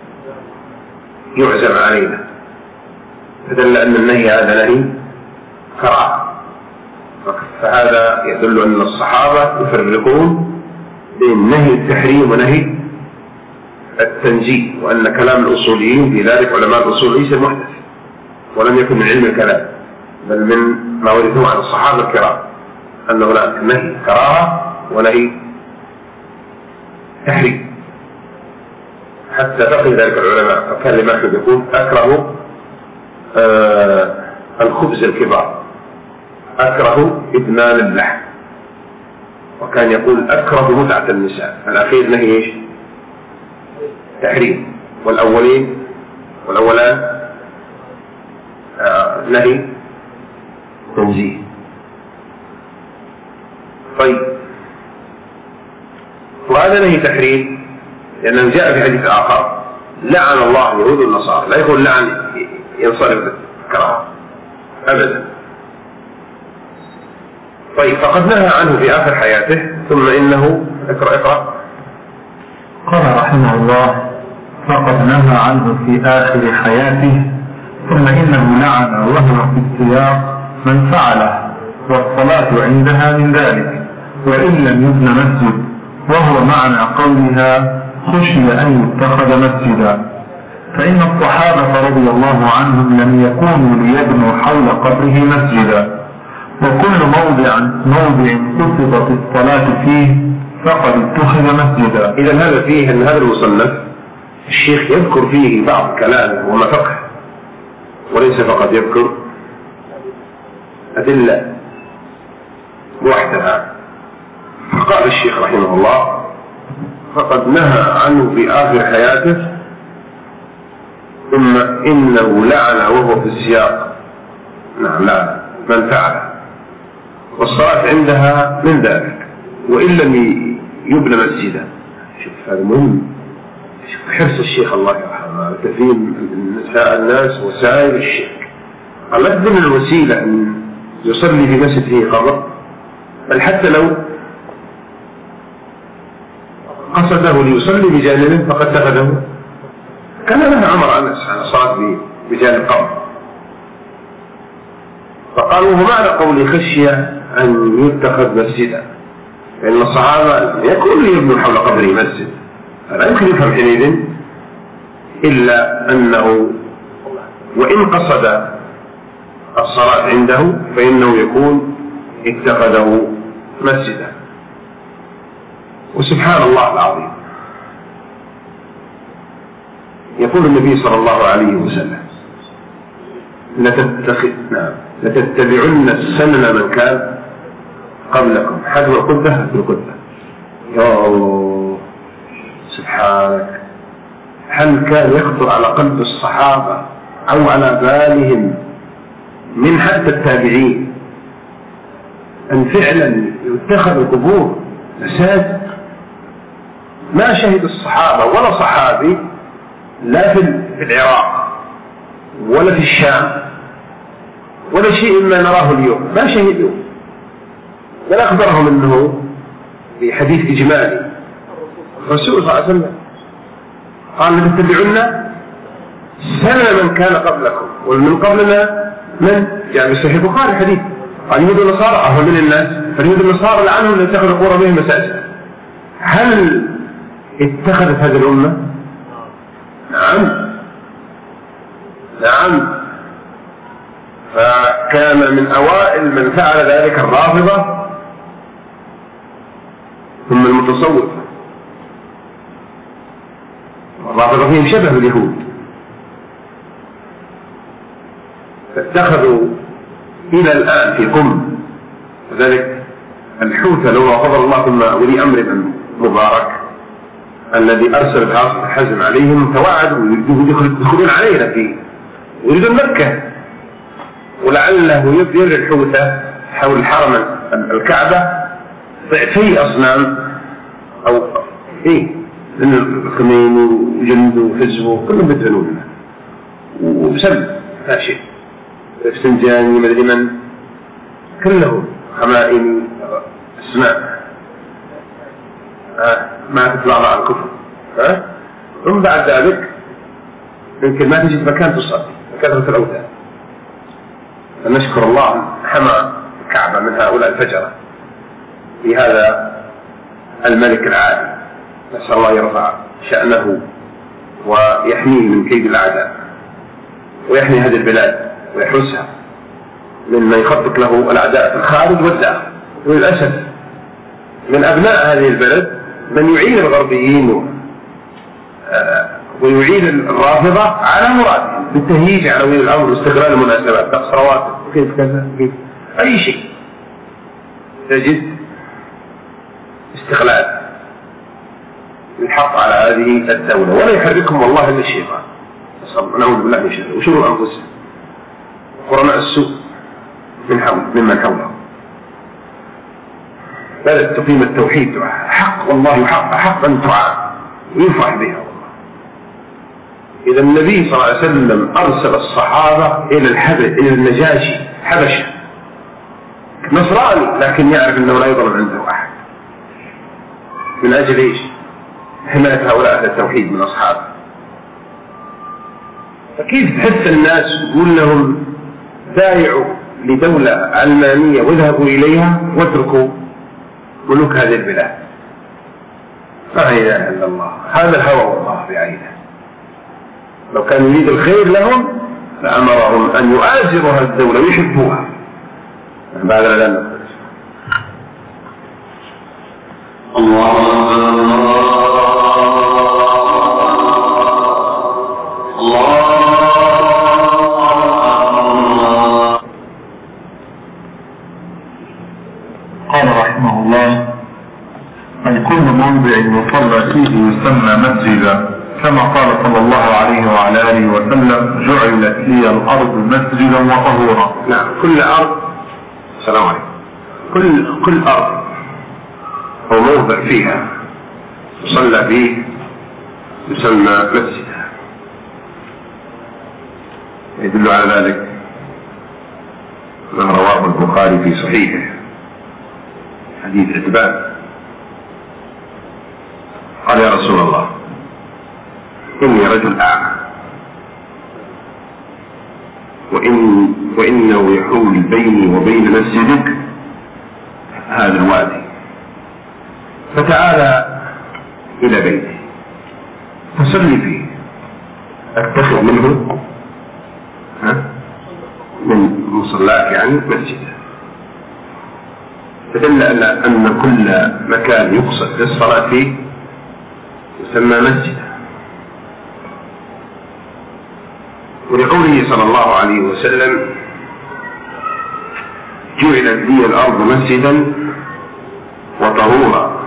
يعزم علينا، فدل أن النهي هذا نهي كراهة. فهذا يدل أن الصحابة يفرقون بين نهي التحريم ونهي التنزيه، وأن كلام الأصوليين في ذلك علماء الأصول ليس محدث ولم يكن من علم الكلام، بل من ما ورثوه عن الصحابة الكرام، أنه هناك نهي كراهة ونهي تحريم. حتى بقي ذلك العلماء، فكان الإمام أحمد يقول أكره الخبز الكبار، أكره إدمان اللحم، وكان يقول أكره متعة النساء. الأخير نهي إيش؟ تحريم، والأولان نهي تنزيه. طيب، وهذا نهي تحريم لأنه جاء في حديث آخر لعن الله اليهود والنصارى، لا يقول لعن ينصرف الكراهة أبدا. طيب، فقد نهى عنه في آخر حياته، ثم إنه اقرأ. قال رحمه الله: فقد نهى عنه في آخر حياته، ثم إنه لعن وهو في السياق من فعله، والصلاة عندها من ذلك، وإن لم يبن مسجد، وهو معنى قولها خشي أن يتخذ مسجدا، فإن الصحابة رضي الله عنهم لم يكونوا ليبنوا حول قبره مسجدا، وكل موضع قصدت الصلاة فيه فقد اتخذ مسجدا. إذا هذا فيه أن هذا المصنف الشيخ يذكر فيه بعض كلامه وما فقه، وليس فقط يذكر أدلة وحدها. فقال الشيخ رحمه الله: فقد نهى عنه في آخر حياته، ثم إنه لعن وهو في السياق، نعم، لا من فعله، والصلاة عندها من ذلك، وإن لم يبنى مسجدا. شوف هذا مهم، شوف حرص الشيخ الله يرحمه تفهيم الناس وسائل الشرك. قال لا تبنى الوسيلة أن يصلي في مسجد فيه قبر، بل حتى لو قصده ليصلي بجانبه فقد اتخذه، كما نهى عمر عن الصلاة بجانب قبر. فقالوا: ومعنى قول خشية أن يتخذ مسجدا، لأن الصحابة يكون يبنوا حول قبره مسجد، فلا يمكن يفهم حينئذ إلا أنه وإن قصد الصلاة عنده فإنه يكون اتخذه مسجدا. وسبحان الله العظيم، يقول النبي صلى الله عليه وسلم: لتتبعن سنن من كان قبلكم حذو القبة بالقبة. يا الله سبحانك، هل كان يخطر على قلب الصحابة أو على بالهم من حتى التابعين أن فعلا يتخذ القبور مساجد؟ ما شهد الصحابة ولا صحابي لا في العراق ولا في الشام ولا شيء ما نراه اليوم، ما شهدوا، ولا أخبرهم أنه في حديث إجمالي الرسول صلى الله عليه وسلم قال: لتتبعن سنن من كان قبلكم، ومن قبلنا من يعني في صحيح البخاري حديث قال: يهود النصارى أهون من الناس، فاليهود النصارى لعنهم ليتخذوا قبورهم مساجد. هل اتخذت هذه الأمة؟ نعم. فكان من أوائل من فعل ذلك الرافضة ثم المتصوفة. الرافضة فيهم شبه اليهود، فاتخذوا إلى الآن في قم، وذلك الحوثة لو فضل الله ثم ولي أمر من مبارك الذي أرسل بن حزم عليهم توعدوا يدخلون علينا فيه يريدون مكة، ولعله يبدر الحوثة حول الحرم الكعبة ضعفي أصنام أو لأن الخمين وجند وحزب كلهم بدعنون وبسبب لا شيء الفسنجاني مدري من كلهم خمائن اسماء ما تطلع على الكفر. ثم بعد ذلك يمكن ما تجد مكان تصلي كثرة الأوثان. فنشكر الله حمى الكعبة من هؤلاء الفجرة في هذا الملك العادي، نسأل الله يرفع شأنه ويحميه من كيد الأعداء، ويحمي هذه البلاد ويحرسها مما يخطط له الأعداء في الخارج والداخل. وللأسف من أبناء هذه البلد من يعين الغربيين ويعين الرافضة على مرادهم بالتهييج على ولي الأمر واستغلال المناسبات، نقص رواتب وكيف كذا كيف أي شيء تجد استغلال الحق على هذه الدولة، ولا يحركهم والله إلا الشيطان. نعوذ بالله من شره وشرور أنفسهم قرناء السوء ممن حولهم. بلد تقيم التوحيد حق، والله حق أن تعان ويفرح بها والله. إذا النبي صلى الله عليه وسلم أرسل الصحابة إلى النجاشي حبشة نصراني، لكن يعرف أنه لا يضرب عنده أحد. من أجل إيش؟ حماية هؤلاء أهل التوحيد من أصحابه. فكيف تحث الناس وتقول لهم داعوا لدولة علمانية واذهبوا إليها واتركوا ملوك هذه البلاد؟ لا إله إلا الله. هذا الهوى والله بعينه. لو كان يريد الخير لهم لأمرهم أن يؤازروا هذه الدولة ويحبوها. بعد لا نقول قال رحمه الله: أي كل موضع يصلى فيه يسمى مسجدا، كما قال صلى الله عليه وعلى آله وسلم: جعلت لي الأرض مسجدا وطهورا. نعم، كل أرض، السلام عليكم، كل أرض أو موضع فيها يصلى فيه يسمى مسجدا. يدل على ذلك ما رواه البخاري في صحيحه حديث عتبان قال: يا رسول الله، إني رجل أعمى وإنه يحول بيني وبين مسجدك هذا الوادي، فتعالى إلى بيتي فصلي فيه، أتخذ منه من مصلاك يعني مسجدا. فدل أن كل مكان يقصد للصلاة فيه يسمى مسجدا. ولقوله صلى الله عليه وسلم: جعلت لي الأرض مسجدا وطهورا.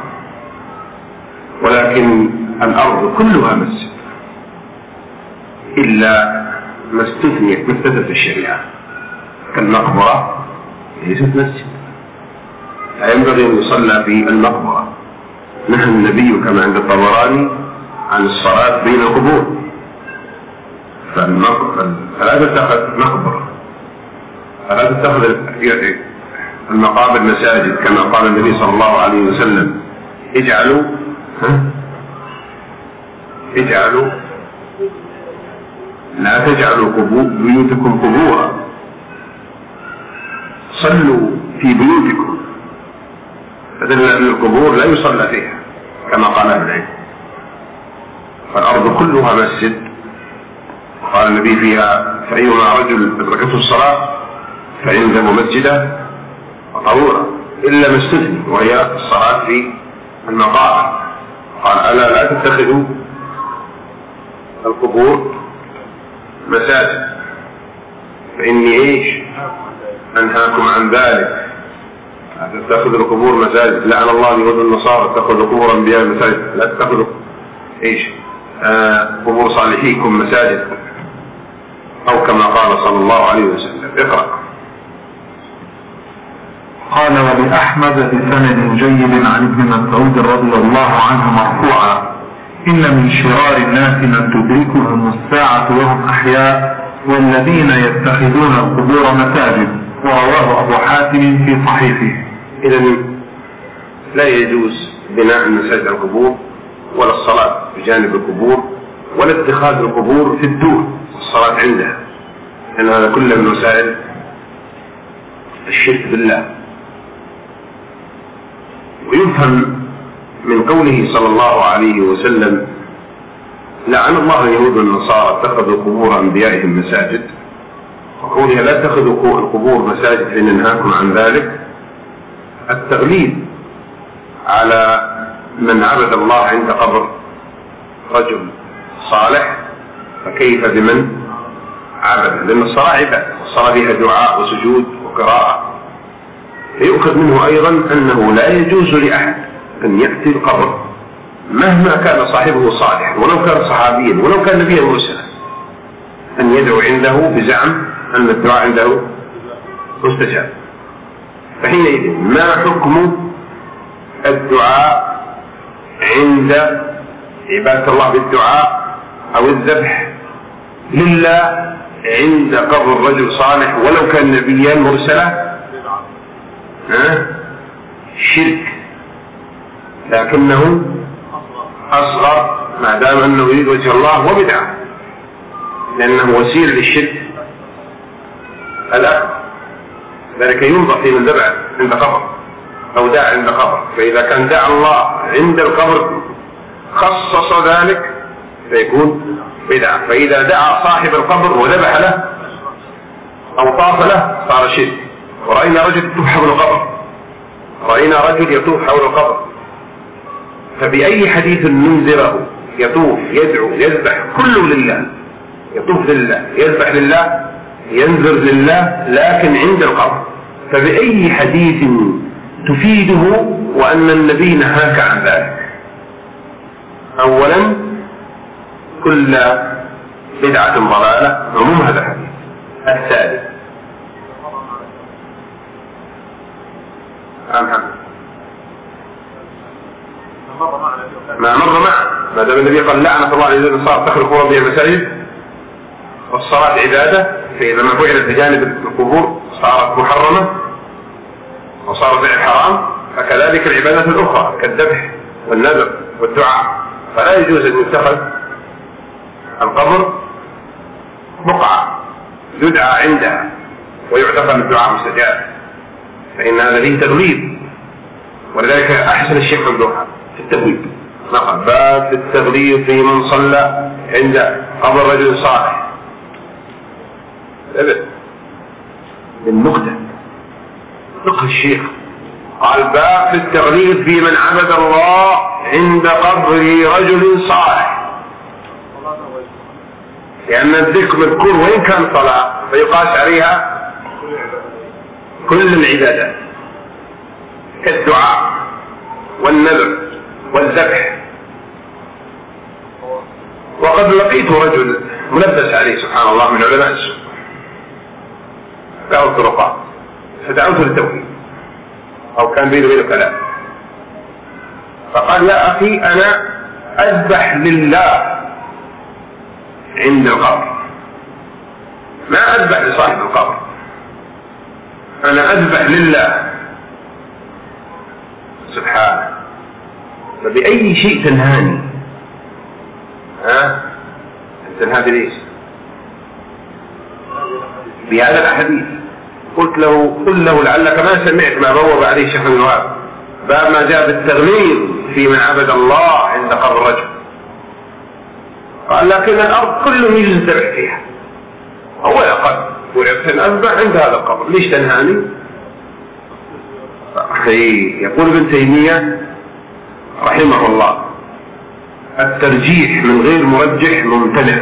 ولكن الأرض كلها مسجد إلا ما استثنيت في الشريعة، كالمقبرة ليست مسجد، لا ينبغي أن يصلى في المقبرة. نهى النبي كما عند الطبراني عن الصلاة بين القبور، فلا تتخذ مقبرة، فلا تتخذ المقابر مساجد، كما قال النبي صلى الله عليه وسلم: اجعلوا لا تجعلوا بيوتكم قبورا، صلوا في بيوتكم. فدل أن القبور لا يصلى فيها كما قال أهل العلم. فالأرض كلها مسجد. قال النبي فيها: فأيما رجل أدركته الصلاة فيلزم مسجدا وطهورا، إلا ما استثني وهي الصلاة في المقابر. قال: ألا لا تتخذوا القبور مساجد فإني أنهاكم عن ذلك. لا تتخذوا القبور مساجد، لعن الله اليهود والنصارى اتخذوا قبور أنبياء مساجد. لا تتخذوا قبور صالحيكم مساجد، أو كما قال صلى الله عليه وسلم. اقرأ. قال: ولأحمد بسند جيد عن ابن مسعود رضي الله عنه مرفوعا: إن من شرار الناس من تدركهم الساعة وهم أحياء والذين يتخذون القبور مساجد. ورواه أبو حاتم في صحيحه. إذن لا يجوز بناء المساجد على القبور، ولا الصلاة بجانب القبور، ولا اتخاذ القبور في الدور الصلاة عندها، لأن هذا كله من وسائل الشرك بالله. ويفهم من قوله صلى الله عليه وسلم: لعن الله اليهود والنصارى اتخذوا قبور أنبيائهم مساجد، وقولها لا تتخذوا القبور مساجد حين ننهاكم عن ذلك التغليب على من عبد الله عند قبر رجل صالح، فكيف بمن عبد؟ لأن الصلاة عبادة، والصلاة فيها دعاء وسجود وقراءة. فيؤخذ منه أيضا أنه لا يجوز لأحد أن يأتي القبر مهما كان صاحبه صالح، ولو كان صحابيا ولو كان نبيا مرسلا، أن يدعو عنده بزعم أن الدعاء عنده مستجاب. فحينئذ ما حكم الدعاء عند عبادة الله بالدعاء أو الذبح لله عند قبر رجل صالح ولو كان نبيا مرسلا؟ شرك، لكنه أصغر ما دام أنه يريد وجه الله، وبدعة لأنه وسيلة للشرك الأكبر. ذلك ينظر في من دعا عند قبر أو دعا عند قبر، فإذا كان دعا الله عند القبر خصص ذلك فيكون بدعة، فإذا دعا صاحب القبر وذبح له أو طاف له صار شرك. ورأينا رجل يطوف حول القبر، رأينا رجل يطوف حول القبر، فبأي حديث ننذره يطوف يدعو يذبح كله لله، يطوف لله يذبح لله ينذر لله، لكن عند القبر، فبأي حديث تفيده وأن النبي نهاك عن ذلك؟ أولا كل بدعة ضلالة، عموم هذا الحديث. الثالث ما مر معه، ما دام النبي قال لعنة الله الذين صار تخلق ربي المساجد والصلاة عبادة، فإذا ما فعلت بجانب القبور صارت محرمة وصار فعل حرام، فكذلك العبادات الأخرى كالذبح والنذر والدعاء، فلا يجوز أن يتخذ القبر بقعة يدعى عندها ويعتقد الدعاء مستجاب، فإن هذا فيه تغليب. ولذلك أحسن الشيخ ممدوح في التبويب نقل باب في التغليب في من صلى عند قبر رجل صالح بالنقطة فقه الشيخ، قال باب في التغليب في من عبد الله عند قبر رجل صالح، لأن الذكر مذكور وإن كان صلاة فيقاس عليها كل العبادات كالدعاء والنذر والذبح. وقد لقيت رجل ملبس عليه سبحان الله من علماء السوء له الطرقات، فدعوته للتوحيد أو كان بينه وبينه كلام، فقال يا أخي أنا أذبح لله عند القبر، ما أذبح لصاحب القبر، أنا أذبح لله سبحانه. فبأي شيء تنهاني؟ تنهى ليش؟ بهذا الحديث. قلت له لعلك ما سمعت ما بوب عليه الشيخ ابن وهب باب ما جاء بالتغليظ في من عبد الله عند قبر رجل. قال لكن الأرض كله يجوز الذبح فيها، هو أقل ولكن أذبح عند هذا القبر، ليش تنهاني؟ يقول ابن تيمية رحمه الله الترجيح من غير مرجح ممتنع،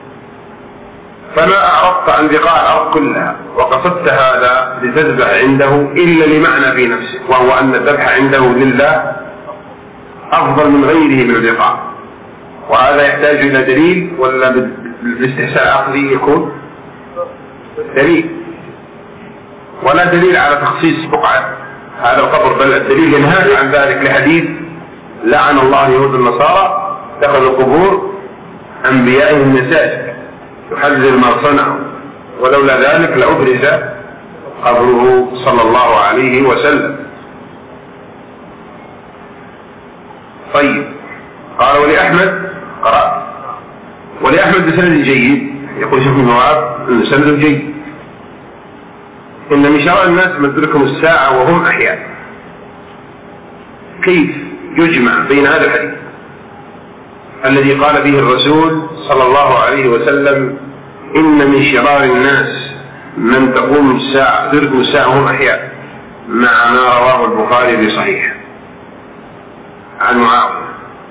فما أعرضت عن بقاع الأرض كلها وقصدت هذا لتذبح عنده إلا لمعنى في نفسك، وهو أن الذبح عنده لله أفضل من غيره من البقاع. وهذا يحتاج إلى دليل ولا بالاستحسان عقلي يكون دليل؟ ولا دليل على تخصيص بقعة هذا القبر، بل الدليل ينهى عن ذلك لحديث لعن الله اليهود النصارى دخلوا قبور أنبيائهم مساجد يحذر ما صنعوا، ولولا ذلك لأبرز قبره صلى الله عليه وسلم. طيب قال ولأحمد قرأت ولأحمد بسند جيد، يقول شيخ ابن وهب أن سند جيد، إن من شرع الناس من تدركهم الساعة وهم أحياء. كيف يجمع بين هذا الحديث الذي قال به الرسول صلى الله عليه وسلم: إن من شرار الناس من تقوم الساعة تدركه الساعة وهم أحياء، مع ما رواه البخاري في صحيح عن معاوية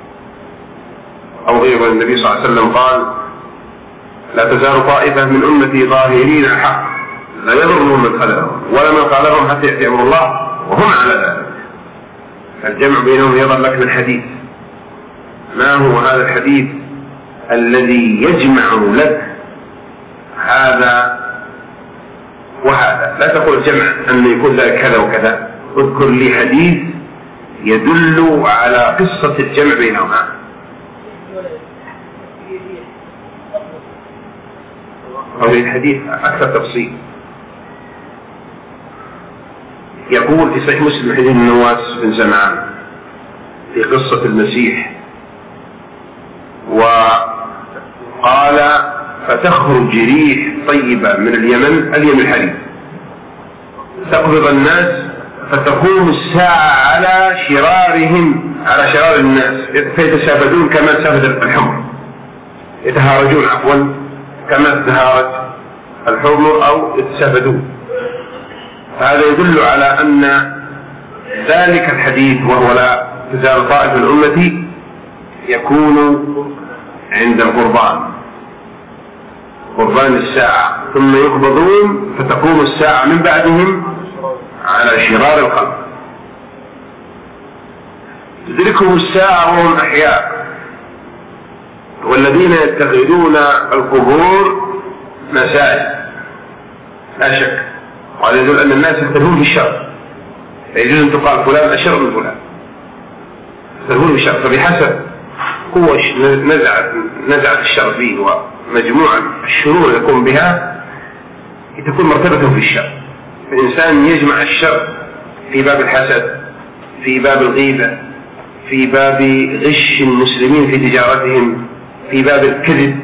أو غيره. النبي صلى الله عليه وسلم قال: لا تزال طائفة من أمتي ظاهرين الحق لا يضرهم من خلفهم ولا من خالفهم حتى يأتي أمر الله وهم على ذلك. الجمع بينهم يظهر لك من حديث. ما هو هذا الحديث الذي يجمع لك هذا وهذا؟ لا تقول جمع أن يكون لك كذا وكذا، اذكر لي حديث يدل على قصة الجمع بينهما. أو الحديث أكثر تفصيل. يقول في صحيح مسلم حديث النواس بن سمعان في قصة المسيح، وقال: فتخرج ريح طيبة من اليمن الحديد تقبض الناس فتقوم الساعة على شرارهم، على شرار الناس، فيتسافدون كما تسافد الحمر، يتهارجون عفوا كما تهارج الحمر أو يتسافدون. هذا يدل على أن ذلك الحديث وهو لا تزال طائفة من أمتي يكون عند قربان الساعة، ثم يقبضون فتقوم الساعة من بعدهم على شرار القلب، تدركهم الساعة وهم أحياء، والذين يتخذون القبور مساجد، لا شك. وهذا يدل أن الناس يختلفون في الشر، فيجوز أن تقال فلان أشر من فلان، يختلفون في الشر، فبحسب قوة نزعت الشر فيه ومجموعة الشرور يقوم بها تكون مرتبة في الشر. الإنسان يجمع الشر في باب الحسد، في باب الغيبة، في باب غش المسلمين في تجارتهم، في باب الكذب،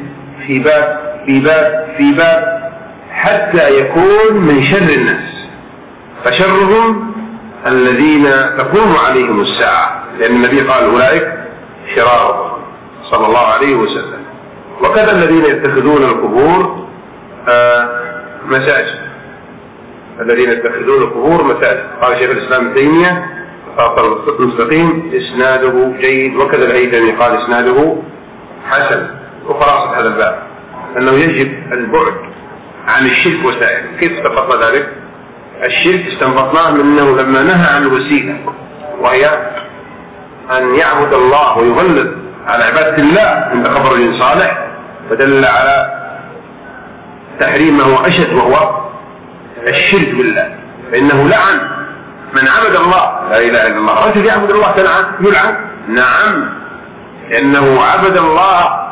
في باب حتى يكون من شر الناس، فشرهم الذين تقوم عليهم الساعة، لأن النبي قال: أولئك شرارهم صلى الله عليه وسلم. وكذا الذين يتخذون القبور مساجد، الذين يتخذون القبور مساجد. قال شيخ الإسلام ابن تيمية المستقيم إسناده جيد، وكذا الهيثمي قال إسناده حسن. وخلاصة هذا الباب أنه يجب البعد عن الشرك وسائله. كيف استنبطنا ذلك؟ الشرك استنبطناه من أنه لما نهى عن الوسيلة وهي أن يعبد الله ويغلظ على عبادة الله عند قبر رجل صالح، فدل على تحريم ما هو أشد وهو الشرك بالله، فإنه لعن من عبد الله لا إله إلا الله. رجل يعبد الله يلعن؟ نعم، لأنه عبد الله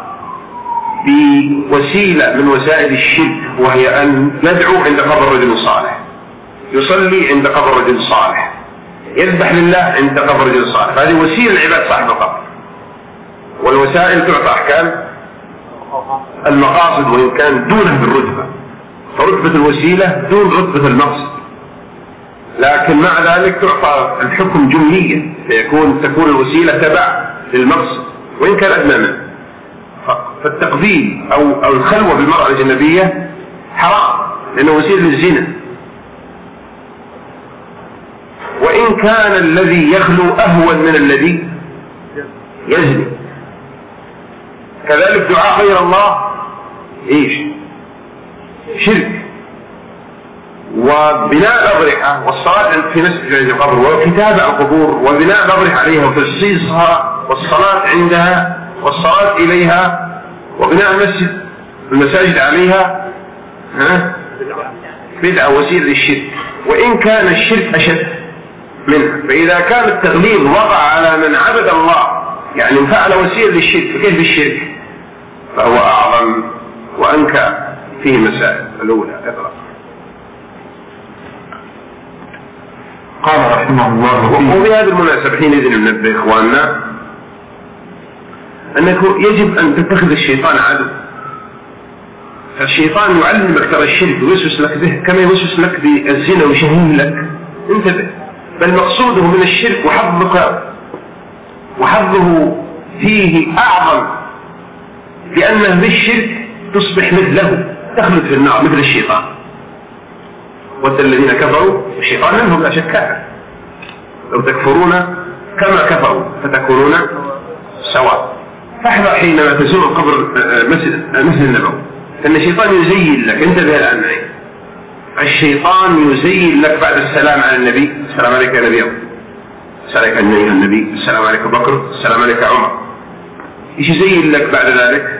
بوسيلة من وسائل الشرك، وهي أن يدعو عند قبر رجل صالح، يصلي عند قبر رجل صالح، يذبح لله عند قبر رجل صالح. هذه وسيلة لعبادة صاحب القبر، والوسائل تعطى أحكام المقاصد وإن كان دونه بالرتبة، فرتبة الوسيلة دون رتبة المقصد، لكن مع ذلك تعطى الحكم جمليا، تكون الوسيلة تبع للمقصد وإن كان أدنى منه. فالتقبيل أو الخلوة بالمرأة الأجنبية حرام، لأنه وسيلة للزنا، وإن كان الذي يخلو أهون من الذي يزني. كذلك دعاء غير الله شرك، وبناء الأضرحة والصلاة في مسجد القبر وكتابة القبور وبناء الأضرحة عليها وتجصيصها والصلاة عندها والصلاة إليها وبناء المساجد عليها بدعة وسيلة للشرك، وإن كان الشرك أشد منه. فإذا كان التغليظ وقع على من عبد الله، يعني فعل وسيلة للشرك، فكيف بالشرك؟ فهو أعظم وأنكى. فيه مسائل. الأولى اقرأ. قال رحمه الله. وبهذه المناسبة حينئذ ننبه إخواننا أنه يجب أن تتخذ الشيطان عدو. فالشيطان يعلمك ترى الشرك ويوسوس لك به كما يوسوس لك بالزنا ويشهيه لك، انتبه. بل مقصوده من الشرك وحظه فيه أعظم لأنه بالشرك تصبح مثله، تخلد في النار مثل الشيطان. ود الذين كفروا الشيطان منهم لا شك كافر، لو تكفرون كما كفروا فتكونون سواء. فاحذر حينما تزور قبر مسجد النبوي، فإن الشيطان يزين لك، انتبه الآن معي، الشيطان يزين لك بعد السلام على النبي، السلام عليك يا نبي، السلام عليك أيها النبي، السلام عليك بكر، السلام عليك عمر، ايش يزين لك بعد ذلك؟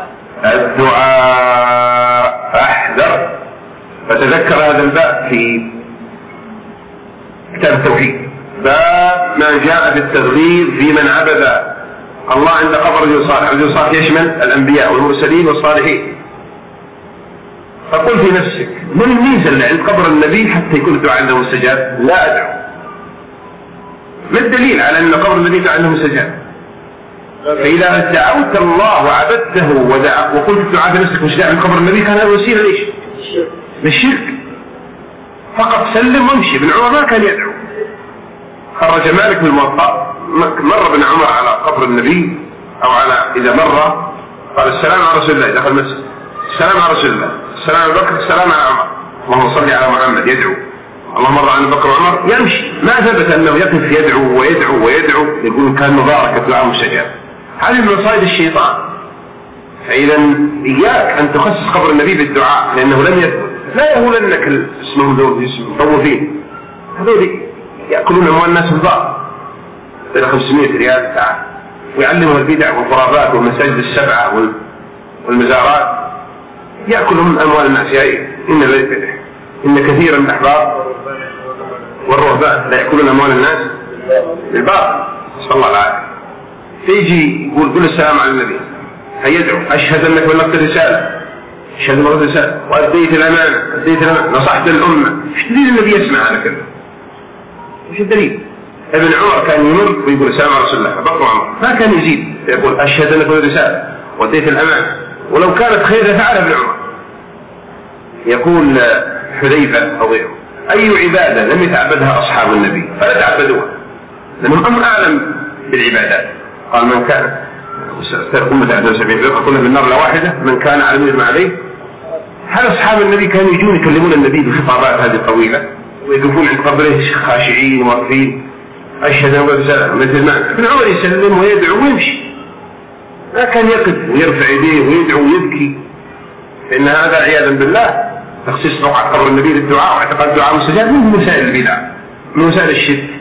الدعاء. احذر، فتذكر هذا الباب في كتاب التوحيد، باب ما جاء بالتغليظ في من عبد الله عند قبر رجل صالح. رجل صالح يشمل الأنبياء والمرسلين والصالحين. فقل في نفسك، من الميزة اللي عند قبر النبي حتى يكون الدعاء عنده مستجاب؟ لا أدعو. ما الدليل على أن قبر النبي دعاء عنده مستجاب؟ فإذا دعوت الله وعبدته وقلت الدعاء في نفسك مش داعي من قبر النبي، كان هذا وسيلة ليش؟ للشرك. فقط سلم وامشي. ابن عمر ما كان يدعو. خرج مالك بالموطأ، مر ابن عمر على قبر النبي أو على إذا مر قال السلام على رسول الله، دخل المسجد، السلام على رسول الله، السلام على بكر، السلام على عمر، اللهم صل على محمد، يدعو. اللهم مر عن بكر وعمر، يمشي. ما ثبت أنه يقف يدعو ويدعو ويدعو، يقول كان مباركة دعاء مستجاب. هذه من مصائد الشيطان. فإذا إياك أن تخصص قبر النبي بالدعاء، لأنه لم يثبت. لا يهولنك اسمهم ذول مطوفين، هذول يأكلون أموال الناس بالباطل إلى 500 ريال تعال، ويعلموا البدع والخرافات والمساجد السبعة والمزارات، يأكلهم أموال الناس. إن كثيرا من الأحبار والرهبان لا يأكلون أموال الناس بالباطل، صلى الله العافية. تيجي يقول قل السلام على النبي، هيدعو أشهد أنك بلغت الرسالة، أشهد أنك بلغت الرسالة وأديت الأمانة، نصحت الأمة. إيش دليل النبي يسمع هذا كله؟ إيش الدليل؟ ابن عمر كان يمر ويقول السلام على رسول الله، بكر وعمر ما كان يزيد، يقول أشهد أنك بلغت الرسالة وأديت الأمانة، ولو كانت خير لفعل ابن عمر. يقول حذيفة أو غيره، أي عبادة لم يتعبدها أصحاب النبي فلا تعبدوها، لأنهم أمر أعلم بالعبادات. قال من كان أمة 71 فرقة كلها بالنار لا واحدة، من كان على مثل ما عليه. هل أصحاب النبي كانوا يجون يكلمون النبي بالخطابات هذه الطويلة ويقفون عند قبره خاشعين واقفين أشهد أن لا إله إلا الله مثل ما ابن عمر يسلم ويدعو ويمشي؟ ما كان يقف ويرفع يديه ويدعو ويبكي. فإن هذا عياذا بالله تخصيص رقعة قبر النبي للدعاء واعتقاد الدعاء مستجاب من مسائل البدع، من مسائل الشرك.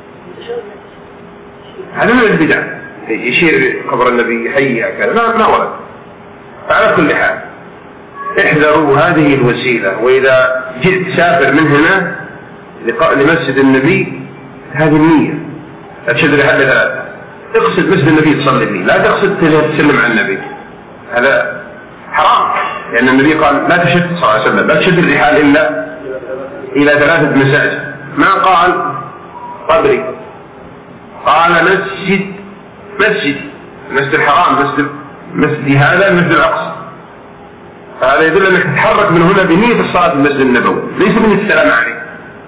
هذا من البدع، يشير قبر النبي حي كذا، ما ورد. فعلى كل حال احذروا هذه الوسيلة. وإذا جئت سافر من هنا لمسجد النبي، هذه النية تشد لحد ثلاثة، اقصد مسجد النبي تصلي فيه، لا تقصد تسلم على النبي، هذا حرام. لأن النبي قال لا تشد صلى الله عليه وسلم، لا تشد الرحال إلا إلى 3 مساجد. ما قال قبري، قال مسجد الحرام، مسجد هذا المسجد الأقصى. فهذا يدل أنك تتحرك من هنا بنية الصلاة في المسجد النبوي، ليس من السلام عليه.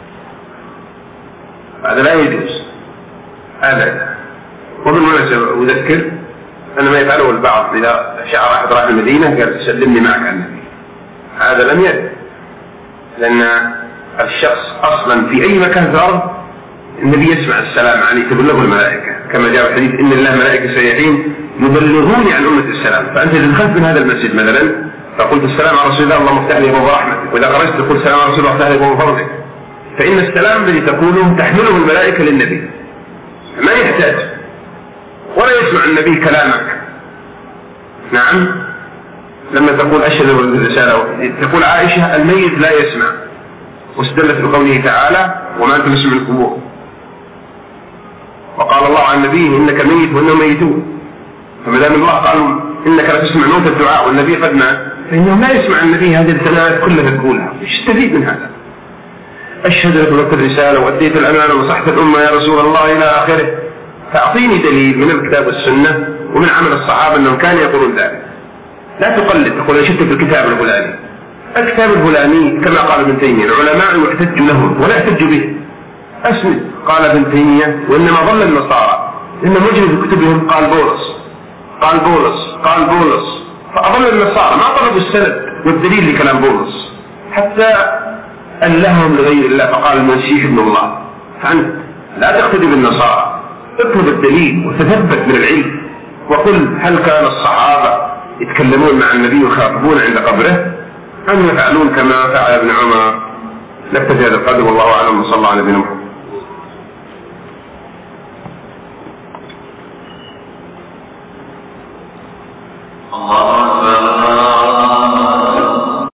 هذا لا يجوز أبدا. وبالمناسبة أذكر أن ما يفعله البعض إذا شعر أحد راح المدينة قال سلمني معك على النبي، هذا لم يرد. لأن الشخص أصلا في أي مكان في الأرض النبي يسمع السلام عليه، تبلغه الملائكة، كما جاء في الحديث إن الله ملائكة سيحين يبلغوني عن أمة السلام. فأنت إذا دخلت من هذا المسجد مثلا فقلت السلام على رسول الله، اللهم افتح لي أبواب رحمتك، وإذا خرجت تقول السلام على رسول الله افتح لي أبواب فضلك، فإن السلام الذي تقوله تحمله الملائكة للنبي، ما يحتاج ولا يسمع النبي كلامك. نعم، لما تقول أشهد الرسالة تقول عائشة الميت لا يسمع، واستدلت بقوله تعالى وما أنت مسمع القبور، وقال الله عن نبيه إنك ميت وإنهم ميتون. فما دام الله قال إنك لا تسمع موت الدعاء والنبي قد مات، فإنه لا يسمع النبي هذه الثلاث كلها تقولها. ايش تستفيد من هذا؟ أشهد لك بلغت الرسالة وأديت الأمانة ونصحت الأمة يا رسول الله إلى آخره. فأعطيني دليل من الكتاب والسنة ومن عمل الصحابة أنهم كانوا يقولون ذلك. لا تقلد تقول أنا شفت في الكتاب الفلاني. الكتاب الفلاني كما قال ابن تيمية العلماء يحتج لهم ولا يحتج به. أسند قال ابن تيمية وإنما ضل النصارى إن مجرد في كتبهم قال بولس فأظل النصارى ما طلبوا السند والدليل لكلام بولس، حتى ألههم لغير الله فقال المسيح ابن الله. فأنت لا تقتدي بالنصارى، اطلب الدليل وتثبت من العلم، وقل هل كان الصحابة يتكلمون مع النبي ويخاطبون عند قبره أم يفعلون كما فعل ابن عمر؟ نكتفي هذا القدر والله أعلم، وصلى الله على نبينا محمد. الله